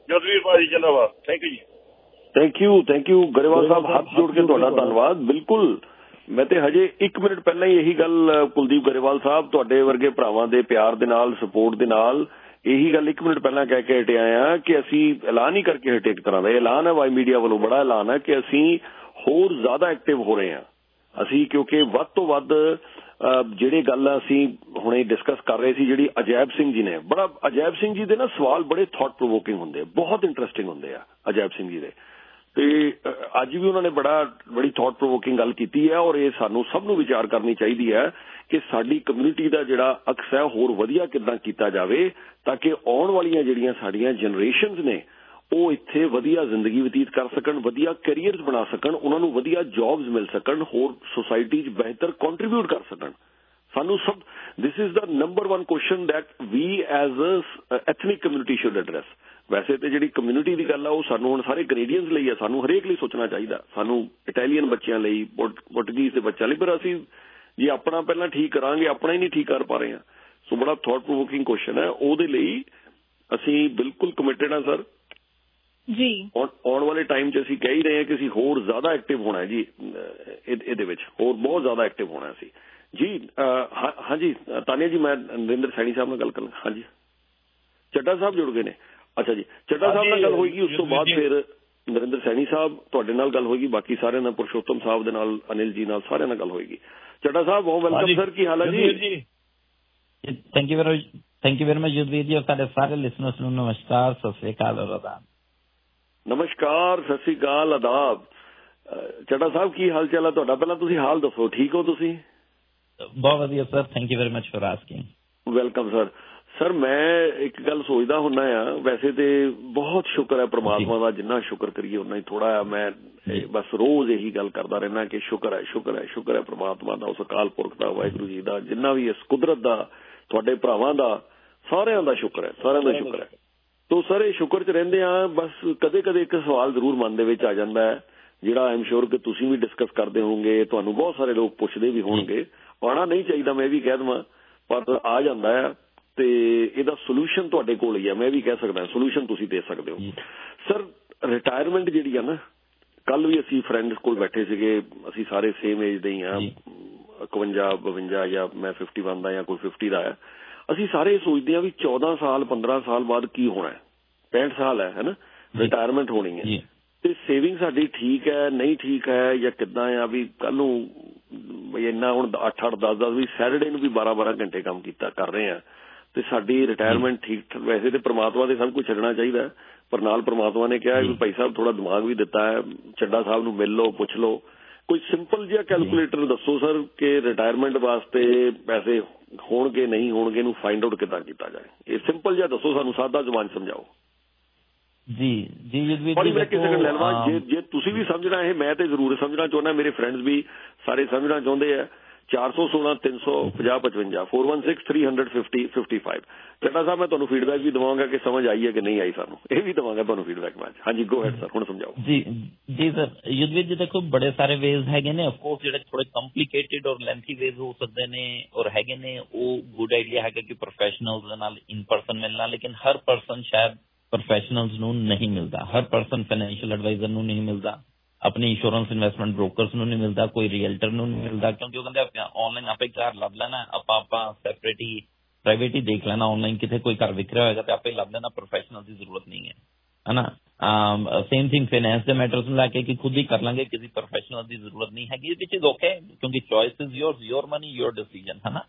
[SPEAKER 4] ਜਸਵੀਰ ਭਾਜੀ ਜਿੰਦਾਬਾਦ। ਥੈਂਕ ਯੂ ਜੀ।
[SPEAKER 1] Thank you thank you Grewal Sahib, ਹੱਥ ਜੋੜ ਕੇ ਤੁਹਾਡਾ ਧੰਨਵਾਦ। ਬਿਲਕੁਲ, ਮੈਂ ਤੇ ਹਜੇ ਇੱਕ ਮਿੰਟ ਪਹਿਲਾਂ ਹੀ ਇਹੀ ਗੱਲ ਕੁਲਦੀਪ ਗਰੇਵਾਲ ਸਾਹਿਬ ਤੁਹਾਡੇ ਵਰਗੇ ਭਰਾਵਾਂ ਦੇ ਪਿਆਰ ਦੇ ਨਾਲ, ਸਪੋਰਟ ਦੇ ਨਾਲ ਇਹੀ ਗੱਲ ਇੱਕ ਮਿੰਟ ਪਹਿਲਾਂ ਕਹਿ ਕੇ ਹਟਿਆ ਆ ਕਿ ਅਸੀਂ ਐਲਾਨ ਹੀ ਕਰਕੇ ਹਟੇ। ਇੱਕ ਤਰ੍ਹਾਂ ਦਾ ਐਲਾਨ ਹੈ ਵਾਈ ਮੀਡੀਆ ਵੱਲੋਂ, ਬੜਾ ਐਲਾਨ ਹੈ ਕਿ ਅਸੀਂ ਹੋਰ ਜ਼ਿਆਦਾ ਐਕਟਿਵ ਹੋ ਰਹੇ ਹਾਂ ਅਸੀਂ, ਕਿਉਂਕਿ ਵੱਧ ਤੋਂ ਵੱਧ ਜਿਹੜੇ ਗੱਲ ਅਸੀਂ ਹੁਣੇ ਡਿਸਕਸ ਕਰ ਰਹੇ ਸੀ, ਜਿਹੜੀ ਅਜੈਬ ਸਿੰਘ ਜੀ ਨੇ, ਬੜਾ ਅਜੈਬ ਸਿੰਘ ਜੀ ਦੇ ਨਾ ਸਵਾਲ ਬੜੇ ਥਾਟ ਪ੍ਰੋਵੋਕਿੰਗ ਹੁੰਦੇ, ਬਹੁਤ ਇੰਟਰਸਟਿੰਗ ਹੁੰਦੇ ਆ ਅਜੈਬ ਸਿੰਘ ਜੀ ਦੇ, ਤੇ ਅੱਜ ਵੀ ਉਹਨਾਂ ਨੇ ਬੜਾ ਬੜੀ ਥਾਟ ਪ੍ਰੋਵੋਕਿੰਗ ਗੱਲ ਕੀਤੀ ਹੈ। ਔਰ ਇਹ ਸਾਨੂੰ ਸਭ ਨੂੰ ਵਿਚਾਰ ਕਰਨੀ ਚਾਹੀਦੀ ਹੈ ਕਿ ਸਾਡੀ ਕਮਿਊਨਿਟੀ ਦਾ ਜਿਹੜਾ ਅਕਸ ਹੈ ਹੋਰ ਵਧੀਆ ਕਿੱਦਾਂ ਕੀਤਾ ਜਾਵੇ, ਤਾਂ ਕਿ ਆਉਣ ਵਾਲੀਆਂ ਜਿਹੜੀਆਂ ਸਾਡੀਆਂ ਜਨਰੇਸ਼ਨਸ ਨੇ ਉਹ ਇੱਥੇ ਵਧੀਆ ਜ਼ਿੰਦਗੀ ਬਤੀਤ ਕਰ ਸਕਣ, ਵਧੀਆ ਕੈਰੀਅਰਸ ਬਣਾ ਸਕਣ, ਉਹਨਾਂ ਨੂੰ ਵਧੀਆ ਜੌਬਸ ਮਿਲ ਸਕਣ, ਹੋਰ ਸੁਸਾਇਟੀ 'ਚ ਬਿਹਤਰ ਕੰਟਰੀਬਿਊਟ ਕਰ ਸਕਣ। ਸਾਨੂੰ ਸਭ this is the number one question that we as a ethnic community should address. ਵੈਸੇ ਤੇ ਜਿਹੜੀ ਕਮਿਊਨਿਟੀ ਦੀ ਗੱਲ ਆ ਉਹ ਸਾਨੂੰ ਹੁਣ ਸਾਰੇ ਕੈਨੇਡੀਅਨਸ ਲਈ ਆ, ਸਾਨੂੰ ਹਰੇਕ ਲਈ ਸੋਚਣਾ ਚਾਹੀਦਾ, ਸਾਨੂੰ ਇਟਾਲੀਅਨ ਬੱਚਿਆਂ ਲਈ, ਪੁਰਤਗੀਜ਼ ਦੇ ਬੱਚਿਆਂ ਲਈ, ਪਰ ਅਸੀਂ ਜੇ ਆਪਣਾ ਪਹਿਲਾਂ ਠੀਕ ਕਰਾਂਗੇ ਆਪਣਾ ਹੀ ਨਹੀਂ ਠੀਕ ਕਰ ਪਾ ਰਹੇ ਹਾਂ। ਸੋ ਬੜਾ ਥਾਟ ਪ੍ਰੋਵੋਕਿੰਗ ਕੁਐਸਚਨ ਹੈ, ਉਹਦੇ ਲਈ ਅਸੀਂ ਬਿਲਕੁਲ ਕਮਿਟਡ ਹਾਂ ਸਰ ਜੀ। ਆਉਣ ਵਾਲੇ ਟਾਈਮ 'ਚ ਅਸੀਂ ਕਹਿ ਹੀ ਰਹੇ ਹਾਂ ਕਿ ਅਸੀਂ ਹੋਰ ਜ਼ਿਆਦਾ ਐਕਟਿਵ ਹੋਣਾ ਹੈ ਜੀ, ਇਹਦੇ ਵਿੱਚ ਹੋਰ ਬਹੁਤ ਜ਼ਿਆਦਾ ਐਕਟਿਵ ਹੋਣਾ ਅਸੀਂ ਜੀ। ਹਾਂਜੀ ਤਾਨੀਆ ਜੀ, ਮੈਂ ਨਰਿੰਦਰ ਸੈਣੀ ਸਾਹਿਬ ਨਾਲ ਗੱਲ ਕਰਾਂ। ਹਾਂਜੀ ਚੱਡਾ ਸਾਹਿਬ ਜੁੜ ਗਏ ਨੇ। ਅੱਛਾ ਜੀ, ਚੱਡਾ ਸਾਹਿਬ ਨਾਲ ਗੱਲ ਹੋਏਗੀ, ਉਸ ਤੋਂ ਬਾਅਦ ਫਿਰ ਨਰਿੰਦਰ ਸੈਣੀ ਸਾਹਿਬ ਤੁਹਾਡੇ ਨਾਲ ਗੱਲ ਹੋਏਗੀ, ਬਾਕੀ ਸਾਰਿਆਂ ਨਾਲ, ਪੁਰਸ਼ੋਤਮ ਸਾਹਿਬ ਦੇ ਨਾਲ, ਅਨਿਲ ਜੀ ਨਾਲ, ਸਾਰਿਆਂ ਨਾਲ ਗੱਲ ਹੋਏਗੀ। ਚੱਡਾ ਸਾਹਿਬ ਬਹੁਤ ਵੈਲਕਮ ਸਰ, ਕੀ ਹਾਲ ਹੈ ਜੀ?
[SPEAKER 7] Thank you very thank you very much Judhvir ji, ਔਰ ਸਾਡੇ ਸਾਰੇ ਲਿਸਨਰਸ ਨੂੰ ਨਮਸਕਾਰ, ਸਤਿ ਸ੍ਰੀ ਅਕਾਲ ਔਰ ਆਦਾਬ।
[SPEAKER 1] ਨਮਸਕਾਰ, ਸਤਿ ਸ੍ਰੀ ਅਕਾਲ, ਆਦਾਬ। ਚੱਡਾ ਸਾਹਿਬ ਕੀ ਹਾਲ ਚਾਲ ਹੈ ਤੁਹਾਡਾ? ਪਹਿਲਾਂ ਤੁਸੀਂ ਹਾਲ ਦੱਸੋ, ਠੀਕ ਹੋ ਤੁਸੀਂ?
[SPEAKER 7] ਬਹੁਤ ਵਧੀਆ sir, thank you very much for asking.
[SPEAKER 1] Welcome sir. Sir ਮੈਂ ਇੱਕ ਗੱਲ ਸੋਚਦਾ ਹੁੰਦਾ ਆ, ਵੈਸੇ ਤੇ ਬਹੁਤ ਸ਼ੁਕਰ ਹੈ ਪ੍ਰਮਾਤਮਾ ਦਾ, ਜਿੰਨਾ ਸ਼ੁਕਰ ਕਰੀਏ ਉਨਾ ਹੀ ਥੋੜਾ ਆ। ਮੈਂ ਬਸ ਰੋਜ਼ ਇਹੀ ਗੱਲ ਕਰਦਾ ਰਹਿਣਾ ਕਿ ਸ਼ੁਕਰ ਹੈ ਸ਼ੁਕਰ ਹੈ ਸ਼ੁਕਰ ਹੈ ਪ੍ਰਮਾਤਮਾ ਦਾ, ਉਸ ਅਕਾਲ ਪੁਰਖ ਦਾ, ਵਾਹਿਗੁਰੂ ਜੀ ਦਾ, ਜਿੰਨਾ ਵੀ ਇਸ ਕੁਦਰਤ ਦਾ, ਤੁਹਾਡੇ ਭਰਾਵਾਂ ਦਾ, ਸਾਰਿਆਂ ਦਾ ਸ਼ੁਕਰ ਹੈ, ਸਾਰਿਆਂ ਦਾ ਸ਼ੁਕਰ ਹੈ। ਤੋ ਸਰ ਇਹ ਸ਼ੁਕਰ 'ਚ ਰਹਿੰਦੇ ਆ। ਬਸ ਕਦੇ ਕਦੇ ਇੱਕ ਸਵਾਲ ਜ਼ਰੂਰ ਮਨ ਦੇ ਵਿੱਚ ਆ ਜਾਂਦਾ ਹੈ, ਜਿਹੜਾ ਆਈ ਐਮ ਸ਼ੋਰ ਕਿ ਤੁਸੀਂ ਵੀ ਡਿਸਕਸ ਕਰਦੇ ਹੋਵੋਗੇ, ਤੁਹਾਨੂੰ ਬਹੁਤ ਸਾਰੇ ਲੋਕ ਪੁੱਛਦੇ ਵੀ ਹੋਣਗੇ, ਆਉਣਾ ਨਹੀਂ ਚਾਹੀਦਾ ਮੈਂ ਵੀ ਕਹਿ ਦੇਵਾਂ, ਪਰ ਆ ਜਾਂਦਾ ਹੈ, ਤੇ ਇਹਦਾ ਸੋਲੂਸ਼ਨ ਤੁਹਾਡੇ ਕੋਲ ਹੀ ਹੈ। ਮੈਂ ਵੀ ਕਹਿ ਸਕਦਾ ਸੋਲੂਸ਼ਨ ਤੁਸੀਂ ਦੇ ਸਕਦੇ ਹੋ ਸਰ। ਰਿਟਾਇਰਮੈਂਟ ਜਿਹੜੀ ਆ ਨਾ, ਕੱਲ ਵੀ ਅਸੀਂ ਫਰੈਂਡਸ ਕੋਲ ਬੈਠੇ ਸੀਗੇ, ਅਸੀਂ ਸਾਰੇ ਸੇਮ ਏਜ ਦੇ ਹੀ ਹਾਂ, ਇਕਵੰਜਾ ਬਵੰਜਾ ਜਾਂ ਮੈਂ ਫਿਫਟੀ ਵਨ ਦਾ ਜਾਂ ਕੋਈ ਫਿਫਟੀ ਦਾ ਹੈ। ਅਸੀਂ ਸਾਰੇ ਸੋਚਦੇ ਹਾਂ ਵੀ ਚੌਦਾਂ ਸਾਲ ਪੰਦਰਾਂ ਸਾਲ ਬਾਅਦ ਕੀ ਹੋਣਾ ਹੈ, ਪੈਂਹਠ ਸਾਲ ਹੈ ਨਾ ਰਿਟਾਇਰਮੈਂਟ ਹੋਣੀ ਹੈ, ਤੇ ਸੇਵਿੰਗ ਸਾਡੀ ਠੀਕ ਹੈ ਨਹੀਂ ਠੀਕ ਹੈ ਜਾਂ ਕਿੱਦਾਂ ਆ, ਵੀ ਕੱਲ ਨੂੰ ਬਈ ਇੰਨਾ ਹੁਣ ਅੱਠ ਅੱਠ ਦਸ ਦਸ ਵੀ ਸੈਟਰਡੇ ਨੂੰ ਵੀ ਬਾਰਾਂ ਬਾਰਾਂ ਘੰਟੇ ਕੰਮ ਕੀਤਾ ਕਰ ਰਹੇ ਹਾਂ, ਤੇ ਸਾਡੀ ਰਿਟਾਇਰਮੈਂਟ ਠੀਕ। ਵੈਸੇ ਤੇ ਪ੍ਰਮਾਤਮਾ ਦੇ ਸਭ ਕੁਝ ਛੱਡਣਾ ਚਾਹੀਦਾ, ਪਰ ਨਾਲ ਪ੍ਰਮਾਤਮਾ ਨੇ ਕਿਹਾ ਵੀ ਭਾਈ ਸਾਹਿਬ ਥੋੜਾ ਦਿਮਾਗ ਵੀ ਦਿੱਤਾ ਹੈ, ਚੱਡਾ ਸਾਹਿਬ ਨੂੰ ਮਿਲ ਲਓ, ਪੁੱਛ ਲਓ, ਕੋਈ ਸਿੰਪਲ ਜਿਹਾ ਕੈਲਕੂਲੇਟਰ ਦੱਸੋ ਸਰ ਕਿ ਰਿਟਾਇਰਮੈਂਟ ਵਾਸਤੇ ਪੈਸੇ ਹੋਣਗੇ ਨਹੀਂ ਹੋਣਗੇ ਨੂੰ ਫਾਈਂਡ ਆਊਟ ਕਿੱਦਾਂ ਕੀਤਾ ਜਾਏ। ਇਹ ਸਿੰਪਲ ਜਿਹਾ ਦੱਸੋ ਸਾਨੂੰ, ਸਾਦਾ ਜ਼ੁਬਾਨ ਸਮਝਾਓ
[SPEAKER 7] ਜੀ। ਜੀ
[SPEAKER 1] ਬੜੀ ਮੈਂ ਕਿਸੇ ਕੋਲ ਲੈ ਲਵਾਂ, ਜੇ ਜੇ ਤੁਸੀਂ ਵੀ ਸਮਝਣਾ ਇਹ, ਮੈਂ ਤੇ ਜ਼ਰੂਰ ਸਮਝਣਾ ਚਾਹੁੰਦਾ, ਮੇਰੇ ਫਰੈਂਡਸ ਵੀ ਸਾਰੇ ਸਮਝਣਾ ਚਾਹੁੰਦੇ ਆ। ਚਾਰ ਸੌ ਸੋਲਾਂ ਤਿੰਨ ਸੌ ਪੰਜਾਹ ਪਚਵੰਜਾ four one six three hundred fifty fifty five. Chadha Sahib ਮੈਂ ਤੁਹਾਨੂੰ ਫੀਡਬੈਕ ਵੀ ਦੇਵਾਂਗਾ ਕਿ ਸਮਝ ਆਈ ਹੈ ਕਿ ਨਹੀਂ ਆਈ, ਸਾਨੂੰ ਇਹ ਵੀ ਦੇਵਾਂਗਾ ਤੁਹਾਨੂੰ ਫੀਡਬੈਕ ਮੈਂ। ਹਾਂਜੀ ਗੋ ਹੈਡ ਸਰ, ਹੁਣ ਸਮਝਾਓ
[SPEAKER 7] ਜੀ। ਜੀ ਸਰ, ਯੁੱਧਵੀਰ ਜੀ ਦੇਖੋ ਬੜੇ ਸਾਰੇ ਵੇਜ਼ ਹੈਗੇ ਨੇ, ਅਫਕੋਰਸ ਜਿਹੜੇ ਥੋੜੇ ਕੰਪਲੀਕੇਟਿਡ ਔਰ ਲੈਂਥੀ ਵੇਜ਼ ਹੋ ਸਕਦੇ ਨੇ, ਔਰ ਹੈਗੇ ਨੇ ਉਹ ਗੁੱਡ ਆਈਡੀਆ ਹੈਗਾ ਕਿ ਪ੍ਰੋਫੈਸ਼ਨਲਸ ਦੇ ਨਾਲ ਇਨ ਪਰਸਨ ਮਿਲਣਾ, ਲੇਕਿਨ ਹਰ ਪਰਸਨ ਸ਼ਾਇਦ ਪ੍ਰੋਫੈਸ਼ਨਲਸ ਨੂੰ ਨਹੀਂ ਮਿਲਦਾ, ਹਰ ਪਰਸਨ ਫਾਈਨੈਂਸ਼ੀਅਲ ਐਡਵਾਈਜ਼ਰ ਨੂੰ ਨਹੀਂ ਮਿਲਦਾ, ਆਪਣੀ ਇੰਸ਼ੋਰੈਂਸ ਇਨਵੈਸਟਮੈਂਟ ਬ੍ਰੋਕਰਸ ਨੂੰ ਨਹੀਂ ਮਿਲਦਾ, ਕੋਈ ਰੀਅਲਟਰ ਨੂੰ ਨਹੀਂ ਮਿਲਦਾ, ਕਿਉਂਕਿ ਉਹ ਕਹਿੰਦੇ ਆਨਲਾਈਨ ਆਪੇ ਘਰ ਲੱਭ ਲੈਣਾ, ਆਪਾਂ ਆਪਾਂ ਸੈਪਰੇਟ ਹੀ ਪ੍ਰਾਈਵੇਟ ਹੀ ਦੇਖ ਲੈਣਾ, ਆਨਲਾਈਨ ਕਿਤੇ ਕੋਈ ਘਰ ਵਿਕ ਰਿਹਾ ਹੋਏਗਾ ਤੇ ਆਪੇ ਲੱਭ ਲੈਣਾ, ਪ੍ਰੋਫੈਸ਼ਨਲ ਦੀ ਜ਼ਰੂਰਤ ਨਹੀਂ ਹੈ, ਹੈ ਨਾ। ਸੇਮ ਥਿੰਗ ਫਾਈਨੈਂਸ ਦੇ ਮੈਟਰਸ ਨੂੰ ਲੈ ਕੇ ਕਿ ਖੁਦ ਹੀ ਕਰ ਲਾਂਗੇ, ਕਿਸੇ ਪ੍ਰੋਫੈਸ਼ਨਲ ਦੀ ਜ਼ਰੂਰਤ ਨਹੀਂ ਹੈਗੀ, ਵਿਚ ਇਜ਼ ਓਕੇ, ਕਿਉਂਕਿ choice is yours, your money your decision, ਹੈ ਨਾ।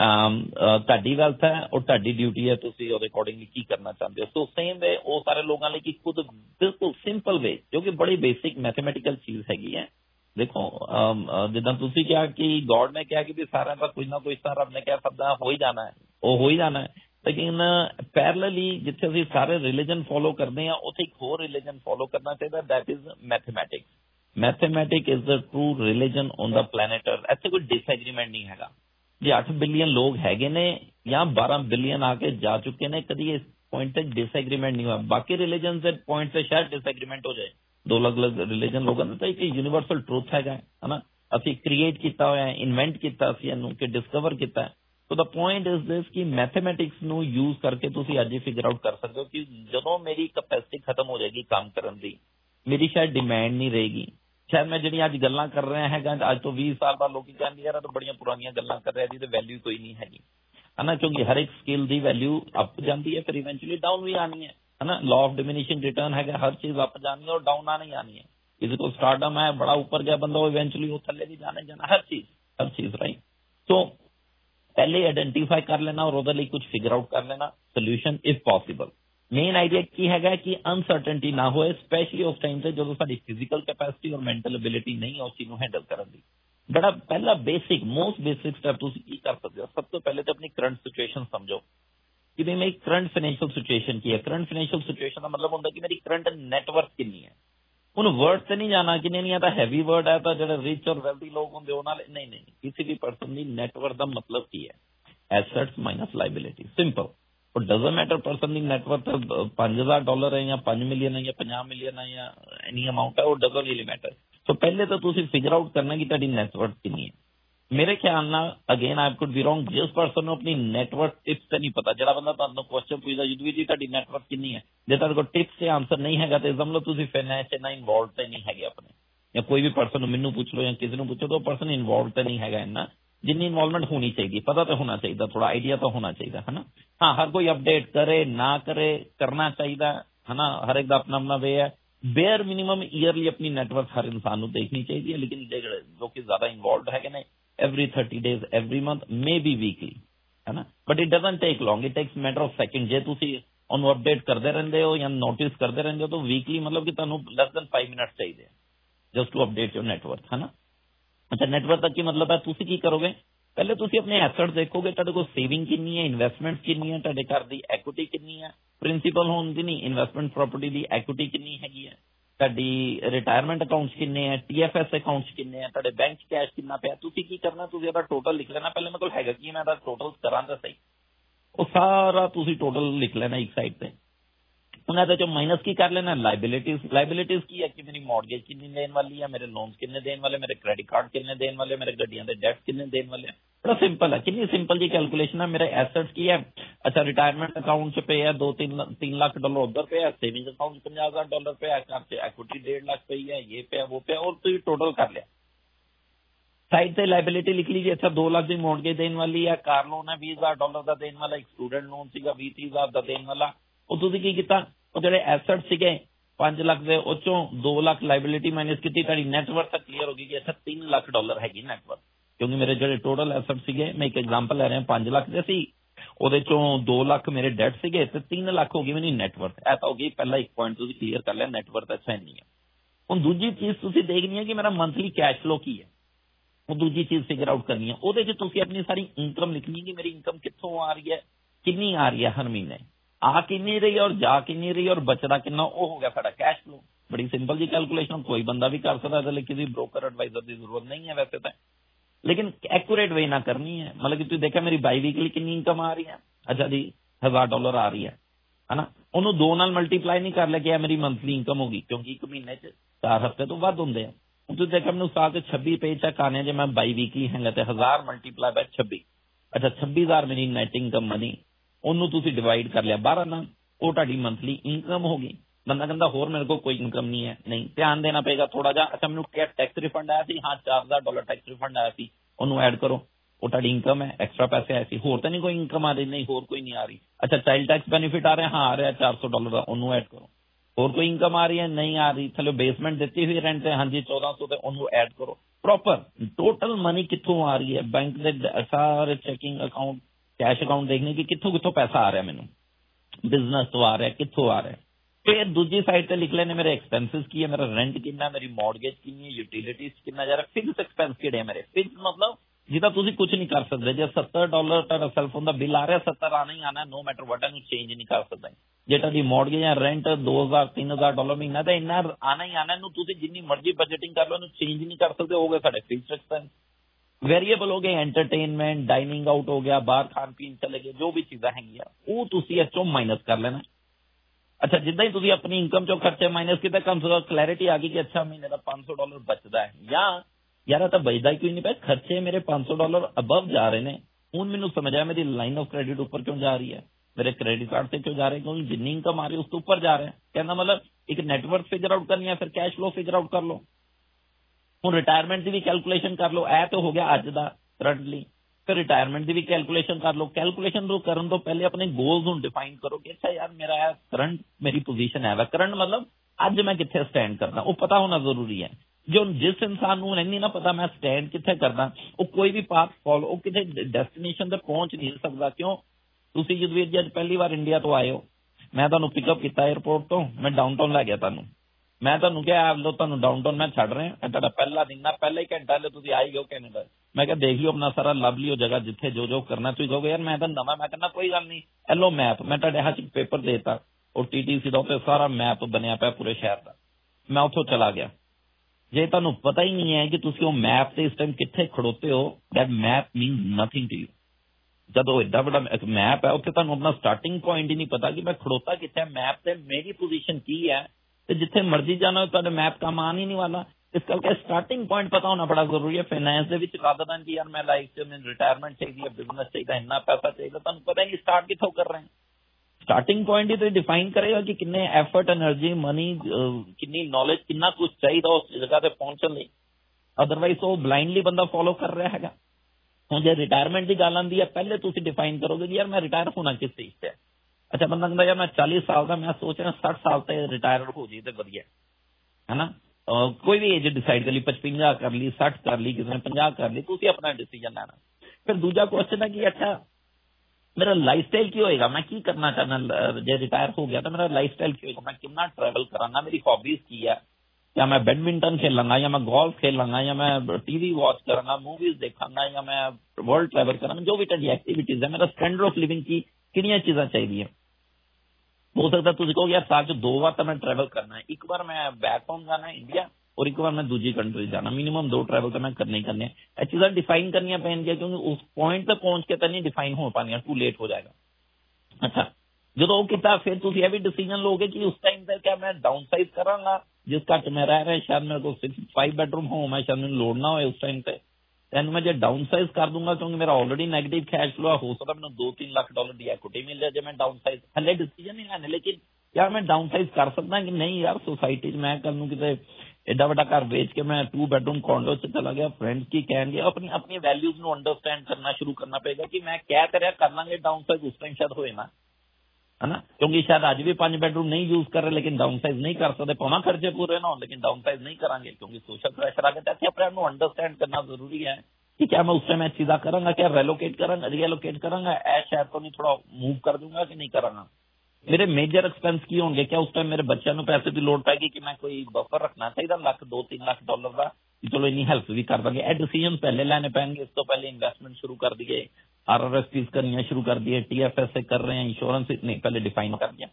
[SPEAKER 7] ਤੁਹਾਡੀ ਵੈਲਥ ਹੈ ਔਰ ਤੁਹਾਡੀ ਡਿਊਟੀ ਹੈ, ਤੁਸੀਂ ਉਹਦੇ ਅਕੋਰਡਿੰਗਲੀ ਕੀ ਕਰਨਾ ਚਾਹੁੰਦੇ ਹੋ। ਸੋ ਸੇਮ ਵੇ ਉਹ ਸਾਰੇ ਲੋਕਾਂ ਲਈ ਕਿ ਖੁਦ ਬਿਲਕੁਲ ਸਿੰਪਲ ਵੇ, ਜੋ ਕਿ ਬੜੀ ਬੇਸਿਕ ਮੈਥਮੈਟੀਕਲ ਚੀਜ਼ ਹੈਗੀ ਹੈ। ਦੇਖੋ ਜਿੱਦਾਂ ਤੁਸੀਂ ਕਿਹਾ ਕਿ ਗੋਡ ਨੇ ਕਿਹਾ ਕਿ ਵੀ ਸਾਰਿਆਂ ਦਾ ਕੁਝ ਨਾ ਕੁਝ ਤਾਂ ਰੱਬ ਨੇ ਕਿਹਾ ਸਭ ਦਾ ਹੋ ਹੀ ਜਾਣਾ ਹੈ, ਉਹ ਹੋ ਹੀ ਜਾਣਾ ਹੈ, ਲੇਕਿਨ ਪੈਰਲਲੀ ਜਿੱਥੇ ਅਸੀਂ ਸਾਰੇ ਰਿਲੀਜਨ ਫੋਲੋ ਕਰਦੇ ਹਾਂ ਉੱਥੇ ਇੱਕ ਹੋਰ ਰਿਲੀਜਨ ਫੋਲੋ ਕਰਨਾ ਚਾਹੀਦਾ, that is mathematics. Mathematic is the true religion on the planet earth. ਇੱਥੇ ਕੋਈ ਡਿਸਐਗਰੀਮੈਂਟ ਨਹੀਂ ਹੈਗਾ। ਜੇ ਅੱਠ ਬਿਲੀਅਨ ਲੋਕ ਹੈਗੇ ਨੇ ਜਾਂ ਬਾਰਾਂ ਬਿਲੀਅਨ ਆ ਕੇ ਜਾ ਚੁੱਕੇ ਨੇ, ਕਦੀ ਇਸ ਪੁਆਇੰਟ ਤੇ ਡਿਸਐਗਰੀਮੈਂਟ ਨਹੀਂ ਹੋਇਆ। ਬਾਕੀ ਰਿਲੀਜਨ ਦੇ ਪੁਆਇੰਟ ਤੇ ਸ਼ਾਇਦ ਡਿਸਐਗਰੀਮੈਂਟ ਹੋ ਜਾਏ, ਦੋ ਅਲੱਗ ਅਲੱਗ ਰਿਲੀਜਨ ਲੋਕਾਂ ਦਾ, ਤਾਂ ਇੱਕ ਯੂਨੀਵਰਸਲ ਟਰੂਥ ਹੈਗਾ, ਹੈ ਨਾ। ਅਸੀਂ ਕ੍ਰੀਏਟ ਕੀਤਾ ਹੋਇਆ, ਇਨਵੈਂਟ ਕੀਤਾ ਅਸੀਂ ਇਹਨੂੰ, ਕਿ ਡਿਸਕਵਰ ਕੀਤਾ, ਸੋ ਦਾ ਪੁਆਇੰਟ ਇਜ਼ ਦਿਸ ਕਿ ਮੈਥਮੈਟਿਕਸ ਨੂੰ ਯੂਜ਼ ਕਰਕੇ ਤੁਸੀਂ ਅੱਜ ਹੀ ਫਿਗਰ ਆਊਟ ਕਰ ਸਕਦੇ ਹੋ ਕਿ ਜਦੋਂ ਮੇਰੀ ਕੈਪੈਸਿਟੀ ਖਤਮ ਹੋ ਜਾਏਗੀ ਕੰਮ ਕਰਨ ਦੀ, ਮੇਰੀ ਸ਼ਾਇਦ ਡਿਮਾਂਡ ਨਹੀਂ ਰਹੇਗੀ। ਸ਼ਾਇਦ ਮੈਂ ਜਿਹੜੀਆਂ ਅੱਜ ਗੱਲਾਂ ਕਰ ਰਿਹਾ ਹੈਗਾ, ਅੱਜ ਤੋਂ ਵੀਹ ਸਾਲ ਬਾਅਦ ਲੋਕੀ ਕਹਿੰਦੇ ਯਾਰ ਤਾਂ ਬੜੀਆਂ ਪੁਰਾਣੀਆਂ ਗੱਲਾਂ ਕਰ ਰਿਹਾ, ਇਹਦੀ ਤਾਂ ਵੈਲਿਊ ਕੋਈ ਨਹੀਂ ਹੈਗੀ, ਹੈ ਨਾ, ਕਿਉਂਕਿ ਹਰ ਇੱਕ ਸਕਿੱਲ ਦੀ ਵੈਲਿਊ ਅਪ ਜਾਂਦੀ ਹੈ, ਫਿਰ ਇਵੈਂਚੁਅਲੀ ਡਾਊਨ ਵੀ ਆਣੀ ਹੈ, ਹੈ ਨਾ। ਲਾਅ ਆਫ ਡਿਮਿਨਿਸ਼ਿੰਗ ਰਿਟਰਨ ਹੈਗਾ, ਹਰ ਚੀਜ਼ ਅਪ ਜਾਣੀ ਹੈ ਔਰ ਡਾਊਨ ਆਣੀ ਆਣੀ ਹੈ। ਕਿਸੇ ਕੋਲ ਸਟਾਰਟਅਪ ਹੈ, ਬੜਾ ਉੱਪਰ ਗਿਆ ਬੰਦਾ, ਉਹ ਇਵੈਂਚੁਅਲੀ ਉਹ ਥੱਲੇ ਵੀ ਜਾਣਾ ਜਾਣਾ, ਹਰ ਚੀਜ਼ ਹਰ ਚੀਜ਼ ਰਾਈਟ। ਸੋ ਪਹਿਲੇ ਆਇਡੈਂਟੀਫਾਈ ਕਰ ਲੈਣਾ ਔਰ ਉਹਦੇ ਲਈ ਕੁਝ ਫਿਗਰ ਆਊਟ ਕਰ ਲੈਣਾ solution if possible. Main idea ਕੀ ਹੈਗਾ ਕਿ ਅਨਸਰਟਨਟੀ ਨਾ ਹੋਏ, ਸਪੈਸ਼ਲੀ ਉਸ ਟਾਈਮ ਤੇ ਜਦੋਂ ਸਾਡੀ ਫਿਜ਼ੀਕਲ ਕੈਪੈਸਿਟੀ ਔਰ ਮੈਂਟਲ ਐਬਿਲਿਟੀ ਨਹੀਂ ਉਸ ਚੀਜ਼ ਨੂੰ ਹੈਂਡਲ ਕਰਨ ਦੀ। ਬੜਾ ਪਹਿਲਾ ਬੇਸਿਕ ਮੋਸਟ ਬੇਸਿਕ ਸਟੈਪ ਤੁਸੀਂ ਕੀ ਕਰ ਸਕਦੇ ਹੋ, ਸਭ ਤੋਂ ਪਹਿਲੇ ਤਾਂ ਆਪਣੀ ਕਰੰਟ ਸਿਚੁਏਸ਼ਨ ਸਮਝੋ ਕਿ ਵੀ ਮੇਰੀ ਕਰੰਟ ਫਾਈਨੈਂਸ਼ੀਅਲ ਸਿਚੁਏਸ਼ਨ ਕੀ ਹੈ। ਕਰੰਟ ਫਾਈਨੈਂਸ਼ੀਅਲ ਸਿਚੁਏਸ਼ਨ ਦਾ ਮਤਲਬ ਹੁੰਦਾ ਕਿ ਮੇਰੀ ਕਰੰਟ ਨੈਟਵਰਕ ਕਿੰਨੀ ਹੈ। ਹੁਣ ਵਰਡ ਤੇ ਨਹੀਂ ਜਾਣਾ ਕਿੰਨੇ ਨਹੀਂ, ਤਾਂ ਹੈਵੀ ਵਰਡ ਹੈ ਤਾਂ ਜਿਹੜੇ ਰਿਚ ਔਰ ਵੈਲਦੀ ਲੋਕ ਹੁੰਦੇ ਉਹਨਾਂ ਲਈ ਨਹੀਂ ਨਹੀਂ, ਕਿਸੇ ਵੀ ਪਰਸਨ ਦੀ ਨੈਟਵਰਕ ਦਾ ਮਤਲਬ ਕੀ ਹੈ, ਐਸੈਟਸ ਮਾਈਨਸ ਲਾਇਬਿਲਿਟੀ, ਸਿੰਪਲ। ਉਹ ਡਜ਼ਨਟ ਮੈਟਰ ਪਰਸਨ ਦੀ ਨੈਟਵਰਕ ਪੰਜ ਹਜ਼ਾਰ ਡਾਲਰ ਹੈ ਜਾਂ ਪੰਜ ਮਿਲੀਅਨ ਹੈ ਜਾਂ ਪੰਜਾਹ ਮਿਲੀਅਨ ਹੈ ਜਾਂ ਐਨੀ ਅਮਾਊਂਟ ਹੈ, ਉਹ ਡਜ਼ਨਟ ਰੀਲੀ ਮੈਟਰ। ਸੋ ਪਹਿਲੇ ਤਾਂ ਤੁਸੀਂ ਫਿਗਰ ਆਊਟ ਕਰਨਾ ਕਿ ਤੁਹਾਡੀ ਨੈਟਵਰਕ ਕਿੰਨੀ ਹੈ। ਮੇਰੇ ਖਿਆਲ ਨਾਲ again I could be wrong, ਜਿਸ ਪਰਸਨ ਨੂੰ ਆਪਣੀ ਨੈਟਵਰਕ ਟਿਪਸ ਤੇ ਨਹੀਂ ਪਤਾ, ਜਿਹੜਾ ਬੰਦਾ ਤੁਹਾਨੂੰ ਕੁਐਸਚਨ ਪੁੱਛਦਾ ਯੁੱਧਵੀਰ ਜੀ ਤੁਹਾਡੀ ਨੈਟਵਰਕ ਕਿੰਨੀ ਹੈ, ਜੇ ਤੁਹਾਡੇ ਕੋਲ ਟਿਪਸ ਤੇ ਆਨਸਰ ਨਹੀਂ ਹੈਗਾ ਤੇ ਸਮਝ ਲਓ ਤੁਸੀਂ ਫਾਈਨੈਂਸ ਚ ਇੰਨਾ ਇਨਵੋਲਵ ਤੇ ਨਹੀਂ ਹੈਗੇ ਆਪਣੇ। ਜਾਂ ਕੋਈ ਵੀ ਪਰਸਨ ਨੂੰ ਮੈਨੂੰ ਪੁੱਛ ਲਓ ਜਾਂ ਕਿਸੇ ਨੂੰ ਪੁੱਛੋ ਤਾਂ ਉਹ ਪਰਸਨ ਇਨਵੋਲਵ ਤੇ ਨਹੀਂ ਹੈਗਾ ਇੰਨਾ, ਜਿੰਨੀ ਇਨਵੋਲਵਮੈਂਟ ਹੋਣੀ ਚਾਹੀਦੀ, ਪਤਾ ਤਾਂ ਹੋਣਾ ਚਾਹੀਦਾ, ਥੋੜਾ ਆਈਡੀਆ ਤਾਂ ਹੋਣਾ ਚਾਹੀਦਾ, ਹੈ ਨਾ। ਹਾਂ, ਹਰ ਕੋਈ ਅਪਡੇਟ ਕਰੇ ਨਾ ਕਰੇ, ਕਰਨਾ ਚਾਹੀਦਾ, ਹੈ ਨਾ, ਹਰ ਇੱਕ ਦਾ ਆਪਣਾ ਆਪਣਾ ਵੇ ਹੈ। ਬੇਅਰ ਮਿਨੀਮਮ ਈਅਰਲੀ ਆਪਣੀ ਨੈਟਵਰਕ ਹਰ ਇਨਸਾਨ ਨੂੰ ਦੇਖਣੀ ਚਾਹੀਦੀ ਹੈ, ਲੇਕਿਨ ਜਿਹੜੇ ਜੋ ਕਿ ਜ਼ਿਆਦਾ ਇਨਵੋਲਵਡ ਹੈਗੇ ਨੇ every thirty days, every month, maybe weekly, है ना, but it doesn't take long, it takes matter of second। ਜੇ ਤੁਸੀਂ ਉਹਨੂੰ ਅਪਡੇਟ ਕਰਦੇ ਰਹਿੰਦੇ ਹੋ ਜਾਂ ਨੋਟਿਸ ਕਰਦੇ ਰਹਿੰਦੇ ਹੋ ਤਾਂ ਵੀਕਲੀ ਮਤਲਬ ਕਿ ਤੁਹਾਨੂੰ ਲੈਸ ਦੈਨ five ਮਿੰਟ ਚਾਹੀਦੇ just to update your network, ਹੈ ਨਾ। ਅੱਛਾ, ਨੈਟਵਰਕ ਦਾ ਕੀ ਮਤਲਬ ਹੈ, ਤੁਸੀਂ ਕੀ ਕਰੋਗੇ, ਪਹਿਲੇ ਤੁਸੀਂ ਆਪਣੇ ਐਸੈਟ ਦੇਖੋਗੇ, ਤੁਹਾਡੇ ਕੋਲ ਸੇਵਿੰਗ ਕਿੰਨੀ ਹੈ, ਇਨਵੈਸਟਮੈਂਟ ਕਿੰਨੀ ਹੈ, ਤੁਹਾਡੇ ਘਰ ਦੀ ਐਕੁਇਟੀ ਕਿੰਨੀ ਹੈ, ਪ੍ਰਿੰਸੀਪਲ ਹੋਣ ਦੀ ਨਹੀਂ, ਇਨਵੈਸਟਮੈਂਟ ਪ੍ਰਾਪਰਟੀ ਦੀ ਐਕੁਇਟੀ ਕਿੰਨੀ ਹੈਗੀ ਹੈ, ਤੁਹਾਡੀ ਰਿਟਾਇਰਮੈਂਟ ਅਕਾਊਂਟਸ ਕਿੰਨੇ ਹੈ, ਟੀ ਐਫ ਐਸ ਅਕਾਊਂਟਸ ਕਿੰਨੇ ਹੈ, ਤੁਹਾਡੇ ਬੈਂਕ 'ਚ ਕੈਸ਼ ਕਿੰਨਾ ਪਿਆ। ਤੁਸੀਂ ਕੀ ਕਰਨਾ, ਤੁਸੀਂ ਇਹਦਾ ਟੋਟਲ ਲਿਖ ਲੈਣਾ ਪਹਿਲੇ, ਮੇਰੇ ਕੋਲ ਹੈਗਾ ਕੀ ਮੈਂ ਇਹਦਾ ਟੋਟਲ ਕਰਾਂ ਤਾਂ ਸਹੀ, ਉਹ ਸਾਰਾ ਤੁਸੀਂ ਟੋਟਲ ਲਿਖ ਲੈਣਾ ਇੱਕ ਸਾਈਡ ਤੇ। ਉਹਨਾਂ ਦੇ ਚੋਂ ਮਾਈਨਸ ਕੀ ਕਰ ਲੈਣਾ, ਲਾਇਬਿਲਿਟੀਜ਼। ਲਾਇਬਿਲਿਟੀਜ਼ ਕੀ ਹੈ ਕਿ ਮੇਰੀ ਮੌਰਗੇਜ ਕਿੰਨੀ ਦੇਣ ਵਾਲੀ ਹੈ, ਮੇਰੇ ਲੋਨਸ ਕਿੰਨੇ ਦੇਣ ਵਾਲੇ, ਮੇਰੇ ਕ੍ਰੈਡਿਟ ਕਾਰਡ ਕਿੰਨੇ ਦੇਣ ਵਾਲੇ, ਮੇਰੇ ਗੱਡੀਆਂ ਦੇ ਡੈਟ ਕਿੰਨੇ ਦੇਣ ਵਾਲੇ। ਬੜਾ ਸਿੰਪਲ ਹੈ, ਕਿੰਨੀ ਸਿੰਪਲ ਜੀ ਕੈਲਕੂਲੇਸ਼ਨ ਹੈ। ਮੇਰੇ ਐਸੈਟਸ ਕੀ ਹੈ, ਅੱਛਾ ਰਿਟਾਇਰਮੈਂਟ ਅਕਾਊਂਟ 'ਚ ਪਏ ਹੈ ਦੋ ਤਿੰਨ ਤਿੰਨ ਲੱਖ ਡਾਲਰ ਉੱਧਰ ਪਿਆ, ਸੇਵਿੰਗ ਅਕਾਊਂਟ 'ਚ ਪੰਜਾਹ ਹਜ਼ਾਰ ਡਾਲਰ ਪਿਆ, ਘਰ 'ਚ ਐਕੁਇਟੀ ਡੇਢ ਲੱਖ ਪਈ ਹੈ, ਇਹ ਪਿਆ ਉਹ ਪਿਆ, ਔਰ ਤੁਸੀਂ ਟੋਟਲ ਕਰ ਲਿਆ। ਸਾਈਡ ਤੇ ਲਾਇਬਿਲਿਟੀ ਲਿਖ ਲੀजिए, ਅੱਛਾ ਦੋ ਲੱਖ ਦੀ ਮੌਰਗੇਜ ਦੇਣ ਵਾਲੀ ਹੈ, ਕਾਰ ਲੋਨ ਹੈ ਵੀਹ ਹਜ਼ਾਰ ਡਾਲਰ ਦਾ ਦੇਣ ਵਾਲਾ, ਇੱਕ ਸਟੂਡੈਂਟ ਲੋਨ ਸੀਗਾ ਵੀਹ ਤੀਹ ਹਜ਼ਾਰ ਦਾ ਦੇਣ ਵਾਲਾ। ਉਹ ਤੁਸੀਂ ਕੀ ਕੀਤਾ, ਉਹ ਜਿਹੜੇ ਐਸੈਟ ਸੀਗੇ ਪੰਜ ਲੱਖ ਦੇ ਉਹ ਚੋਂ ਦੋ ਲੱਖ ਲਾਇਬਿਲਿਟੀ ਮਾਈਨਸ ਕੀਤੀ, ਤੁਹਾਡੀ ਨੈਟਵਰਕ ਤਾਂ ਕਲੀਅਰ ਹੋ ਗਈ ਕਿ ਅੱਛਾ ਤਿੰਨ ਲੱਖ ਡਾਲਰ ਹੈਗੀ ਨੈਟਵਰਕ। ਕਿਉਂਕਿ ਮੇਰੇ ਜਿਹੜੇ ਟੋਟਲ ਐਸੈਟ ਸੀਗੇ, ਮੈਂ ਇੱਕ ਐਗਜ਼ਾਮਪਲ ਲੈ ਰਿਹਾ, ਪੰਜ ਲੱਖ ਦੇ ਸੀ, ਉਹਦੇ ਚੋਂ ਦੋ ਲੱਖ ਮੇਰੇ ਡੈਟ ਸੀਗੇ ਤੇ ਤਿੰਨ ਲੱਖ ਹੋ ਗਈ ਮੇਰੀ ਨੈਟਵਰਕ। ਇਹ ਤਾਂ ਹੋ ਗਈ ਪਹਿਲਾ ਇੱਕ ਪੁਆਇੰਟ ਤੁਸੀਂ ਕਲੀਅਰ ਕਰ ਲਿਆ, ਨੈਟਵਰਕ ਅੱਛਾ ਨਹੀਂ ਹੈ। ਹੁਣ ਦੂਜੀ ਚੀਜ਼ ਤੁਸੀਂ ਦੇਖਣੀ ਹੈ ਕਿ ਮੇਰਾ ਮੰਥਲੀ ਕੈਸ਼ ਫਲੋ ਕੀ ਹੈ, ਉਹ ਦੂਜੀ ਚੀਜ਼ ਫਿਗਰ ਆਊਟ ਕਰਨੀ ਹੈ। ਉਹਦੇ 'ਚ ਤੁਸੀਂ ਆਪਣੀ ਸਾਰੀ ਇਨਕਮ ਲਿਖਣੀ ਕਿ ਮੇਰੀ ਇਨਕਮ ਕਿੱਥੋਂ ਆ ਰਹੀ ਹੈ, ਕਿੰਨੀ ਆ ਰਹੀ ਹੈ ਹਰ ਮਹੀਨੇ, ਆ ਕਿੰਨੀ ਰਹੀ ਔਰ ਜਾ ਕਿੰਨੀ ਰਹੀ ਔਰ ਬਚਦਾ ਕਿੰਨਾ, ਉਹ ਹੋ ਗਿਆ ਸਾਡਾ ਕੈਸ਼ ਫਲੋ। ਬੜੀ ਸਿੰਪਲ ਜੀ ਕੈਲਕੂਲੇਸ਼ਨ, ਕੋਈ ਬੰਦਾ ਵੀ ਕਰ ਸਕਦਾ, ਇਹਦੇ ਲਈ ਕਿਸੇ ਬ੍ਰੋਕਰ ਐਡਵਾਈਜ਼ਰ ਦੀ ਜ਼ਰੂਰਤ ਨਹੀਂ ਹੈ ਵੈਸੇ ਤਾਂ, ਲੇਕਿਨ ਐਕੂਰੇਟ ਵੇ ਨਾ ਕਰਨੀ ਹੈ। ਮਤਲਬ ਕਿ ਤੁਸੀਂ ਦੇਖਿਆ ਮੇਰੀ ਬਾਈ ਵੀਕਲੀ ਕਿੰਨੀ ਇਨਕਮ ਆ ਰਹੀ ਹੈ, ਅੱਛਾ ਜੀ ਹਜ਼ਾਰ ਡਾਲਰ ਆ ਰਹੀ ਹੈ, ਹੈ ਨਾ, ਉਹਨੂੰ ਦੋ ਨਾਲ ਮਲਟੀਪਲਾਈ ਨਹੀਂ ਕਰ ਲਿਆ ਕਿ ਮੇਰੀ ਮੰਥਲੀ ਇਨਕਮ ਹੋ ਗਈ, ਕਿਉਂਕਿ ਇੱਕ ਮਹੀਨੇ 'ਚ ਚਾਰ ਹਫ਼ਤੇ ਤੋਂ ਵੱਧ ਹੁੰਦੇ ਆ। ਹੁਣ ਤੁਸੀਂ ਦੇਖਿਆ ਮੈਨੂੰ ਸਾਲ 'ਚ ਛੱਬੀ ਪੇ ਚੈੱਕ ਆਣੇ, ਜੇ ਮੈਂ ਬਾਈ ਵੀਕਲੀ ਹੈਗਾ ਤੇ ਹਜ਼ਾਰ ਮਲਟੀਪਲਾਈ ਬਾਈ ਛੱਬੀ, ਅੱਛਾ ਛੱਬੀ ਹਜ਼ਾਰ ਮੇਰੀ ਨੈਟ ਇਨਕਮ ਬਣੀ, ਉਹਨੂੰ ਤੁਸੀਂ ਡਿਵਾਈਡ ਕਰ ਲਿਆ ਬਾਰਾਂ ਨਾਲ, ਉਹ ਤੁਹਾਡੀ ਮੰਥਲੀ ਇਨਕਮ ਹੋ ਗਈ। ਬੰਦਾ ਕਹਿੰਦਾ ਹੋਰ ਮੇਰੇ ਕੋਲ ਕੋਈ ਇਨਕਮ ਨਹੀਂ ਹੈ, ਨਹੀਂ ਧਿਆਨ ਦੇਣਾ ਪਏਗਾ ਥੋੜਾ ਜਿਹਾ। ਅੱਛਾ ਮੈਨੂੰ ਕਿਆ ਟੈਕਸ ਰਿਫੰਡ ਆਇਆ ਸੀ, ਹਾਂ ਚਾਰ ਹਜ਼ਾਰ ਡਾਲਰ ਟੈਕਸ ਰਿਫੰਡ ਆਇਆ ਸੀ, ਉਹਨੂੰ ਐਡ ਕਰੋ, ਉਹ ਤੁਹਾਡੀ ਇਨਕਮ ਹੈ, ਐਕਸਟਰਾ ਪੈਸੇ ਆਏ ਸੀ। ਹੋਰ ਤਾਂ ਨਹੀਂ ਕੋਈ ਇਨਕਮ ਆ ਰਹੀ, ਨਹੀਂ ਹੋਰ ਕੋਈ ਨਹੀਂ ਆ ਰਹੀ। ਅੱਛਾ ਚਾਈਲਡ ਟੈਕਸ ਬੈਨੀਫਿਟ ਆ ਰਿਹਾ, ਹਾਂ ਆ ਰਿਹਾ ਚਾਰ ਸੌ ਡਾਲਰ ਦਾ, ਉਹਨੂੰ ਐਡ ਕਰੋ। ਹੋਰ ਕੋਈ ਇਨਕਮ ਆ ਰਹੀ ਹੈ, ਨਹੀਂ ਆ ਰਹੀ। ਥੱਲੇ ਬੇਸਮੈਂਟ ਦਿੱਤੀ ਹੋਈ ਰੈਂਟ ਹੈ, ਹਾਂਜੀ ਚੌਦਾਂ ਸੌ ਤੇ ਉਹਨੂੰ ਐਡ ਕਰੋ। ਪ੍ਰੋਪਰ ਟੋਟਲ ਮਨੀ ਕਿੱਥੋਂ ਆ ਰਹੀ ਹੈ, ਬੈਂਕ ਦੇ ਸਾਰੇ ਚੈਕਿੰਗ ਅਕਾਊਂਟ ਕੈਸ਼ ਅਕਾਊਂਟ ਦੇਖਣੇ ਕਿ ਕਿੱਥੋਂ ਕਿੱਥੋਂ ਪੈਸਾ ਆ ਰਿਹਾ, ਮੈਨੂੰ ਬਿਜ਼ਨਸ ਤੋਂ ਆ ਰਿਹਾ, ਕਿੱਥੋਂ ਆ ਰਿਹਾ। ਫਿਰ ਦੂਜੀ ਸਾਈਡ ਤੇ ਲਿਖ ਲੈਣੇ ਮੇਰੇ ਐਕਸਪੈਂਸਿਸ ਕੀ ਹੈ, ਮੇਰਾ ਰੈਂਟ ਕਿੰਨਾ, ਮੇਰੀ ਮੌਰਗੇਜ ਕਿੰਨੀ ਹੈ, ਯੂਟਿਲਿਟੀਜ਼ ਕਿੰਨਾ ਜਾ ਰਿਹਾ, ਫਿਕਸ ਐਕਸਪੈਂਸ ਕਿਹੜੇ ਮੇਰੇ। ਫਿਕਸ ਮਤਲਬ ਜਿਹਦਾ ਤੁਸੀਂ ਕੁਝ ਨਹੀਂ ਕਰ ਸਕਦੇ। ਜੇ ਸੱਤਰ ਡਾਲਰ ਤੁਹਾਡਾ ਸੈਲਫੋਨ ਦਾ ਬਿੱਲ ਆ ਰਿਹਾ, ਸੱਤਰ ਆਣਾ ਹੀ ਆਣਾ, ਨੋ ਮੈਟਰ ਵਾਟ, ਇਹਨੂੰ ਚੇਂਜ ਨਹੀਂ ਕਰ ਸਕਦਾ। ਜੇ ਤੁਹਾਡੀ ਮੌਰਗੇਜ ਜਾਂ ਰੈਂਟ ਦੋ ਹਜ਼ਾਰ ਤਿੰਨ ਹਜ਼ਾਰ ਡਾਲਰ ਮਹੀਨਾ ਤਾਂ ਇੰਨਾ ਆਣਾ ਹੀ ਆਣਾ, ਇਹਨੂੰ ਤੁਸੀਂ ਜਿੰਨੀ ਮਰਜ਼ੀ ਬਜਟਿੰਗ ਕਰ ਲਓ, ਇਹਨੂੰ ਚੇਂਜ ਨਹੀਂ ਕਰ ਸਕਦੇ। ਹੋ ਗਏ ਸਾਡੇ ਫਿਕਸ ਐਕਸਪੈਂਸ। ਵੇਰੀਏਬਲ ਹੋ ਗਏ ਐਂਟਰਟੇਨਮੈਂਟ, ਡਾਈਨਿੰਗ ਆਊਟ ਹੋ ਗਿਆ, ਬਾਹਰ ਖਾਣ ਪੀਣ ਚਲੇ ਗਏ, ਜੋ ਵੀ ਚੀਜ਼ਾਂ ਹੈਗੀਆਂ ਉਹ ਤੁਸੀਂ ਇਸ ਚੋਂ ਮਾਈਨਸ ਕਰ ਲੈਣਾ। ਅੱਛਾ ਜਿੱਦਾਂ ਹੀ ਤੁਸੀਂ ਆਪਣੀ ਇਨਕਮ ਚੋਂ ਖਰਚੇ ਮਾਈਨਸ ਕੀਤਾ, ਕਮ ਸੇ ਕਮ ਕਲੈਰਿਟੀ ਆ ਗਈ ਕਿ ਅੱਛਾ ਮਹੀਨੇ ਦਾ ਪੰਜ ਸੌ ਡਾਲਰ ਬਚਦਾ ਹੈ, ਜਾਂ ਯਾਰ ਤਾਂ ਬਚਦਾ ਹੀ ਕੋਈ ਨਹੀਂ ਪਿਆ, ਖਰਚੇ ਮੇਰੇ ਪੰਜ ਸੌ ਡਾਲਰ ਅਬਵ ਜਾ ਰਹੇ ਨੇ, ਹੁਣ ਮੈਨੂੰ ਸਮਝ ਆਇਆ ਮੇਰੀ ਲਾਈਨ ਆਫ ਕ੍ਰੈਡਿਟ ਉੱਪਰ ਕਿਉਂ ਜਾ ਰਹੀ ਹੈ, ਮੇਰੇ ਕ੍ਰੈਡਿਟ ਕਾਰਡ ਤੇ ਕਿਉਂ ਜਾ ਰਿਹਾ, ਕਿਉਂਕਿ ਜਿੰਨੀ ਇਨਕਮ ਆ ਰਹੀ ਉਸ ਤੋਂ ਉੱਪਰ ਜਾ ਰਿਹਾ। ਕਹਿੰਦਾ ਮਤਲਬ ਇੱਕ ਨੈਟਵਰਕ ਫਿਗਰ ਆਊਟ ਕਰਨੀ ਹੈ, ਫਿਰ ਕੈਸ਼ ਫਲੋ ਫਿਗਰ ਆਊਟ ਕਰ ਲਓ। ਹੁਣ ਰਿਟਾਇਰਮੈਂਟ ਦੀ ਵੀ ਕੈਲਕੂਲੇਸ਼ਨ ਕਰ ਲਓ, ਇਹ ਤਾਂ ਹੋ ਗਿਆ ਅੱਜ ਦਾ ਕਰੰਟਲੀ। ਫਿਰ ਰਿਟਾਇਰਮੈਂਟ ਦੀ ਵੀ ਕੈਲਕੂਲੇਸ਼ਨ ਕਰ ਲਓ। ਕੈਲਕੂਲੇਸ਼ਨ ਕਰਨ ਤੋਂ ਪਹਿਲੇ ਆਪਣੇ ਗੋਲਸ ਨੂੰ ਡਿਫਾਈਨ ਕਰੋ ਕਿ ਅੱਛਾ ਯਾਰ ਮੇਰਾ ਕਰੰਟ ਮੇਰੀ ਪੋਜੀਸ਼ਨ ਹੈ ਵਾ, ਕਰੰਟ ਮਤਲਬ ਅੱਜ ਮੈਂ ਕਿੱਥੇ ਸਟੈਂਡ ਕਰਦਾ, ਉਹ ਪਤਾ ਹੋਣਾ ਜ਼ਰੂਰੀ ਹੈ। ਜੋ ਜਿਸ ਇਨਸਾਨ ਨੂੰ ਨਹੀਂ ਨਾ ਪਤਾ ਮੈਂ ਸਟੈਂਡ ਕਿੱਥੇ ਕਰਦਾ, ਉਹ ਕੋਈ ਵੀ ਪਾਥ ਫੋਲੋ, ਉਹ ਕਿਤੇ ਡੈਸਟੀਨੇਸ਼ਨ ਤੇ ਪਹੁੰਚ ਨਹੀਂ ਸਕਦਾ। ਕਿਉਂ? ਤੁਸੀਂ ਜਦਵੀਰ ਜੀ ਅੱਜ ਪਹਿਲੀ ਵਾਰ ਇੰਡੀਆ ਤੋਂ ਆਏ ਹੋ, ਮੈਂ ਤੁਹਾਨੂੰ ਪਿਕਅਪ ਕੀਤਾ ਏਅਰਪੋਰਟ ਤੋਂ, ਮੈਂ ਡਾਊਨਟਾਊਨ ਲੈ ਗਿਆ ਤੁਹਾਨੂੰ, ਮੈਂ ਤੁਹਾਨੂੰ ਕਿਹਾ ਲੋ ਤੁਹਾਨੂੰ ਡਾਊਨਟਾਊਨ ਮੈਂ ਛੱਡ ਰਿਹਾ, ਤੁਹਾਡਾ ਪਹਿਲਾ ਦਿਨ ਨਾ ਪਹਿਲਾ ਹੀ ਘੰਟਾ ਲੈ ਤੁਸੀਂ ਆਈ ਗਏ ਕੈਨੇਡਾ। ਮੈਂ ਕਿਹਾ ਦੇਖ ਲਿਓ ਆਪਣਾ ਸਾਰਾ ਲੱਭ ਲਿਓ ਜਗ੍ਹਾ ਜਿੱਥੇ ਜੋ ਜੋ ਕਰਨਾ। ਤੁਸੀਂ ਕਹੋਗੇ ਯਾਰ ਮੈਂ ਤਾਂ ਨਵਾਂ, ਮੈਂ ਕਹਿੰਦਾ ਕੋਈ ਗੱਲ ਨਹੀਂ, ਐਲੋ ਮੈਪ, ਮੈਂ ਤੁਹਾਡੇ ਹੱਥ 'ਚ ਪੇਪਰ ਦੇ ਦਿੱਤਾ ਔਰ ਟੀ ਟੀ ਸੀ ਦਾ ਉੱਤੇ ਸਾਰਾ ਮੈਪ ਬਣਿਆ ਪਿਆ ਪੂਰੇ ਸ਼ਹਿਰ ਦਾ। ਮੈਂ ਉੱਥੋਂ ਚਲਾ ਗਿਆ। ਜੇ ਤੁਹਾਨੂੰ ਪਤਾ ਹੀ ਨਹੀਂ ਹੈ ਕਿ ਤੁਸੀਂ ਉਹ ਮੈਪ ਤੇ ਇਸ ਟਾਈਮ ਕਿੱਥੇ ਖੜੋਤੇ ਹੋ, that map means nothing to you. ਜਦੋਂ ਏਡਾ ਵੱਡਾ ਮੈਪ ਹੈ ਉੱਥੇ ਤੁਹਾਨੂੰ ਆਪਣਾ ਸਟਾਰਟਿੰਗ ਪੁਆਇੰਟ ਹੀ ਨਹੀਂ ਪਤਾ ਕਿ ਮੈਂ ਖੜੋਤਾ ਕਿੱਥੇ, ਮੈਪ ਤੇ ਮੇਰੀ ਪੋਜੀਸ਼ਨ ਕੀ ਹੈ, ਤੇ ਜਿੱਥੇ ਮਰਜ਼ੀ ਜਾਣਾ ਤੁਹਾਡੇ ਮੈਪ ਕੰਮ ਆਉਣ ਹੀ ਨਹੀਂ ਵਾਲਾ। ਇਸ ਕਰਕੇ ਸਟਾਰਟਿੰਗ ਪੁਆਇੰਟ ਪਤਾ ਹੋਣਾ ਬੜਾ ਜ਼ਰੂਰੀ ਹੈ। ਫਾਈਨੈਂਸ ਦੇ ਵਿੱਚ ਕਾਦਦਾਂ ਕਿ ਯਾਰ ਮੈਂ ਲਾਈਫ 'ਚ ਮੈਨੂੰ ਰਿਟਾਇਰਮੈਂਟ ਚਾਹੀਦੀ ਹੈ, ਬਿਜ਼ਨਸ ਚਾਹੀਦਾ, ਇੰਨਾ ਪੈਸਾ ਚਾਹੀਦਾ, ਤੁਹਾਨੂੰ ਪਤਾ ਨਹੀਂ ਸਟਾਰਟ ਕਿੱਥੋਂ ਕਰ ਰਹੇ। ਸਟਾਰਟਿੰਗ ਪੁਆਇੰਟ ਹੀ ਤੁਸੀਂ ਡਿਫਾਈਨ ਕਰੇਗਾ ਕਿ ਕਿੰਨੇ ਐਫਰਟ, ਐਨਰਜੀ, ਮਨੀ, ਕਿੰਨੀ ਨੌਲੇਜ, ਕਿੰਨਾ ਕੁਛ ਚਾਹੀਦਾ ਉਸ ਜਗ੍ਹਾ ਤੇ ਪਹੁੰਚਣ ਲਈ। ਅਦਰਵਾਈਜ਼ ਉਹ ਬਲਾਈਂਡਲੀ ਬੰਦਾ ਫੋਲੋ ਕਰ ਰਿਹਾ ਹੈਗਾ। ਹੁਣ ਜੇ ਰਿਟਾਇਰਮੈਂਟ ਦੀ ਗੱਲ ਆਉਂਦੀ ਹੈ, ਪਹਿਲੇ ਤੁਸੀਂ ਡਿਫਾਈਨ ਕਰੋਗੇ ਕਿ ਯਾਰ ਮੈਂ ਰਿਟਾਇਰ ਹੋਣਾ ਕਿਸ ਚੀਜ਼ ਤੇ। ਅੱਛਾ ਬੰਦਾ ਕਹਿੰਦਾ ਯਾਰ ਮੈਂ ਚਾਲੀ ਸਾਲ ਦਾ, ਮੈਂ ਸੋਚ ਰਿਹਾ ਸੱਠ ਸਾਲ ਤੇ ਰਿਟਾਇਰ ਹੋ ਜਾਈਏ ਤੇ ਵਧੀਆ ਹੈ ਨਾ। ਕੋਈ ਵੀ ਏਜ ਡਿਸਾਈਡ ਕਰ ਲਈ, ਪਚਵੰਜਾ ਕਰ ਲਈ, ਸੱਠ ਕਰ ਲਈ, ਕਿਸੇ ਨੇ ਪੰਜਾਹ ਕਰ ਲਈ, ਤੁਸੀਂ ਆਪਣਾ ਡਿਸੀਜਨ ਲੈਣਾ। ਫਿਰ ਦੂਜਾ ਕੁਐਸਚਨ ਹੈ ਕਿ ਅੱਛਾ ਮੇਰਾ ਲਾਈਫ ਸਟਾਈਲ ਕੀ ਹੋਏਗਾ, ਮੈਂ ਕੀ ਕਰਨਾ ਚਾਹੁੰਦਾ ਜੇ ਰਿਟਾਇਰ ਹੋ ਗਿਆ ਤਾਂ ਮੇਰਾ ਲਾਈਫ ਸਟਾਈਲ ਕੀ ਹੋਏਗਾ, ਮੈਂ ਕਿੰਨਾ ਟਰੈਵਲ ਕਰਾਂਗਾ, ਮੇਰੀ ਹੌਬੀਜ਼ ਕੀ ਹੈ, ਜਾਂ ਮੈਂ ਬੈਡਮਿੰਟਨ ਖੇਲਾਂਗਾ, ਜਾਂ ਮੈਂ ਗੋਲਫ ਖੇਲਾਂਗਾ, ਜਾਂ ਮੈਂ ਟੀਵੀ ਵਾਚ ਕਰਾਂਗਾ, ਮੂਵੀਜ਼ ਦੇਖਾਂਗਾ, ਜਾਂ ਮੈਂ ਵਰਲਡ ਟਰੈਵਲ ਕਰਾਂਗਾ, ਜੋ ਵੀ ਤੁਹਾਡੀ ਐਕਟੀਵਿਟੀਜ਼ ਹੈ, ਮੇਰਾ ਸਟੈਂਡਰਡ ਆਫ ਲਿਵਿੰਗ ਕੀ, ਕਿਹੜੀਆਂ ਚੀਜ਼ਾਂ ਚਾਹੀਦੀਆਂ। ਹੋ ਸਕਦਾ ਤੁਸੀਂ ਕਹੋਗੇ ਯਾਰ ਸਾਲ 'ਚ ਦੋ ਵਾਰ ਤਾਂ ਮੈਂ ਟਰੈਵਲ ਕਰਨਾ ਹੈ, ਇੱਕ ਵਾਰ ਮੈਂ ਬੈਕ ਹੋਮ ਜਾਣਾ ਇੰਡੀਆ ਔਰ ਇੱਕ ਵਾਰ ਮੈਂ ਦੂਜੀ ਕੰਟਰੀ ਜਾਣਾ, ਮਿਨੀਮਮ ਦੋ ਟਰੈਵਲ ਤਾਂ ਮੈਂ ਕਰਨੇ ਹੀ ਕਰਨੇ। ਇਹ ਚੀਜ਼ਾਂ ਡਿਫਾਈਨ ਕਰਨੀਆਂ ਪੈਣਗੀਆਂ ਕਿਉਂਕਿ ਉਸ ਪੁਆਇੰਟ ਤੇ ਪਹੁੰਚ ਕੇ ਤਾਂ ਨਹੀਂ ਡਿਫਾਈਨ ਹੋ ਪਾਣੀਆਂ, ਟੂ ਲੇਟ ਹੋ ਜਾਏਗਾ। ਅੱਛਾ ਜਦੋਂ ਉਹ ਕੀਤਾ ਫਿਰ ਤੁਸੀਂ ਇਹ ਵੀ ਡਿਸੀਜਨ ਲਓਗੇ ਕਿ ਉਸ ਟਾਈਮ ਤੇ ਕਿਆ ਮੈਂ ਡਾਊਨ ਸਾਈਜ਼ ਕਰਾਂਗਾ, ਜਿਸ ਘਰ 'ਚ ਮੈਂ ਰਹਿ ਰਿਹਾ ਸ਼ਾਇਦ ਮੇਰੇ ਕੋਲ ਸਿਕਸ ਫਾਈਵ ਬੈਡਰੂਮ ਹੋਮ ਹੈ, ਸ਼ਾਇਦ ਮੈਨੂੰ ਲੋੜ ਨਾ ਹੋਏ ਉਸ ਟਾਈਮ ਤੇ, ਤੈਨੂੰ ਮੈਂ ਜੇ ਡਾਊਨ ਸਾਈਜ਼ ਕਰ ਦੂੰਗਾ ਕਿਉਂਕਿ ਮੇਰਾ ਆਲਰੇਡੀ ਨੈਗੇਟਿਵ ਕੈਸ਼ ਫਲੋ ਹੋ ਸਕਦਾ ਮੈਨੂੰ ਦੋ ਤਿੰਨ ਲੱਖ ਡਾਲਰ ਦੀ ਐਕੁਇਟੀ ਮਿਲ ਜਾਏ ਜੇ ਮੈਂ ਡਾਊਨ ਸਾਈਜ਼। ਹਲੇ ਡਿਸੀਜਨ ਨਹੀਂ ਲੈਣੇ, ਲੇਕਿਨ ਯਾਰ ਮੈਂ ਡਾਊਨ ਸਾਈਜ਼ ਕਰ ਸਕਦਾ ਕਿ ਨਹੀਂ ਯਾਰ ਸੋਸਾਇਟੀ 'ਚ ਮੈਂ ਕੱਲ ਨੂੰ ਕਿਤੇ ਐਡਾ ਵੱਡਾ ਘਰ ਵੇਚ ਕੇ ਮੈਂ ਟੂ ਬੈਡਰੂਮ ਕੌਂਡੋ 'ਚ ਚਲਾ ਗਿਆ, ਫਰੈਂਡਸ ਕੀ ਕਹਿਣਗੇ, ਆਪਣੀ ਆਪਣੀ ਵੈਲਿਊਜ਼ ਨੂੰ ਅੰਡਰਸਟੈਂਡ ਕਰਨਾ ਸ਼ੁਰੂ ਕਰਨਾ ਪਏਗਾ ਕਿ ਮੈਂ ਕਹਿ ਤੇ ਰਿਹਾ ਕਰ ਲਾਂਗੇ ਡਾਊਨ ਸਾਈਜ਼, ਉਸ ਟਾਈਮ ਸ਼ਾਇਦ ਹੋਏ ਨਾ, ਹੈ ਨਾ। ਕਿਉਂਕਿ ਸ਼ਾਇਦ ਅੱਜ ਵੀ ਪੰਜ ਬੈਡਰੂਮ ਨਹੀਂ ਯੂਜ਼ ਕਰ ਰਹੇ ਲੇਕਿਨ ਡਾਊਨ ਸਾਈਜ਼ ਨਹੀਂ ਕਰ ਸਕਦੇ, ਭਾਵੇਂ ਖਰਚੇ ਪੂਰੇ ਨਾ ਹੋਣ ਲੇਕਿਨ ਡਾਊਨ ਸਾਈਜ਼ ਨਹੀਂ ਕਰਾਂਗੇ ਕਿਉਂਕਿ ਸੋਸ਼ਲ ਪ੍ਰੈਸ਼ਰ ਆ ਗਿਆ। ਇੱਥੇ ਆਪਣੇ ਆਪ ਨੂੰ ਅੰਡਰਸਟੈਂਡ ਕਰਨਾ ਜ਼ਰੂਰੀ ਹੈ ਕਿ ਕਿਆ ਮੈਂ ਉਸ ਟਾਈਮ ਇਹ ਚੀਜ਼ਾਂ ਕਰਾਂਗਾ, ਕਿਆ ਰੈਲੋਕੇਟ ਕਰਾਂਗਾ, ਰੀਐਲੋਕੇਟ ਕਰਾਂਗਾ, ਇਹ ਸ਼ਹਿਰ ਤੋਂ ਨਹੀਂ ਥੋੜਾ ਮੂਵ ਕਰ ਦੂੰਗਾ ਕਿ ਨਹੀਂ ਕਰਾਂਗਾ। ਮੇਰੇ ਮੇਜਰ ਐਕਸਪੈਂਸ ਕੀ ਹੋਣਗੇ, ਕਿਆ ਉਸ ਟਾਈਮ ਮੇਰੇ ਬੱਚਿਆਂ ਨੂੰ ਪੈਸੇ ਦੀ ਲੋੜ ਪੈਗੀ ਕਿ ਮੈਂ ਕੋਈ ਬਫਰ ਰੱਖਣਾ ਚਾਹੀਦਾ ਲੱਖ ਦੋ ਤਿੰਨ ਲੱਖ ਡਾਲਰ ਦਾ, ਚਲੋ ਇੰਨੀ ਹੈਲਪ ਵੀ ਕਰ ਦਾਂਗੇ। ਇਹ ਡਿਸੀਜਨ ਪਹਿਲੇ ਲੈਣੇ ਪੈਣਗੇ, ਇਸ ਤੋਂ ਪਹਿਲੇ ਇਨਵੈਸਟਮੈਂਟ ਸ਼ੁਰੂ ਕਰ ਦਈਏ, ਆਰ ਆਰ ਐਸ ਪੀਜ਼ ਕਰਨੀਆਂ ਸ਼ੁਰੂ ਕਰ ਦਈਏ, ਟੀ ਐਫ ਐਸ ਏ ਕਰ ਰਹੇ हैं, इंश्योरेंस नहीं पहले डिफाइन कर दिया।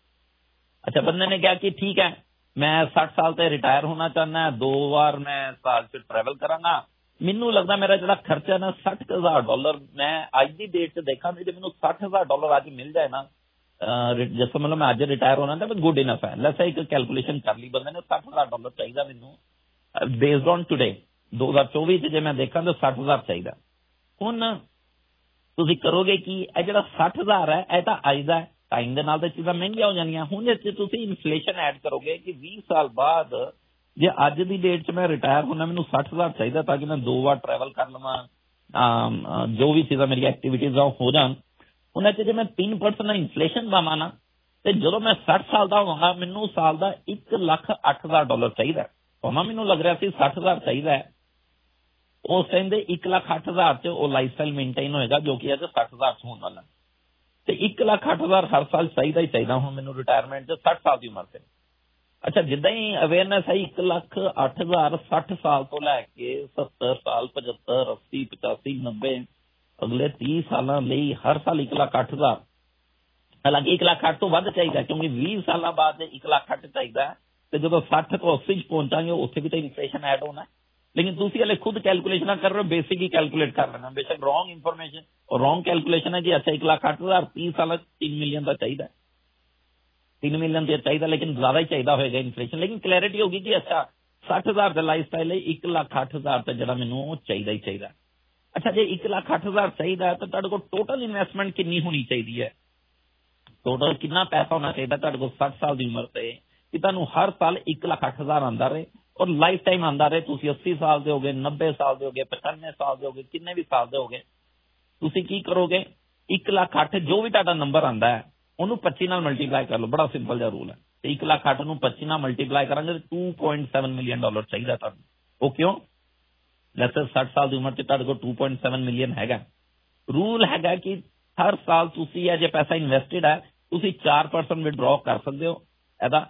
[SPEAKER 7] अच्छा बंदे ने कहा कि ठीक है मैं साठ साल तक रिटायर होना चाहना है, दो बार मैं साल से ट्रैवल करांगा, ਮੈਨੂੰ ਲੱਗਦਾ ਮੇਰਾ ਜਿਹੜਾ ਖਰਚਾ ਨਾ ਸੱਠ ਹਜ਼ਾਰ ਡਾਲਰ, ਮੈਂ ਅੱਜ ਦੀ ਡੇਟ 'ਚ ਦੇਖਾਂ ਜੇ ਮੈਨੂੰ ਸੱਠ ਹਜ਼ਾਰ ਡਾਲਰ ਅੱਜ ਮਿਲ ਜਾਏ ਨਾ, ਜਿਸ ਮਤਲਬ ਮੈਂ ਅੱਜ ਰਿਟਾਇਰ ਹੋਣਾ ਤਾਂ ਗੁੱਡ ਇਨਫ ਹੈ। ਲੈਟਸ ਸੇ ਇੱਕ ਕੈਲਕੂਲੇਸ਼ਨ ਕਰ ਲਈ ਬੰਦੇ ਨੇ, ਸੱਠ ਹਜ਼ਾਰ ਡਾਲਰ ਚਾਹੀਦਾ ਮੈਨੂੰ ਬੇਸਡ ਔਨ ਟੂਡੇ ਦੋ ਹਜ਼ਾਰ ਚੌਵੀ 'ਚ ਜੇ ਮੈਂ ਦੇਖਾਂ ਤਾਂ ਸੱਠ ਹਜ਼ਾਰ ਚਾਹੀਦਾ। ਹੁਣ ਤੁਸੀਂ ਕਰੋਗੇ ਕਿ ਇਹ ਜਿਹੜਾ ਸੱਠ ਹਜ਼ਾਰ ਹੈ ਇਹ ਤਾਂ ਅੱਜ ਦਾ ਟਾਈਮ ਦੇ ਨਾਲ ਤਾਂ ਚੀਜ਼ਾਂ ਮਹਿੰਗੀਆਂ ਹੋ ਜਾਣੀਆਂ। ਹੁਣ ਜੇ ਤੁਸੀਂ ਇਨਫਲੇਸ਼ਨ ਐਡ ਕਰੋਗੇ ਕਿ ਵੀਹ ਸਾਲ ਬਾਅਦ ਜੇ ਅੱਜ ਦੀ ਡੇਟ 'ਚ ਮੈਂ ਰਿਟਾਇਰ ਹੋਣਾ ਮੈਨੂੰ ਸੱਠ ਹਜ਼ਾਰ ਚਾਹੀਦਾ ਤਾਂ ਕਿ ਮੈਂ ਦੋ ਵਾਰ ਟਰੈਵਲ ਕਰ ਲਵਾਂ, ਜੋ ਵੀ ਚੀਜ਼ਾਂ ਮੇਰੀ ਐਕਟੀਵਿਟੀਜ਼ ਆ ਹੋ ਜਾਣ। ਉਹਨਾਂ 'ਚ ਜੇ ਮੈਂ ਤਿੰਨ ਪਰਸੈਂਟ ਇਨਫਲੇਸ਼ਨ ਪਾਵਾਂ ਨਾ ਤੇ ਜਦੋਂ ਮੈਂ ਸੱਠ ਸਾਲ ਦਾ ਹੋਵਾਂਗਾ ਮੈਨੂੰ ਸਾਲ ਦਾ ਇੱਕ ਲੱਖ ਅੱਠ ਹਜ਼ਾਰ ਡਾਲਰ ਚਾਹੀਦਾ। ਭਾਵੇਂ ਮੈਨੂੰ ਲੱਗ ਰਿਹਾ ਸੀ ਸੱਠ ਹਜ਼ਾਰ ਚਾਹੀਦਾ ਹੈ, ਉਸ ਟਾਈਮ ਦੇ ਇੱਕ ਲੱਖ ਅੱਠ ਹਜ਼ਾਰ 'ਚ ਉਹ ਲਾਈਫ ਸਟਾਈਲ ਮੇਨਟੇਨ ਹੋਏਗਾ ਜੋ ਕਿ ਅੱਜ ਸੱਠ ਹਜ਼ਾਰ 'ਚ ਹੋਣ ਵਾਲਾ, ਤੇ ਇੱਕ ਲੱਖ ਅੱਠ ਹਜ਼ਾਰ ਹਰ ਸਾਲ ਚਾਹੀਦਾ ਹੀ ਚਾਹੀਦਾ ਹੁਣ ਮੈਨੂੰ ਰਿਟਾਇਰਮੈਂਟ 'ਚ ਸੱਠ ਸਾਲ ਦੀ ਉਮਰ 'ਤੇ। ਅੱਛਾ ਜਿੱਦਾਂ ਹੀ ਅਵੇਅਰਨੈਸ ਹੈ ਇੱਕ ਲੱਖ ਅੱਠ ਹਜ਼ਾਰ ਸੱਠ ਸਾਲ ਤੋਂ ਲੈ ਕੇ ਸੱਤਰ ਸਾਲ, ਪਝੱਤਰ, ਅੱਸੀ, ਪਚਾਸੀ, ਨੱਬੇ ਅਗਲੇ ਤੀਹ ਸਾਲਾਂ ਲਈ ਹਰ ਸਾਲ ਇੱਕ ਲੱਖ ਅੱਠ ਹਜ਼ਾਰ, ਹਾਲਾਂਕਿ ਇੱਕ ਲੱਖ ਅੱਠ ਤੋਂ ਵੱਧ ਚਾਹੀਦਾ ਕਿਉਂਕਿ ਵੀਹ ਸਾਲਾਂ ਬਾਅਦ ਜੇ ਇੱਕ ਲੱਖ ਅੱਠ ਚਾਹੀਦਾ ਤੇ ਜਦੋਂ ਸੱਠ ਤੋਂ ਅੱਸੀ 'ਚ ਪਹੁੰਚਾਂਗੇ ਉੱਥੇ ਵੀ ਤਾਂ ਇਨਫਲੇਸ਼ਨ ਐਡ ਹੋਣਾ। ਲੇਕਿਨ ਤੁਸੀਂ ਹਲੇ ਖੁਦ ਕੈਲਕੂਲੇਸ਼ਨਾਂ ਕਰ ਰਹੇ ਹੋ, ਬੇਸਿਕ ਹੀ ਕੈਲਕੂਲੇਟ ਕਰ ਲੈਣਾ, ਬੇਸ਼ੱਕ ਰੌਂਗ ਇਨਫੋਰਮੇਸ਼ਨ ਔਰ ਰੌਂਗ ਕੈਲਕੂਲੇਸ਼ਨ ਹੈ ਕਿ ਅੱਛਾ ਇੱਕ ਲੱਖ ਅੱਠ ਹਜ਼ਾਰ ਤੀਹ ਸਾਲਾਂ 'ਚ ਤਿੰਨ ਮਿਲੀਅਨ ਦਾ ਚਾਹੀਦਾ, ਤਿੰਨ ਮਿਲੀਅਨ ਤੇ ਚਾਹੀਦਾ ਲੇਕਿਨ ਜ਼ਿਆਦਾ ਹੀ ਚਾਹੀਦਾ ਹੋਏਗਾ ਇਨਫਲੇਸ਼ਨ। ਲੇਕਿਨ ਕਲੈਰਿਟੀ ਹੋਗੀ ਕਿ ਅੱਛਾ ਸੱਠ ਹਜ਼ਾਰ ਦਾ ਲਾਈਫ ਸਟਾਈਲ ਹੈ, ਇੱਕ ਲੱਖ ਅੱਠ ਹਜ਼ਾਰ ਤਾਂ ਜਿਹੜਾ ਮੈਨੂੰ ਉਹ ਚਾਹੀਦਾ ਹੀ ਚਾਹੀਦਾ। ਅੱਛਾ ਜੇ ਇੱਕ ਲੱਖ ਅੱਠ ਹਜ਼ਾਰ ਚਾਹੀਦਾ ਤਾਂ ਤੁਹਾਡੇ ਕੋਲ ਟੋਟਲ ਇਨਵੈਸਟਮੈਂਟ ਕਿੰਨੀ ਹੋਣੀ ਚਾਹੀਦੀ ਹੈ? ਟੋਟਲ ਕਿੰਨਾ ਪੈਸਾ ਹੋਣਾ ਚਾਹੀਦਾ ਤੁਹਾਡੇ ਕੋਲ ਸੱਠ ਸਾਲ ਦੀ ਉਮਰ ਤੇ ਕਿ ਤੁਹਾਨੂੰ ਹਰ ਸਾਲ ਇੱਕ ਲੱਖ ਅੱਠ ਹਜ਼ਾਰ ਆਉਂਦਾ ਰਹੇ ਔਰ ਲਾਈਫ ਟਾਈਮ ਆਉਂਦਾ ਰਹੇ? ਤੁਸੀਂ अस्सी ਸਾਲ ਦੇ ਹੋਗੇ, ਨੱਬੇ ਸਾਲ ਦੇ ਹੋਗੇ, ਪਚਾਨਵੇਂ ਸਾਲ ਦੇ ਹੋਗੇ, ਕਿੰਨੇ ਵੀ ਸਾਲ ਦੇ ਹੋਗੇ, ਤੁਸੀਂ ਕੀ ਕਰੋਗੇ? ਇੱਕ ਲੱਖ ਅੱਠ ਜੋ ਵੀ ਤੁਹਾਡਾ ਨੰਬਰ ਆਉਂਦਾ ਹੈ ਉਹਨੂੰ ਪੱਚੀ ਨਾਲ ਮਲਟੀਪਲਾਈ ਕਰ ਲਓ। ਬੜਾ ਸਿੰਪਲ ਜਿਹਾ ਰੂਲ ਹੈ। ਤੇ ਇੱਕ ਲੱਖ ਅੱਠ ਨੂੰ ਪੱਚੀ ਨਾਲ ਮਲਟੀਪਲਾਈ ਕਰਾਂਗੇ two point seven million dollar ਚਾਹੀਦਾ ਤੁਹਾਨੂੰ। ਉਹ ਕਿਉਂ? ਵੈਸੇ ਸੱਠ ਸਾਲ ਦੀ ਉਮਰ 'ਚ ਤੁਹਾਡੇ ਕੋਲ ਟੂ ਪੁਆਇੰਟ ਸੈਵਨ ਮਿਲੀਅਨ ਹੈਗਾ। ਰੂਲ ਹੈਗਾ ਕਿ ਹਰ ਸਾਲ ਤੁਸੀਂ ਇਹ ਜੇ ਪੈਸਾ ਇਨਵੈਸਟਡ ਹੈ ਤੁਸੀਂ ਚਾਰ ਪਰਸੈਂਟ ਵਿਡਰੋ ਕਰ ਸਕਦੇ ਹੋ ਇਹਦਾ,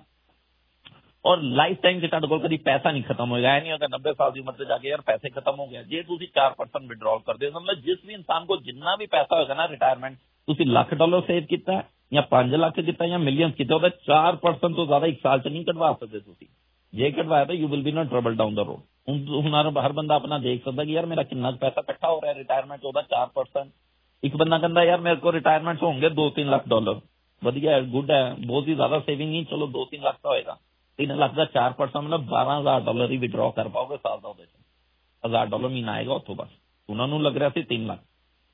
[SPEAKER 7] ਔਰ ਲਾਈਫ ਟਾਈਮ 'ਚ ਤੁਹਾਡੇ ਕੋਲ ਕਦੀ ਪੈਸਾ ਨਹੀਂ ਖਤਮ ਹੋਏਗਾ। ਇਹ ਨਹੀਂ ਹੋਗਾ ਨੱਬੇ ਸਾਲ ਦੀ ਉਮਰ 'ਤੇ ਜਾ ਕੇ ਯਾਰ ਪੈਸੇ ਖਤਮ ਹੋ ਗਿਆ। ਜੇ ਤੁਸੀਂ ਚਾਰ ਪਰਸੈਂਟ ਵਿਡਰੋ ਕਰਦੇ ਹੋ ਮਤਲਬ ਜਿਸ ਵੀ ਇਨਸਾਨ ਕੋਲ ਜਿੰਨਾ ਵੀ ਪੈਸਾ ਹੋਏਗਾ ਨਾ ਰਿਟਾਇਰਮੈਂਟ, ਤੁਸੀਂ ਲੱਖ ਡਾਲਰ ਸੇਵ ਕੀਤਾ ਜਾਂ ਪੰਜ ਲੱਖ ਕੀਤਾ ਜਾਂ ਮਿਲੀਅਨ ਕੀਤਾ, ਉਹਦਾ ਚਾਰ ਪਰਸੈਂਟ ਤੋਂ ਜ਼ਿਆਦਾ ਇੱਕ ਸਾਲ 'ਚ ਨਹੀਂ ਕਢਵਾ ਸਕਦੇ ਤੁਸੀਂ। ਜੇ ਕਢਵਾਇਆ ਤਾਂ you will be not trouble down the road. ਹੁਣ ਹੁਣ ਹਰ ਬੰਦਾ ਆਪਣਾ ਦੇਖ ਸਕਦਾ ਕਿ ਯਾਰ ਮੇਰਾ ਕਿੰਨਾ ਪੈਸਾ ਇਕੱਠਾ ਹੋ ਰਿਹਾ ਰਿਟਾਇਰਮੈਂਟ, ਉਹਦਾ ਚਾਰ ਪਰਸੈਂਟ। ਇੱਕ ਬੰਦਾ ਕਹਿੰਦਾ ਯਾਰ ਮੇਰੇ ਕੋਲ ਰਿਟਾਇਰਮੈਂਟ ਹੋਣਗੇ ਦੋ ਤਿੰਨ ਲੱਖ ਡਾਲਰ, ਵਧੀਆ ਹੈ, ਗੁੱਡ ਹੈ, ਬਹੁਤ ਹੀ ਜ਼ਿਆਦਾ ਸੇਵਿੰਗ ਨਹੀਂ, ਚਲੋ ਦੋ ਤਿੰਨ ਲੱਖ ਤਾਂ ਹੋਏਗਾ। ਤਿੰਨ ਲੱਖ ਦਾ ਚਾਰ ਪਰਸੈਂਟ ਮਤਲਬ ਬਾਰਾਂ ਹਜ਼ਾਰ ਡਾਲਰ ਹੀ ਵਿਡਰੋ ਕਰ ਪਾਓਗੇ ਸਾਲ ਦਾ। ਉਹਦੇ 'ਚ ਹਜ਼ਾਰ ਡਾਲਰ ਮਹੀਨਾ ਆਏਗਾ ਉੱਥੋਂ ਬਸ। ਉਹਨਾਂ ਨੂੰ ਲੱਗ ਰਿਹਾ ਸੀ ਤਿੰਨ ਲੱਖ।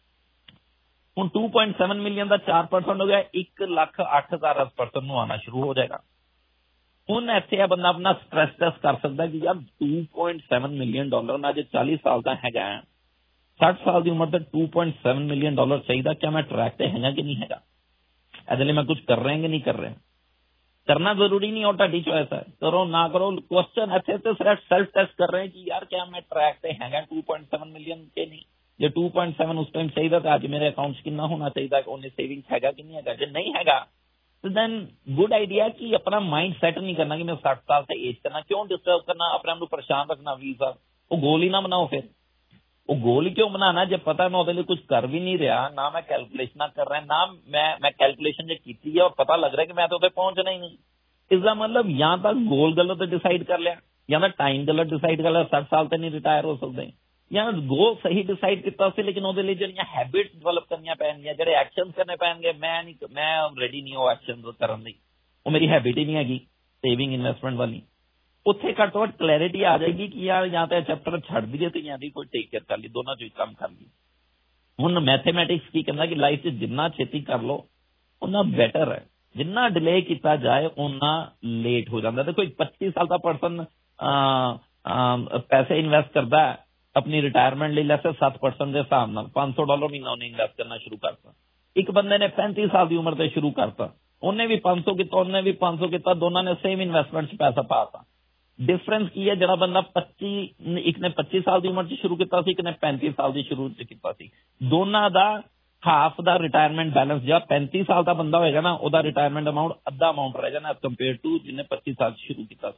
[SPEAKER 7] ਹੁਣ ਟੂ ਪੁਆਇੰਟ ਸੈਵਨ ਮਿਲੀਅਨ ਦਾ ਚਾਰ ਪਰਸੈਂਟ ਹੋ ਗਿਆ, ਇੱਕ ਲੱਖ ਅੱਠ ਹਜ਼ਾਰ ਇਸ ਪਰਸਨ ਨੂੰ ਆਉਣਾ ਸ਼ੁਰੂ ਹੋ ਜਾਏਗਾ। ਹੁਣ ਇੱਥੇ ਇਹ ਬੰਦਾ ਆਪਣਾ ਸਟ੍ਰੈਸ ਟੈਸਟ ਕਰ ਸਕਦਾ ਕਿ ਯਾਰ two point seven million dollar ਮੈਂ ਜੇ ਚਾਲੀ ਸਾਲ ਦਾ ਹੈਗਾ, ਸੱਠ ਸਾਲ ਦੀ ਉਮਰ ਤੇ two point seven million dollar ਚਾਹੀਦਾ, ਕਿਆ ਮੈਂ ਟਰੈਕ ਤੇ ਹੈਗਾ ਕਿ ਨਹੀਂ ਹੈਗਾ? ਇਹਦੇ ਲਈ ਮੈਂ ਕੁਝ ਕਰ ਰਿਹਾ ਕਿ ਨਹੀਂ ਕਰ ਰਿਹਾ? ਕਰਨਾ ਜ਼ਰੂਰੀ ਨਹੀਂ, और ਤੁਹਾਡੀ ਚੋਇਸ ਹੈ, ਕਰੋ ਨਾ ਕਰੋ। ਕੁਐਸਚਨ ਇੱਥੇ ਤੇ ਸਿਰਫ ਸੈਲਫ ਟੈਸਟ ਕਰ ਰਹੇ ਕਿ ਯਾਰ ਕਿਆ ਮੈਂ ਟਰੈਕ ਤੇ ਹੈਗਾ ਟੂ ਪੁਆਇੰਟ ਸੈਵਨ ਮਿਲੀਅਨ ਕੇ ਨਹੀਂ? ਜੇ ਟੂ ਪੁਆਇੰਟ ਸੈਵਨ ਉਸ ਟਾਈਮ ਚਾਹੀਦਾ ਤਾਂ ਅੱਜ ਮੇਰੇ ਅਕਾਊਂਟ 'ਚ ਕਿੰਨਾ ਹੋਣਾ ਚਾਹੀਦਾ? ਉਹਨੇ ਸੇਵਿੰਗਸ ਹੈਗਾ ਕਿ ਨਹੀਂ ਹੈਗਾ? ਜੇ ਨਹੀਂ ਹੈਗਾ तो देन गुड आइडिया कि अपना माइंड सेट नहीं करना कि मैं साठ साल से एज करना, क्यों डिस्टर्ब करना, अपने आप को परेशान रखना बीस साल। वो गोल ही ना बनाओ, फिर वो गोल ही क्यों बनाना जब पता है मैं उसके लिए कुछ कर भी नहीं रहा, ना मैं कैलकुलेशन कर रहा है, ना मैं मैं कैलकुलेशन जो की है और पता लग रहा है कि मैं तो उसे पहुंचना ही नहीं। इसका मतलब या तो गोल गलत डिसाइड कर लिया, या तो टाइम गलत डिसाइड कर लिया, साठ साल तक नहीं रिटायर हो सकते, या गोल सही डिसाइड किया सी लेकिन ਉਹਦੇ ਲਈ ਜਿਹੜੀਆਂ ਹੈਬਿਟਸ ਡਿਵੈਲਪ ਕਰਨੀਆਂ ਪੈਣਗੀਆਂ, ਜਿਹੜੇ ਐਕਸ਼ਨਸ ਕਰਨੇ ਪੈਣਗੇ। ਮੈਂ ਨਹੀਂ ਮੈਂ ਰੈਡੀ ਨਹੀਂ ਉਹ ਐਕਸ਼ਨਸ ਕਰਨ ਲਈ, ਉਹ ਮੇਰੀ ਹੈਬਿਟ ਹੀ ਨਹੀਂ ਹੈਗੀ ਸੇਵਿੰਗ ਇਨਵੈਸਟਮੈਂਟ ਵਾਲੀ। ਉੱਥੇ ਘੱਟ ਤੋਂ ਘੱਟ ਕਲੈਰਿਟੀ ਆ ਜਾਏਗੀ ਕਿ ਯਾਰ ਜਾਂ ਤਾਂ ਚੈਪਟਰ ਛੱਡ ਦਈਏ ਤੇ ਜਾਂ ਦੀ ਕੋਈ ਟੇਕ ਕੇਅਰ ਕਰ ਲਈ, ਦੋਨਾਂ ਚੋਂ ਹੀ ਕੰਮ ਕਰ ਲਈ। ਹੁਣ ਮੈਥਮੈਟਿਕਸ ਕੀ ਕਹਿੰਦਾ ਕਿ ਲਾਈਫ 'ਚ ਜਿੰਨਾ ਛੇਤੀ ਕਰ ਲਓ ਉਨਾ ਬੈਟਰ ਹੈ, ਜਿੰਨਾ ਡਿਲੇ ਕੀਤਾ ਜਾਏ ਉਨਾ ਲੇਟ ਹੋ ਜਾਂਦਾ। ਦੇਖੋ ਇੱਕ ਪੱਚੀ ਸਾਲ ਦਾ ਪਰਸਨ ਪੈਸੇ ਇਨਵੈਸਟ ਕਰਦਾ ਹੈ अपनी रिटायरमेंट ले लैसे सत्त परसेंट के हिसाब नाल पांच सौ डॉलर महीना उन्हें इन्वेस्ट करना शुरू करता। एक बंदे ने पैंतीस साल की उम्र से शुरू करता, उन्हें भी पांच सौ किया, उन्हें भी पांच सौ किया, दोनों ने सेम इन्वेस्टमेंट से पैसा पाता। डिफरेंस की है जरा बंदा पच्ची एक ने पच्चीस साल की उम्र से शुरू किया, एक ने पैंतीस साल की शुरू किया, दोनों का हाफ का रिटायरमेंट बैलेंस जब पैंतीस साल का बंदा होगा ना उसका रिटायरमेंट अमाउंट अद्धा अमाउंट रह जाना कंपेयर टू जिन्हें पच्चीस साल शुरू किया।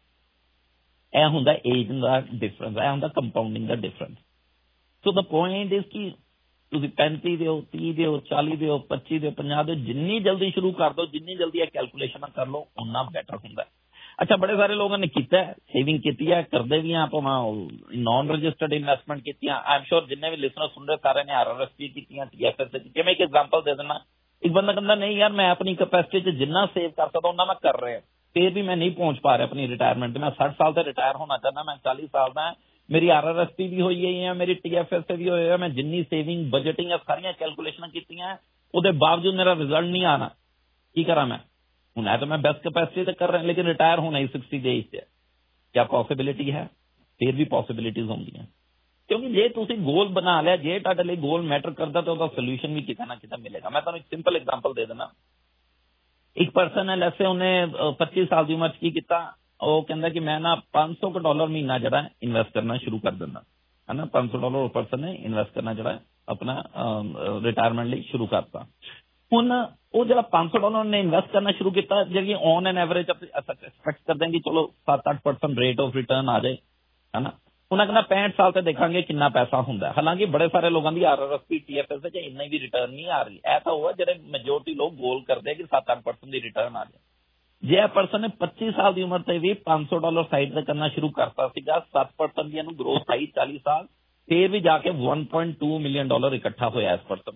[SPEAKER 7] ਇਹ ਹੁੰਦਾ ਏਜ ਦਾ ਡਿਫਰੈਂਸ, ਇਹ ਹੁੰਦਾ ਕੰਪਾਊਂਡਿੰਗ ਦਾ difference. So the point is ਕਿ ਤੁਸੀਂ ਪੈਂਤੀ ਦਿਓ, ਤੀਹ ਦਿਓ, ਚਾਲੀ ਦਿਓ, ਪੱਚੀ ਦਿਓ, ਪੰਜਾਹ ਦਿਓ, ਜਿੰਨੀ ਜਲਦੀ ਸ਼ੁਰੂ ਕਰ ਦਿਓ, ਜਿੰਨੀ ਜਲਦੀ ਇਹ ਕੈਲਕੂਲੇਸ਼ਨ ਕਰ ਲਓ ਉਨਾ ਬੈਟਰ ਹੁੰਦਾ। ਅੱਛਾ ਬੜੇ ਸਾਰੇ ਲੋਕਾਂ ਨੇ ਕੀਤਾ ਸੇਵਿੰਗ ਕੀਤੀ ਹੈ, ਕਰਦੇ ਵੀ ਆ, ਆਪਾਂ ਨॉन ਰਜਿਸਟਰਡ ਇਨਵੈਸਟਮੈਂਟ ਕੀਤੀਆਂ। ਆਈ ਐਮ ਸ਼ੋਰ ਜਿੰਨੇ ਵੀ ਲਿਸਨਰ ਸੁਣ ਰਹੇ ਸਾਰੇ ਨੇ ਆਰ ਆਰ ਐਸ ਪੀ ਕੀਤੀਆਂ, ਟੀ ਐਫ ਐਸ ਕੀਤੀਆਂ। ਮੈਂ ਇੱਕ ਐਗਜ਼ਾਮਪਲ ਦੇ ਦਿੰਦਾ। ਇੱਕ ਬੰਦਾ ਕਹਿੰਦਾ ਨਹੀਂ ਯਾਰ ਮੈਂ ਆਪਣੀ ਕੈਪੈਸਿਟੀ 'ਚ ਜਿੰਨਾ ਸੇਵ ਕਰ ਸਕਦਾ ਉਹਨਾਂ ਮੈਂ ਕਰ ਰਿਹਾ, फिर भी मैं नहीं पहुंच पा रहा अपनी रिटायरमेंट। मैं साठ साल से रिटायर होना चाहता, मैं चालीस साल का, मेरी आर आर एस पी भी हुई है, मेरी टी एफ एस से भी हुई है, मैं जिन्नी सेविंग बजटिंग सारिया कैलकुलेशन की उसके बावजूद मेरा रिजल्ट नहीं आना, की करा मैं? हूं है तो मैं बेस्ट कैपेसिटी तो कर रहा लेकिन रिटायर होना ही सिक्सटी डेज से, क्या पॉसिबिलिटी है? फिर भी पॉसिबिलिटीज होंगी, क्योंकि जे तुसी गोल बना लिया, जे तुहाडे लई गोल मैटर करता तो उसका सोल्यूशन भी किते ना किते मिलेगा। मैं तुहानूं एक सिंपल एग्जांपल दे देना। एक पर्सन है लैसे उन्हें पच्चीस साल की उम्र की किया, वो कहता कि मैं ना पांच सौ डॉलर महीना जरा इन्वेस्ट करना शुरू कर देना है ना। पांच सौ डॉलर पर्सन ने इन्वेस्ट करना जरा अपना रिटायरमेंट लिए शुरू करता। हुण वो जरा पांच सौ डॉलर ने इन्वेस्ट करना शुरू किया, जी ऑन एन एवरेज एक्सपेक्ट करते हैं कि चलो सत्त अठ परसेंट रेट ऑफ रिटर्न आ जाए, है ना। उन्हें कहना पैंठ साल से देखा कितना पैसा होंगे। हालांकि बड़े सारे लोगों की R R S P T F S इन्नी भी रिटर्न नहीं आ रही। ऐसा हुआ जो मेजोरिटी लोग गोल करते हैं कि सत्त अठ परसेंट की रिटर्न आ जाए। जे परसन ने पच्चीस साल की उम्र से भी पांच सौ डॉलर साइड से करना शुरू करता सत्त परसेंट की ग्रोथ आई चालीस साल, फिर भी जाके one point two million dollar इकट्ठा होया इस परसन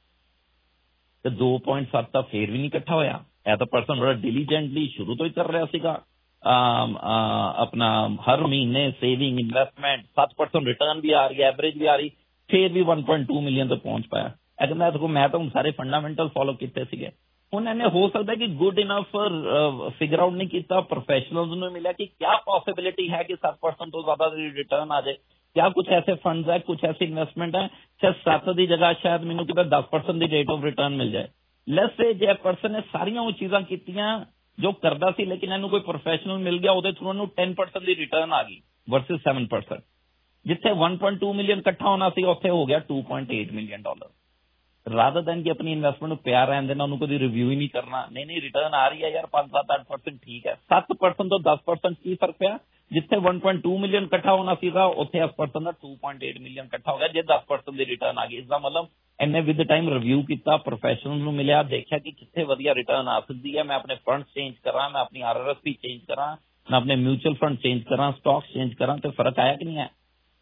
[SPEAKER 7] को। दो पॉइंट सत्त का फिर भी नहीं इकट्ठा होया। यह तो परसन बड़ा डिलीजेंटली शुरू तो ही कर रहा सीगा, आ, आ, अपना हर महीने सेविंग इन्वेस्टमेंट, सात परसेंट रिटर्न भी आ रही है, एवरेज भी आ रही, ਫਿਰ ਵੀ one point two ਮਿਲੀਅਨ ਤੇ ਪਹੁੰਚ ਪਾਇਆ। ਇਹ ਕਹਿੰਦਾ ਦੇਖੋ ਮੈਂ ਤਾਂ ਹੁਣ ਸਾਰੇ ਫੰਡਾਮੈਂਟਲ ਫੋਲੋ ਕੀਤੇ ਸੀਗੇ। ਹੁਣ ਇਹਨੇ ਹੋ ਸਕਦਾ ਕਿ ਗੁੱਡ ਇਨਫ ਫਿਗਰ ਆਊਟ ਨਹੀਂ ਕੀਤਾ, ਪ੍ਰੋਫੈਸ਼ਨਲਸ ਨੂੰ ਮਿਲਿਆ ਕਿ ਕਿਆ ਪੋਸਿबिलिटी है कि सात परसेंट ਤੋਂ ਜ਼ਿਆਦਾ ਰਿਟਰਨ ਆ ਜਾਏ, क्या कुछ ऐसे फंड्स है, कुछ ऐसी इन्वेस्टमेंट है शायद सत्त की जगह शायद मैनू कितना दस परसेंट की रेट ऑफ रिटर्न मिल जाए। लेट्स से जे परसन ने सारियां वो चीज़ां कीतियां जो करदा सी, लेकिन इहनूं कोई प्रोफैशनल मिल गया, ਉਹਦੇ थ्रू इहनूं ten percent की रिटर्न आ गई वर्सेस seven percent। जिथे one point two मिलियन इकट्ठा होना सी उत्थे हो गया two point eight million dollar. Rather than कि अपनी इन्वेस्टमेंट पिया रहन देना, उन्होंने कोई रिव्यू ही नहीं करना, नहीं नहीं रिटर्न आ रही है यार पांच सात आठ परसेंट ठीक है। सत्त परसेंट तो दस परसेंट की फर्क पिया, जिथे one point two मिलियन इकट्ठा होना सीगा उत्थे इस परसेंट का two point eight मिलियन इकट्ठा हो गया जे दस परसेंट की रिटर्न आ गई। इसका मतलब इन्हें विद टाइम रिव्यू किया, प्रोफैशनल नूं मिलिया, देखा कि कितने वधिया रिटर्न आ सकती है, मैं अपने फंड चेंज करा, मैं अपनी R R S P change करा, मैं अपने म्यूचुअल फंड चेंज करा, स्टॉक्स चेंज करा, तो फर्क आया कि नहीं है।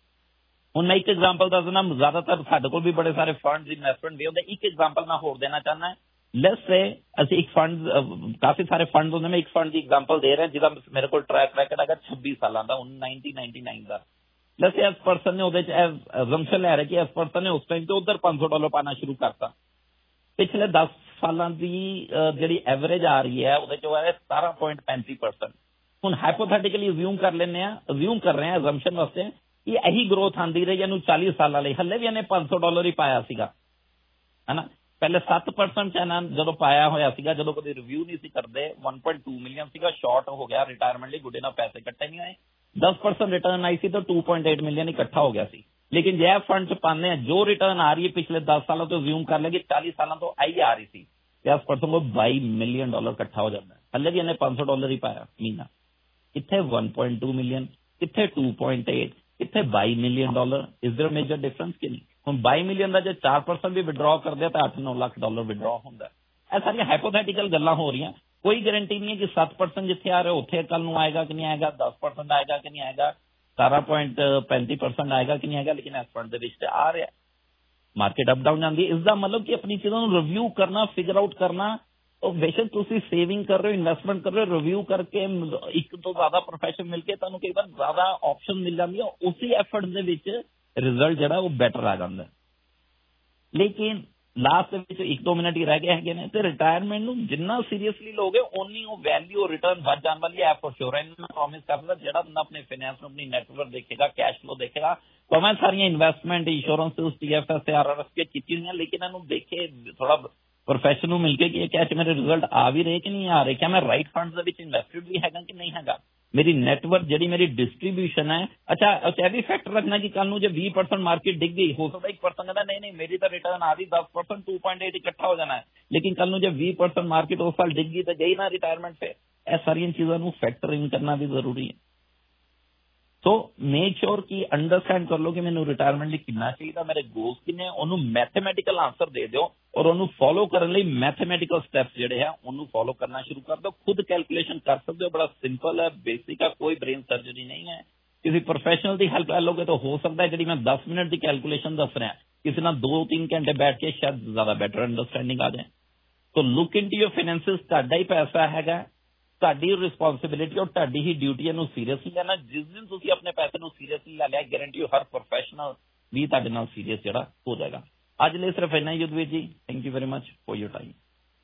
[SPEAKER 7] ਹੁਣ मैं एक एग्जाम्पल दसना, ज्यादातर साडे कोल भी बड़े सारे फंड इन्वेस्टमेंट भी होंदे, एक एग्जाम्पल मैं होर देना चाहना है। लेट्स से ਅਸੀਂ एक फंड काफी सारे फंड होंदे, मैं एक फंड की एग्जाम्पल दे रहा जिहदा मेरे को ट्रैक रैकड है छब्बीस साल का नाइनटीन नाइनटी नाइन का। लेट्स से इस परसन ने ਉਹਦੇ ਚ अजम्पशन ले रहे कि इस परसन ने उस टाइम ਤੇ उधर पांच सौ डॉलर पाना शुरू करता। पिछले दस सालों की ਜਿਹੜੀ एवरेज आ रही है ਉਹਦੇ ਚ है सतारह पॉइंट पैंती परसेंट। ਹੁਣ हाइपोथेटिकली अज्यूम कर लेने हैं, अज्यूम कर रहे हैं अजम्पशन वास्ते कि यही ग्रोथ आंदी रही ਇਹਨੂੰ चालीस साल ਲਈ, हले भी ਇਹਨੇ पांच सौ डॉलर ही पाया ਸੀਗਾ, है ना। पहले सत्त परसेंट ਇਹਨਾਂ ਜਦੋਂ ਪਾਇਆ ਹੋਇਆ ਸੀਗਾ, ਜਦੋਂ ਕਦੇ ਰਿਵਿਊ ਨਹੀਂ ਸੀ ਕਰਦੇ, one point two ਮਿਲੀਅਨ ਸੀਗਾ, ਸ਼ਾਰਟ ਹੋ ਗਿਆ ਰਿਟਾਇਰਮੈਂਟ ਲਈ, ਗੁੱਡੇ ਨਾਲ ਪੈਸੇ ਇਕੱਠੇ ਨਹੀਂ ਹੋਏ, दस परसेंट रिटर्न आई सी तो two point eight मिलियन इकट्ठा हो गया सी। लेकिन जै फंड च पाने जो रिटर्न आ रही है पिछले दस सालों तो ज्यूम कर लेंगे चालीस सालों तो आई आ रही थी, दस परसेंट को बाईस मिलियन डॉलर इकट्ठा हो जाता है। हले भी इन्हें पांच सौ डॉलर ही पाया महीना, कितने one point two मिलियन, कितने two point eight, कितने बाईस million dollar. Is there major difference कि नहीं। हम बाईस मिलियन का जो चार परसेंट भी विड्रॉ कर दिया तो अठ नौ लाख डॉलर विड्रॉ होंगे। यह सारी हाइपोथेटिकल गल्लां हो रही हैं, कोई गारंटी नहीं है कि सत्त परसेंट जिथे आ रहे उत्थे कल नूं आएगा कि नहीं आएगा, दस परसेंट आएगा कि नहीं आएगा, सतारह पॉइंट पैंती परसेंट आएगा कि नहीं आएगा, लेकिन इस फंड के आ रहा है। मार्केट अप डाउन जाती है, इसका मतलब कि अपनी चीज़ों को रिव्यू करना, फिगर आउट करना। तो बेशक तुम सेविंग कर रहे हो, इन्वेस्टमेंट कर रहे हो, रिव्यू करके एक तो ज्यादा प्रोफेशन मिलके तुहानूं कई बार ज्यादा ऑप्शन मिल जाती है, उसी एफर्ट दे विच रिजल्ट जिहड़ा वो बैटर आ जाता है। लेकिन लास्ट एक दो मिनट ही रह गए हैं तो रिटायरमेंट नूं जिन्ना सीरीयसली लोगे उन्नी वो वैल्यू रिटर्न बढ़ जाने वाली है फॉर श्योर। इन्होंने प्रॉमिस करता जो बंदा अपने फाइनेंस में अपनी नेटवर्क देखेगा, कैश फ्लो देखेगा, तो मैं सारी इन्वेस्टमेंट इंश्योरेंस उस T F S R R S की की हुई, लेकिन इन्होंने देखे थोड़ा प्रोफेशनल मिलके कि क्या मेरे रिजल्ट आ भी रहे कि नहीं आ रहे, क्या मैं राइट फंड्स के इन्वेस्टेड भी है कि नहीं है, मेरी नेटवर्क जी मेरी डिस्ट्रीब्यूशन है। अच्छा अच्छा भी फैक्टर रखना कि कल जो बीस परसेंट मार्केट डिग गई, हो सकता है एक परसेंट कहता नहीं नहीं मेरी तो रिटर्न आ रही दस परसेंट टू पॉइंट एट इकट्ठा हो जाना है, लेकिन कल जो बीस परसेंट मार्केट उस साल डिग गई तो गई ना रिटायरमेंट पे। यह सारी चीजों फैक्टर इन करना भी जरूरी है। तो मेक श्योर कि अंडरस्टैंड कर लो कि मैंने रिटायरमेंट लिए कितना चाहिए, मेरे गोल्स किन्ने, उन्होंने मैथमेटिकल आंसर दे दो और उन्होंने फॉलो करने लिए मैथमेटिकल स्टेप्स जेडे हैं उन्होंने फॉलो करना शुरू कर दो। खुद कैलकुलेशन कर सकते हो, बड़ा सिंपल है, बेसिक है, कोई ब्रेन सर्जरी नहीं है। किसी प्रोफेशनल की हेल्प ले लोगे तो हो सकता है जी मैं दस मिनट की कैलकुलेशन दस रहा किसी ना दो तीन घंटे बैठ के शायद ज्यादा बेटर अंडरस्टैंडिंग आ जाए। तो look into your finances, तुहाडा ही पैसा है, ਤੁਹਾਡੀ ਰਿਸਪੌਂਸਿਬਿਲਿਟੀ और ਤੁਹਾਡੀ ही ड्यूटी ਇਹਨੂੰ ਸੀਰੀਅਸਲੀ ਲੈਣਾ। जिस दिन ਤੁਸੀਂ ਆਪਣੇ ਪੈਸੇ ਨੂੰ ਸੀਰੀਅਸਲੀ ਲੈ ਲਿਆ, ਗਾਰੰਟੀ ਹਰ ਪ੍ਰੋਫੈਸ਼ਨਲ ਵੀ ਤੁਹਾਡੇ ਨਾਲ ਸੀਰੀਅਸ ਜਿਹੜਾ ਹੋ ਜਾਏਗਾ। ਅੱਜ ਲਈ ਸਿਰਫ ਇੰਨਾ ਹੀ Yudhvir ji, thank you very much for your time.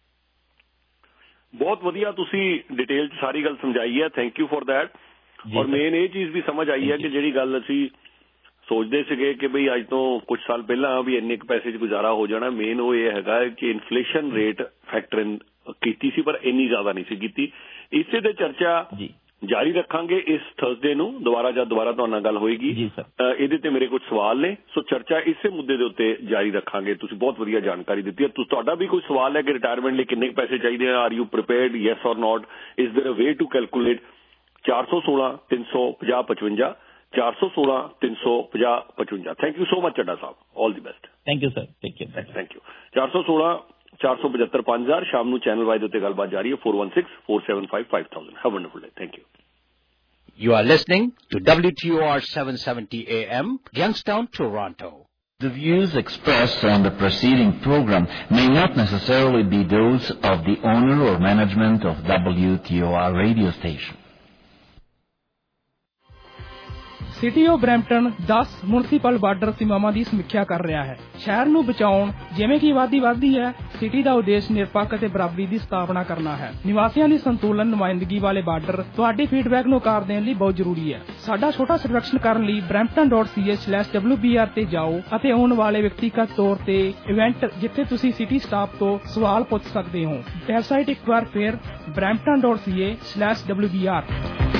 [SPEAKER 1] ਬਹੁਤ ਵਧੀਆ ਤੁਸੀਂ ਡਿਟੇਲ ਚ ਸਾਰੀ ਗੱਲ ਸਮਝਾਈ ਹੈ, ਥੈਂਕ ਯੂ ਫॉर दैट। ਔਰ ਮੇਨ ਇਹ ਚੀਜ਼ ਵੀ ਸਮਝ ਆਈ ਹੈ ਕਿ ਜਿਹੜੀ ਗੱਲ ਅਸੀਂ ਸੋਚਦੇ ਸੀਗੇ ਕਿ ਬਈ ਅੱਜ ਤੋਂ ਕੁਝ ਸਾਲ ਪਹਿਲਾਂ ਵੀ ਇੰਨੇ ਕੁ ਪੈਸੇ 'ਚ ਗੁਜ਼ਾਰਾ ਹੋ ਜਾਣਾ, ਮੇਨ ਉਹ ਇਹ ਹੈਗਾ ਕਿ ਇਨਫਲੇਸ਼ਨ ਰੇਟ ਫੈਕਟਰ ਇਨ ਕੀਤੀ ਸੀ ਪਰ ਇੰਨੀ ਜ਼ਿਆਦਾ ਨਹੀਂ ਸੀ ਕੀਤੀ। ਇਸੇ ਤੇ ਚਰਚਾ ਜਾਰੀ ਰੱਖਾਂਗੇ ਇਸ ਥਰਸਡੇ ਨੂੰ, ਦੁਬਾਰਾ ਜਦ ਦੁਬਾਰਾ ਤੁਹਾਡੇ ਨਾਲ ਗੱਲ ਹੋਏਗੀ। ਇਹਦੇ ਤੇ ਮੇਰੇ ਕੁਝ ਸਵਾਲ ਨੇ, ਸੋ ਚਰਚਾ ਇਸੇ ਮੁੱਦੇ ਦੇ ਉੱਤੇ ਜਾਰੀ ਰੱਖਾਂਗੇ। ਤੁਸੀਂ ਬਹੁਤ ਵਧੀਆ ਜਾਣਕਾਰੀ ਦਿੱਤੀ ਹੈ। ਤੁਹਾਡਾ ਵੀ ਕੋਈ ਸਵਾਲ ਹੈ ਕਿ ਰਿਟਾਇਰਮੈਂਟ ਲਈ ਕਿੰਨੇ ਪੈਸੇ ਚਾਹੀਦੇ ਆ, are you prepared, yes or not, is there a way to calculate. ਚਾਰ ਸੌ ਸੋਲਾਂ ਤਿੰਨ ਸੌ ਪੰਜਾਹ ਪਚਵੰਜਾ ਚਾਰ सौ सोलह तीन सौ पचास पचवंजा। Thank you so much Chadha Sahib, all the best.
[SPEAKER 7] Thank you sir, take care.
[SPEAKER 1] Thank you. चार सौ सोलह चार सौ पचहत्तर पांच हजार शाम ਨੂੰ ਚੈਨਲ ਵਾਈਜ਼ ਉੱਤੇ ਗੱਲਬਾਤ ਜਾਰੀ ਹੈ। four one six four seven five five thousand। Have a wonderful day. Thank you.
[SPEAKER 8] You are listening to W T O R seven seventy A M, Youngstown, Toronto.
[SPEAKER 9] The views expressed on the preceding program may not necessarily be those of the owner or management of W T O R radio station.
[SPEAKER 10] City of Brampton ਦਸ municipal border ਸੀਮਾਵਾਂ ਦੀ ਸਮੀਖਿਆ ਕਰ ਰਿਹਾ ਹੈ। ਸ਼ਹਿਰ ਨੂੰ ਬਚਾਉਣ ਜਿਵੇਂ ਕਿ ਆਬਾਦੀ ਵਧਦੀ ਹੈ, ਸਿਟੀ ਦਾ ਉਦੇਸ਼ ਨਿਰਪੱਖ ਅਤੇ ਬਰਾਬਰੀ ਦੀ ਸਥਾਪਨਾ ਕਰਨਾ ਹੈ। ਨਿਵਾਸੀਆਂ ਦੀ ਸੰਤੁਲਨ ਨੁਮਾਇੰਦਗੀ ਵਾਲੇ ਬਾਰਡਰ ਤੁਹਾਡੇ ਫੀਡਬੈਕ ਨੂੰ ਆਕਾਰ ਦੇਣ ਲਈ ਬਹੁਤ ਜ਼ਰੂਰੀ ਹੈ। ਸਾਡਾ ਛੋਟਾ ਸਰਵੇਖਣ ਕਰਨ ਲਈ Brampton dot C A slash W B R ਤੇ ਜਾਓ ਅਤੇ ਆਉਣ ਵਾਲੇ ਵਿਅਕਤੀਗਤ ਤੌਰ ਤੇ ਇਵੈਂਟ ਜਿੱਥੇ ਤੁਸੀਂ ਸਿਟੀ ਸਟਾਫ ਤੋਂ ਸਵਾਲ ਪੁੱਛ ਸਕਦੇ ਹੋ। ਵੈਬਸਾਈਟ ਇੱਕ ਵਾਰ ਫਿਰ Brampton dot C A slash W B R.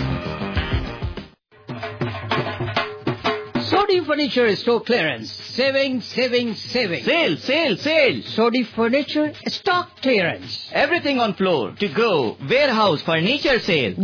[SPEAKER 8] Sodi Furniture Store Clearance. Saving, saving, saving.
[SPEAKER 9] Sale, sale, sale.
[SPEAKER 8] Sodi Furniture Stock Clearance.
[SPEAKER 9] Everything on floor, to go, warehouse, furniture sale.